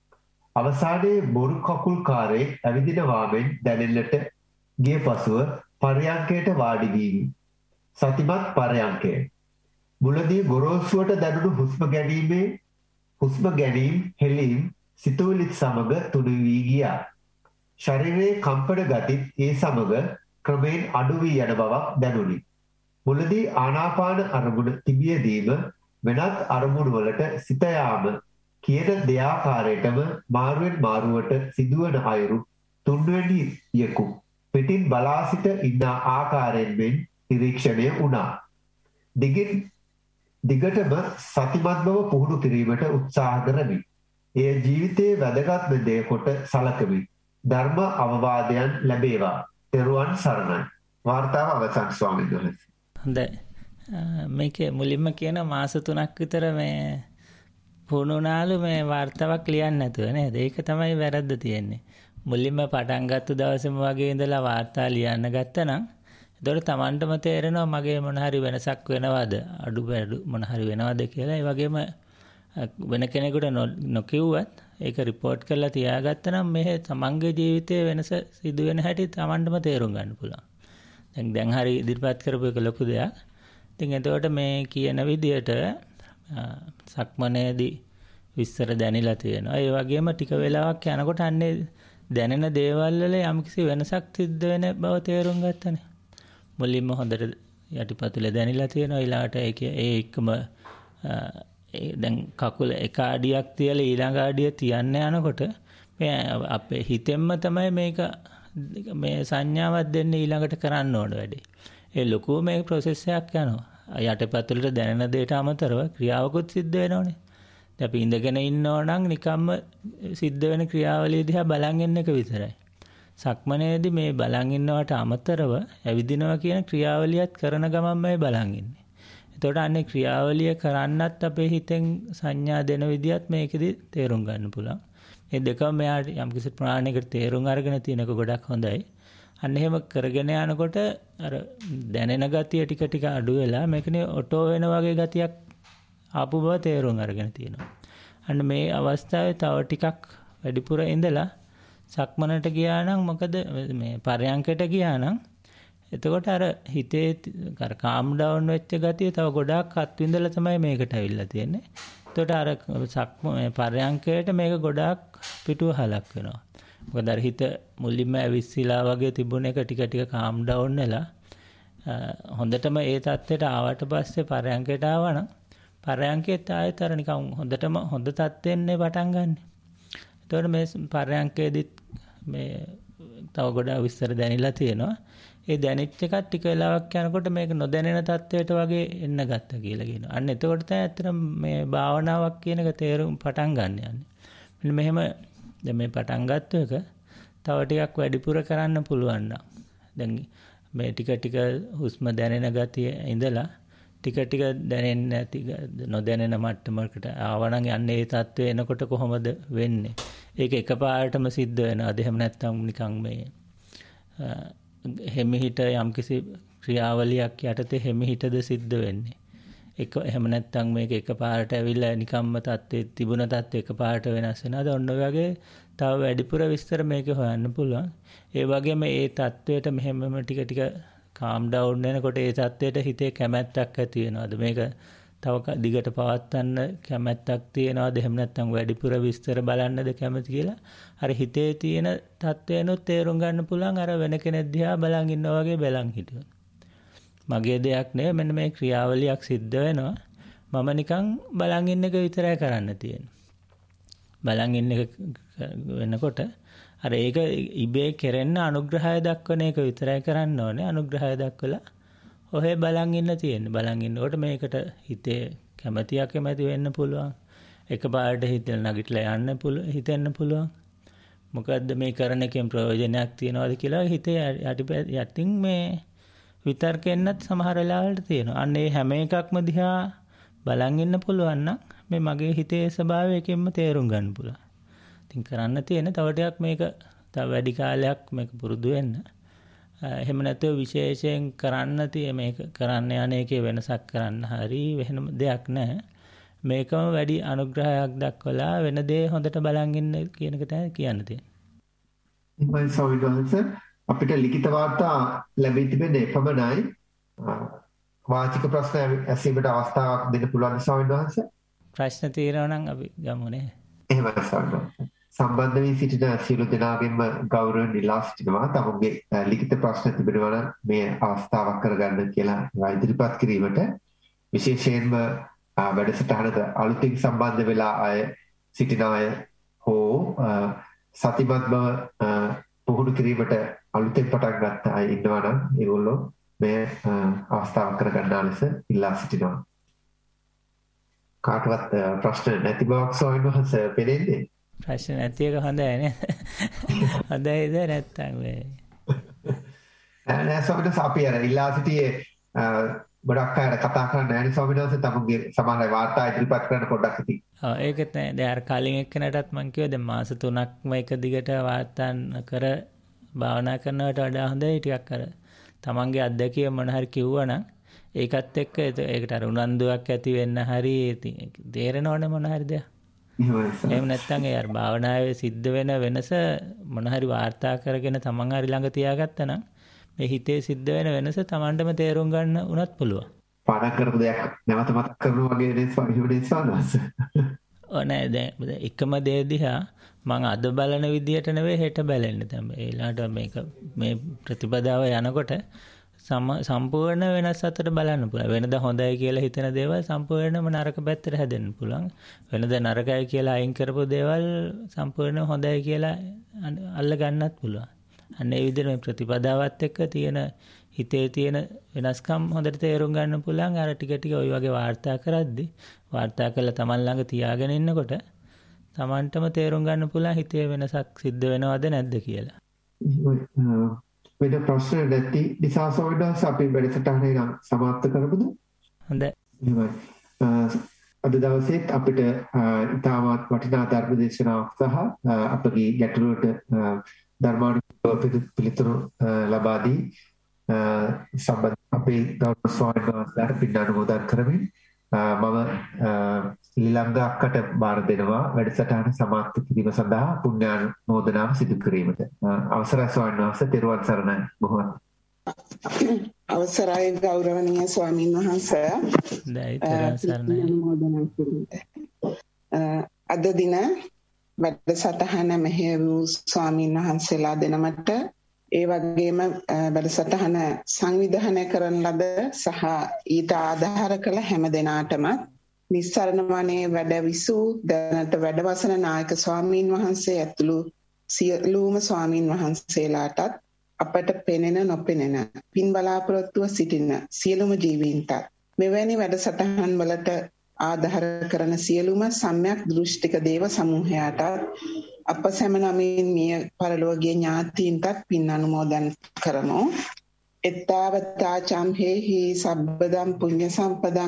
අවසානයේ බොරු කකුල් කාරේ ඇවිදින වාමෙන් දැනෙන්නට ගිය පසුව පරයන්කයට වාඩි වීමි. සතිමත් පරයන්කය. මුලදී ගොරෝසුවට දැනුණු හුස්ම ගැනීමේ හුස්ම ගැනීම හෙලීම් සිතුවිලිත් සමග තුනී වී ගියා. ශරීරයේ කම්පන ගතිත් ඒ සමග ක්‍රමයෙන් අඩු වී යන බවක් දැනුනි. මුලදී ආනාපාන අරමුණ තිබියදීම වෙනත් අරමුණු වලට සිත යාම කියන දෙආකාරයටම මාරුවෙන් මාරුවට සිදුවන අයුරු තුන්වෙනි යෙකු පිටින් බලා සිට ඉන්න ආකාරයෙන් මෙන් නිරීක්ෂණය වුණා. දිගින් දිගටම සතිමත් බව පුහුණු කිරීමට උත්සාහ කරමි. එය ජීවිතයේ වැදගත්ම දේ කොට සලකමි. ධර්ම අවවාදයන් ලැබේවා. තෙරුවන් සරණයි. වාර්තාව අවසන් ස්වාමීන් වහන්සේ. හොඳයි. මේකේ මුලින්ම කියන මාස තුනක් විතර මේ පුහුණුනාලු මේ වාර්තාවක් ලියන්න නැතුව නේද? ඒක තමයි වැරද්ද තියෙන්නේ. මුලින්ම පටන් ගත්ත දවසේම වගේ ඉඳලා වාර්තා ලියන්න ගත්තා නම් එතකොට Tamanටම තේරෙනවා මගේ මොන හරි වෙනසක් වෙනවද? අඩු බඩු මොන හරි වෙනවද කියලා. ඒ වගේම වෙන කෙනෙකුට නොකියුවත් ඒක රිපෝට් කරලා තියාගත්තා නම් මේ තමන්ගේ ජීවිතයේ වෙනස සිදු වෙන හැටි Tamanටම තේරුම් ගන්න පුළුවන්. දැන් දැන් හරි ඉදිරිපත් කරපු එක ලොකු දෙයක්. ඉතින් එතකොට මේ කියන විදියට සක්මනේදී විස්තර දැනিলা තියෙනවා. ඒ වගේම ටික වෙලාවක් යනකොට අන්නේ දැනෙන දේවල් වල යම්කිසි වෙනසක් සිද්ධ වෙන බව තේරුම් ගන්නනේ. මුලින්ම හොඳට යටිපතුල දැනিলা තියෙනවා. ඊළඟට ඒක ඒ එක්කම දැන් කකුල එක අඩියක් තියලා ඊළඟ අඩිය තියන්න යනකොට මේ අපේ හිතෙන්ම තමයි මේක මේ සංඥාවක් දෙන්නේ ඊළඟට කරන්න ඕන වැඩේ. ඒ ලොකු මේ process එකක් යනවා. යටිපතුලට දැනෙන දෙයට අමතරව ක්‍රියාවකුත් සිද්ධ වෙනවනේ. දැන් අපි ඉඳගෙන ඉන්නෝ නම් නිකම්ම සිද්ධ වෙන ක්‍රියාවලිය දිහා බලන් ඉන්න එක විතරයි. සක්මනේදී මේ බලන් ඉන්නවට අමතරව ඇවිදිනවා කියන ක්‍රියාවලියත් කරන ගමන්මයි බලන් ඉන්නේ. එතකොට අන්නේ ක්‍රියාවලිය කරන්නත් අපේ හිතෙන් සංඥා දෙන විදිහත් මේකෙදි තේරුම් ගන්න පුළුවන්. මේ දෙකම මෙයාට යම්කිසි ප්‍රමාණයකට තේරුම් අරගෙන තියෙනක ගොඩක් හොඳයි. අන්න එහෙම කරගෙන යනකොට අර දැනෙන ගතිය ටික ටික අඩු වෙලා මේකනේ ඔටෝ වෙන වගේ ගතියක් ආපු බව තේරුම් අරගෙන තියෙනවා. අන්න මේ අවස්ථාවේ තව ටිකක් වැඩිපුර ඉඳලා සක්මනට ගියා නම් මොකද මේ පරයන්කයට ගියා නම් එතකොට අර හිතේ අර කාම් ඩවුන් වෙච්ච ගතිය තව ගොඩාක් අත්විඳලා තමයි මේකට ඇවිල්ලා තියෙන්නේ. එතකොට අර සක්ම පරයන්කයට මේක ගොඩාක් පිටුවහලක් වෙනවා. මොකද අර හිත මුලින්ම ඇවිස්සීලා වගේ තිබුණ එක ටික ටික කාම් ඩවුන් වෙලා හොඳටම ඒ තත්ත්වයට ආවට පස්සේ පරයන්කයට ආවනම් පරයන්කේත් ආයෙත් අර නිකන් හොඳටම හොඳ තත්ත්වෙන්නේ පටන් ගන්න. එතකොට මේ පරයන්කේදීත් මේ තව ගොඩාක් විස්තර දැනিলা තියෙනවා. ඒ දැනෙච්ච එකත් ටික වෙලාවක් යනකොට මේක නොදැනෙන තත්ත්වයට වගේ එන්න ගත්තා කියලා කියනවා. අන්න එතකොට තමයි ඇත්තටම මේ භාවනාවක් කියන එක තේරුම් පටන් ගන්න යන්නේ. මෙන්න මෙහෙම දැන් මේ පටන් ගත්ත එක තව ටිකක් වැඩිපුර කරන්න පුළුවන් නම් දැන් මේ ටික ටික හුස්ම දැනෙන ගතිය ඉඳලා ටික ටික දැනෙන්නේ නැති නොදැනෙන මට්ටමකට ආවනම් යන්නේ ඒ තත්ත්වය එනකොට කොහොමද වෙන්නේ? ඒක එකපාරටම සිද්ධ වෙනවාද? එහෙම නැත්නම් නිකන් මේ හිමිහිට යම්කිසි ක්‍රියාවලියක් යටතේ හිමිහිටද සිද්ධ වෙන්නේ? එක එහෙම නැත්නම් මේක එකපාරට ඇවිල්ලා නිකම්ම තත්ත්වයේ තිබුණ තත්ත්වය එකපාරට වෙනස් වෙනවාද? ඔන්න ඔය වගේ තව වැඩිපුර විස්තර මේක හොයන්න පුළුවන්. ඒ වගේම ඒ තත්ත්වයට මෙහෙමම ටික ටික කාම් ඩවුන් වෙනකොට ඒ තත්ත්වයට හිතේ කැමැත්තක් ඇති වෙනවද? මේක තව දිගට පවත්වන්න කැමැත්තක් තියෙනවද? එහෙම නැත්නම් වැඩිපුර විස්තර බලන්නද කැමති කියලා අර හිතේ තියෙන තත්ත්වයනොත් තේරුම් ගන්න පුළුවන්. අර වෙන කෙනෙක් දිහා බලන් ඉන්නවා වගේ බලන් හිටියොත්. මගේ දෙයක් නෙවෙයි, මෙන්න මේ ක්‍රියාවලියක් සිද්ධ වෙනවා. මම නිකන් බලන් ඉන්න එක විතරයි කරන්න තියෙන්නේ. බලන් ඉන්න එක වෙනකොට අර ඒක ඉබේ කෙරෙන්න අනුග්‍රහය දක්වන එක විතරයි කරන්න ඕනේ. අනුග්‍රහය දක්වලා ඔහේ බලන් ඉන්න තියෙන්නේ. බලන් ඉන්නකොට මේකට හිතේ කැමැතියක් කැමැති වෙන්න පුළුවන්. එකපාරට හිතෙන් නැගිටලා යන්න පුළුවන්, හිතෙන්න පුළුවන්. මොකද්ද මේ කරන එකෙන් ප්‍රයෝජනයක් තියනවද කියලා හිතේ යටි යටින් මේ විතර්කෙන්නත් සමහර වෙලාවලට තියෙනවා. අන්න ඒ හැම එකක්ම දිහා බලන් ඉන්න පුළුවන් නම් මේ මගේ හිතේ ස්වභාවයකින්ම තේරුම් ගන්න පුළුවන්. ඉතින් කරන්න තියෙන තව ටිකක් මේක තව වැඩි කාලයක් මේක පුරුදු වෙන්න. එහෙම නැත්නම් විශේෂයෙන් කරන්න තියෙන මේක කරන්න යන එකේ වෙනසක් කරන්න හරි වෙනම දෙයක් නැහැ. මේකම වැඩි අනුග්‍රහයක් දක්වලා වෙන දේ හොඳට බලන් ඉන්න කියන එක තමයි කියන්න තියෙන්නේ. ඉතින් සවිදවන්ස අපිට ලිඛිත වාර්තා ලැබී තිබෙන්නේ එපමණයි. වාචික ප්‍රශ්න ඇසීමට අවස්ථාවක් දෙන්න පුළුවන් සවිදවන්ස. ප්‍රශ්න තියෙනවා නම් අපි ගමු නේ. එහෙමයි සවිදවන්ස. සම්බන්ධ වී සිටින සියලු දෙනාගෙන්ම ගෞරවයෙන් ඉල්ලා සිටිනවා තමුන්ගේ ලිඛිත ප්‍රශ්න තිබෙනවා නම් මේ අවස්ථාවක් කරගන්න කියලා ඉදිරිපත් කිරීමට. විශේෂයෙන්ම වැඩසටහනට අලුතින් සම්බන්ධ වෙලා අය සිටින අය හෝ සතිමත් බව පුහුණු කිරීමට අලුතෙන් පටන් ගත්ත අය ඉන්නවා නම් ඒගොල්ලෝ මේ අවස්ථාවක් කරගන්නා ලෙස ඉල්ලා සිටිනවා. කාටවත් ප්‍රශ්න නැති බවක් සොයනවහස පෙනෙන්නේ? ප්‍රශ්න නැති එක හොඳයි නේද? හොඳයිද නැත්තම් මේ නෑ සමහරවිට අපි අර ඉල්ලා සිටියේ ගොඩක් අය කතා කරන්නේ නැහැ සමහරවිට තමුන්ගේ සමහර වාර්තා ඉදිරිපත් කරන්න පොඩ්ඩක් ඉතින්. ඔව් ඒකත් නෑ. දැන් අර කලින් එක්කනටත් මම කිව්වා දැන් මාස තුනක්ම එක දිගට වාර්තා කර භාවනා කරනවට වඩා හොඳයි ටිකක් අර තමන්ගේ අත්දැකීම මොන හරි කිව්වනම් ඒකත් එක්ක ඒකට අර උනන්දුවක් ඇති වෙන්න හරි තේරෙනවනේ මොන හරි දෙයක්. එහෙම නැත්නම් ඒ අර භාවනාවේ සිද්ධ වෙන වෙනස මොන හරි වාර්තා කරගෙන තමන් හරි ළඟ තියාගත්තා නම් මේ හිතේ සිද්ධ වෙන වෙනස තමන්ටම තේරුම් ගන්න උනත් පුළුවන්. පාඩම් කරපු දෙයක් නැවත මතක් කරනවා වගේ නේද ස්වාමීන් ඔව් නෑ දැන් එකම දේ දිහා මම අද බලන විදියට නෙවෙයි හෙට බලන්නේ තමයි. ඒලාට මේක මේ ප්‍රතිපදාව යනකොට සම්පූර්ණ වෙනස් අතර බලන්න පුළුවන්. වෙනදා හොඳයි කියලා හිතන දේවල් සම්පූර්ණයෙන්ම නරක පැත්තට හැදෙන්න පුළුවන්. වෙනදා නරකයි කියලා අයින් කරපු දේවල් සම්පූර්ණයෙන් හොඳයි කියලා අල්ල ගන්නත් පුළුවන්. අන්න ඒ විදිහට මේ ප්‍රතිපදාවත් එක්ක තියෙන හිතේ තියෙන වෙනස්කම් හොඳට තේරුම් ගන්න පුළුවන්. අර ටික ටික ওই වගේ වාර්තා කරද්දි වාර්තා කරලා Taman ළඟ තියාගෙන ඉන්නකොට Tamanටම තේරුම් ගන්න පුළුවන් හිතේ වෙනසක් සිද්ධ වෙනවද නැද්ද කියලා. වෙන ප්‍රශ්න නැති නිසා සෝවිඩස් අපි වැඩසටහන නම් සමාප්ත කරමුද? හොඳයි. එහෙමයි. අද දවසේත් අපිට ඉතාමත් වටිනා ධර්ම දේශනාවක් සහ අපගේ ගැටලුවට ධර්මානුකූලව පිළිතුරු ලබා දී සම්බන්ධ අපේ ගෞරව ස්වාමීන් වහන්සේලාට පින් අනුමෝදන් කරමින් මම ලිලංග අක්කට බාර දෙනවා වැඩසටහන සමාප්ත කිරීම සඳහා පුණ්‍යානුමෝදනාව සිදු කිරීමට. අවසරයි ස්වාමීන් වහන්සේ, තෙරුවන් සරණයි. බොහොම අවසරයි ගෞරවනීය ස්වාමීන් වහන්සේ. දැයි තෙරුවන් සරණයි. අනුමෝදනා කිරීමට. අද දින වැඩසටහන මෙහෙයවූ ස්වාමීන් වහන්සේලා දෙනමට ඒ වගේම වැඩසටහන සංවිධානය කරන ලද සහ ඊට ආධාර කළ හැම දෙනාටම නිස්සරණ වනයේ වැඩ විසූ දැනට වැඩවසන නායක ස්වාමීන් වහන්සේ ඇතුළු සියලුම ස්වාමීන් වහන්සේලාටත් අපට පෙනෙන නොපෙනෙන පින් බලාපොරොත්තුව සිටින සියලුම ජීවීන්ටත් මෙවැනි වැඩසටහන් වලට ආධාර කරන සියලුම සම්‍යක් දෘෂ්ටික දේව සමූහයාටත් අප සැම නමින් මිය පරලෝකීය ඥාතීන්ටත් පින් අනුමෝදන් කරමු. එත්තාවතා චම්හෙහි සබ්බදම් පුඤ්ඤ සම්පදං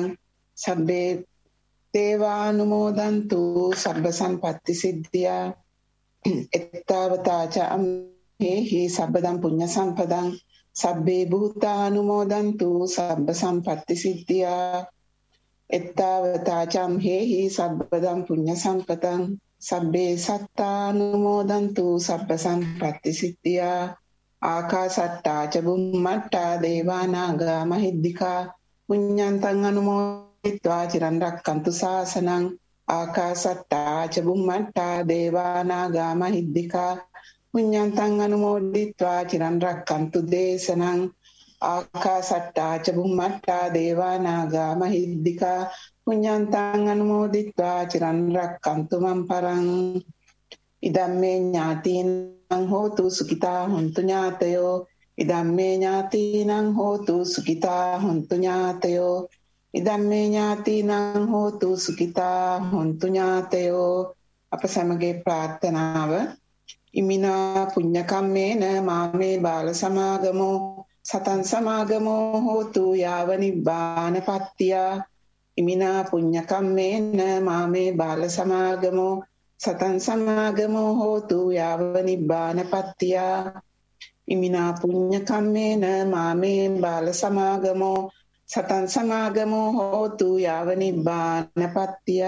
සබ්බේ දේවානුමෝදන්තු සබ්බ සම්පත්ති සිද්ධියා එත්තාවතාච අම්හෙහි සබ්බදම් පුඤ්ඤ සම්පදං සබ්බේ භූතානුමෝදන්තු සබ්බ සම්පත්ති සිද්ධියා එත්තාවතාච අම්හෙහි සබ්බදම් පුඤ්ඤ සම්පතං සබ්බේ සත්තානුමෝදන්තු සබ්බ සම්පත්ති සිද්ධියා ආකාසට්ටා ච බුම්මට්ටා දේවානාගා මහිද්దికා පුඤ්ඤන්තං අනුමෝදිत्वा චිරන් රක්칸තු ශාසනං ආකාසට්ටා ච බුම්මට්ටා දේවානාගා මහිද්దికා පුඤ්ඤන්තං අනුමෝදිत्वा චිරන් රක්칸තු දේශනං ආකාසට්ටා ච බුම්මට්ටා දේවානාගා මහිද්దికා පුඤ්ඤන්තං අනුමෝදිत्वा චිරන් රක්칸තු මම් පරං ඉදම්මේ ඥාතීනං හෝතු සුඛිතා හොන්තු ඥාතයෝ ඉදම්මේ ඥාතීනං හෝතු සුඛිතා හොන්තු ඥාතයෝ ඉදම්මේ ඥාතීනං හෝතු සුඛිතා හොන්තු ඥාතයෝ අප සමගේ ප්‍රාර්ථනාව ඉමිනා පුඤ්ඤ කම්මේන මාමේ බාල සමාගමෝ සතං සමාගමෝ හෝතු යාව නිබ්බානපත්තිය ඉමිනා පුඤ්ඤ කම්මේන මාමේ බාල සමාගමෝ සතං සමාගමෝ හෝතු යාව නිබ්බානපත්තිය ඉමිනා පුඤ්ඤ කම්මේන මාමේ බාල සමාගමෝ සතං සමාගමෝ හෝතු යාව නිබ්බානපත්තිය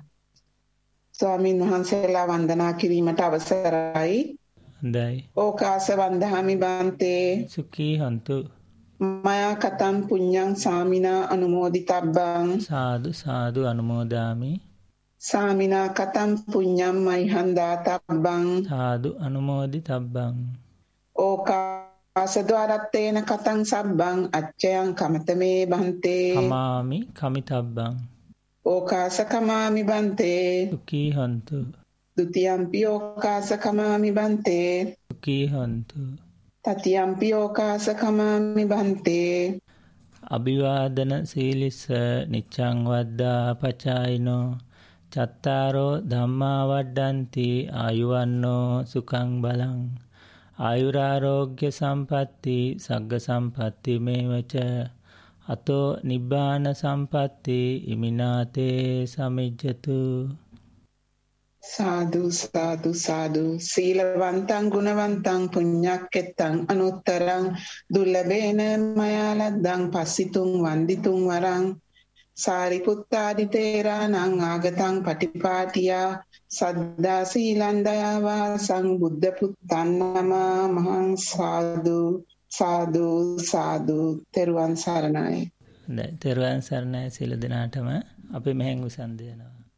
ස්වාමීන් වහන්සේලා වන්දනා කිරීමට අවසරයි. හොඳයි. ඕකාස වන්දහාමි බන්තේ සුඛී හන්තු මයා කතං පුඤ්ඤං සාමිනා අනුමෝදිතබ්බං සාදු සාදු අනුමෝදාමි සාමිනා කතං පුඤ්ඤං මයිහන්දාතබ්බං සාදු අනුමෝදිතබ්බං ඕකාස ද්වාරත්තේන කතං සබ්බං අච්චයං කමතමේ බන්තේ කමාමි කමිතබ්බං ඕකාස කමාමි බන්තේ සුඛී හන්තු ဒ ුතියම්පි ඕකාස කමාමි බන්තේ සුඛී හන්තු තතියම්පි ඕකාස කමාමි බන්තේ අභිවාදන සීලිස නිච්ඡං වද්දා පචායිනෝ චත්තාරෝ ධම්මා වඩ්ඩಂತಿ ආයුවන්නෝ සුඛං බලං ආයුරාෝග්‍ය සම්පatti සග්ග සම්පatti මේවච අතෝ නිබ්බාන සම්පatti ඉමිනාතේ සමිජ්ජතු සාදු සාදු සාදු සීලවන්තං ගුණවන්තං පුඤ්ඤක්කෙත්තං අනුත්තරං දුර්ලභේන මයා ලද්දං පස්සිතුං වන්දිතුං වරං සාරිපුත්තාදි තේරාණං ආගතං පටිපාටියා සද්දා සීලං දයාවා සංබුද්ධ පුත්තං නමා මහං සාදු සාදු සාදු තෙරුවන් සරණයි. තෙරුවන් සරණයි සියලු දෙනාටම අපි මෙහෙන් උසන් දෙනවා.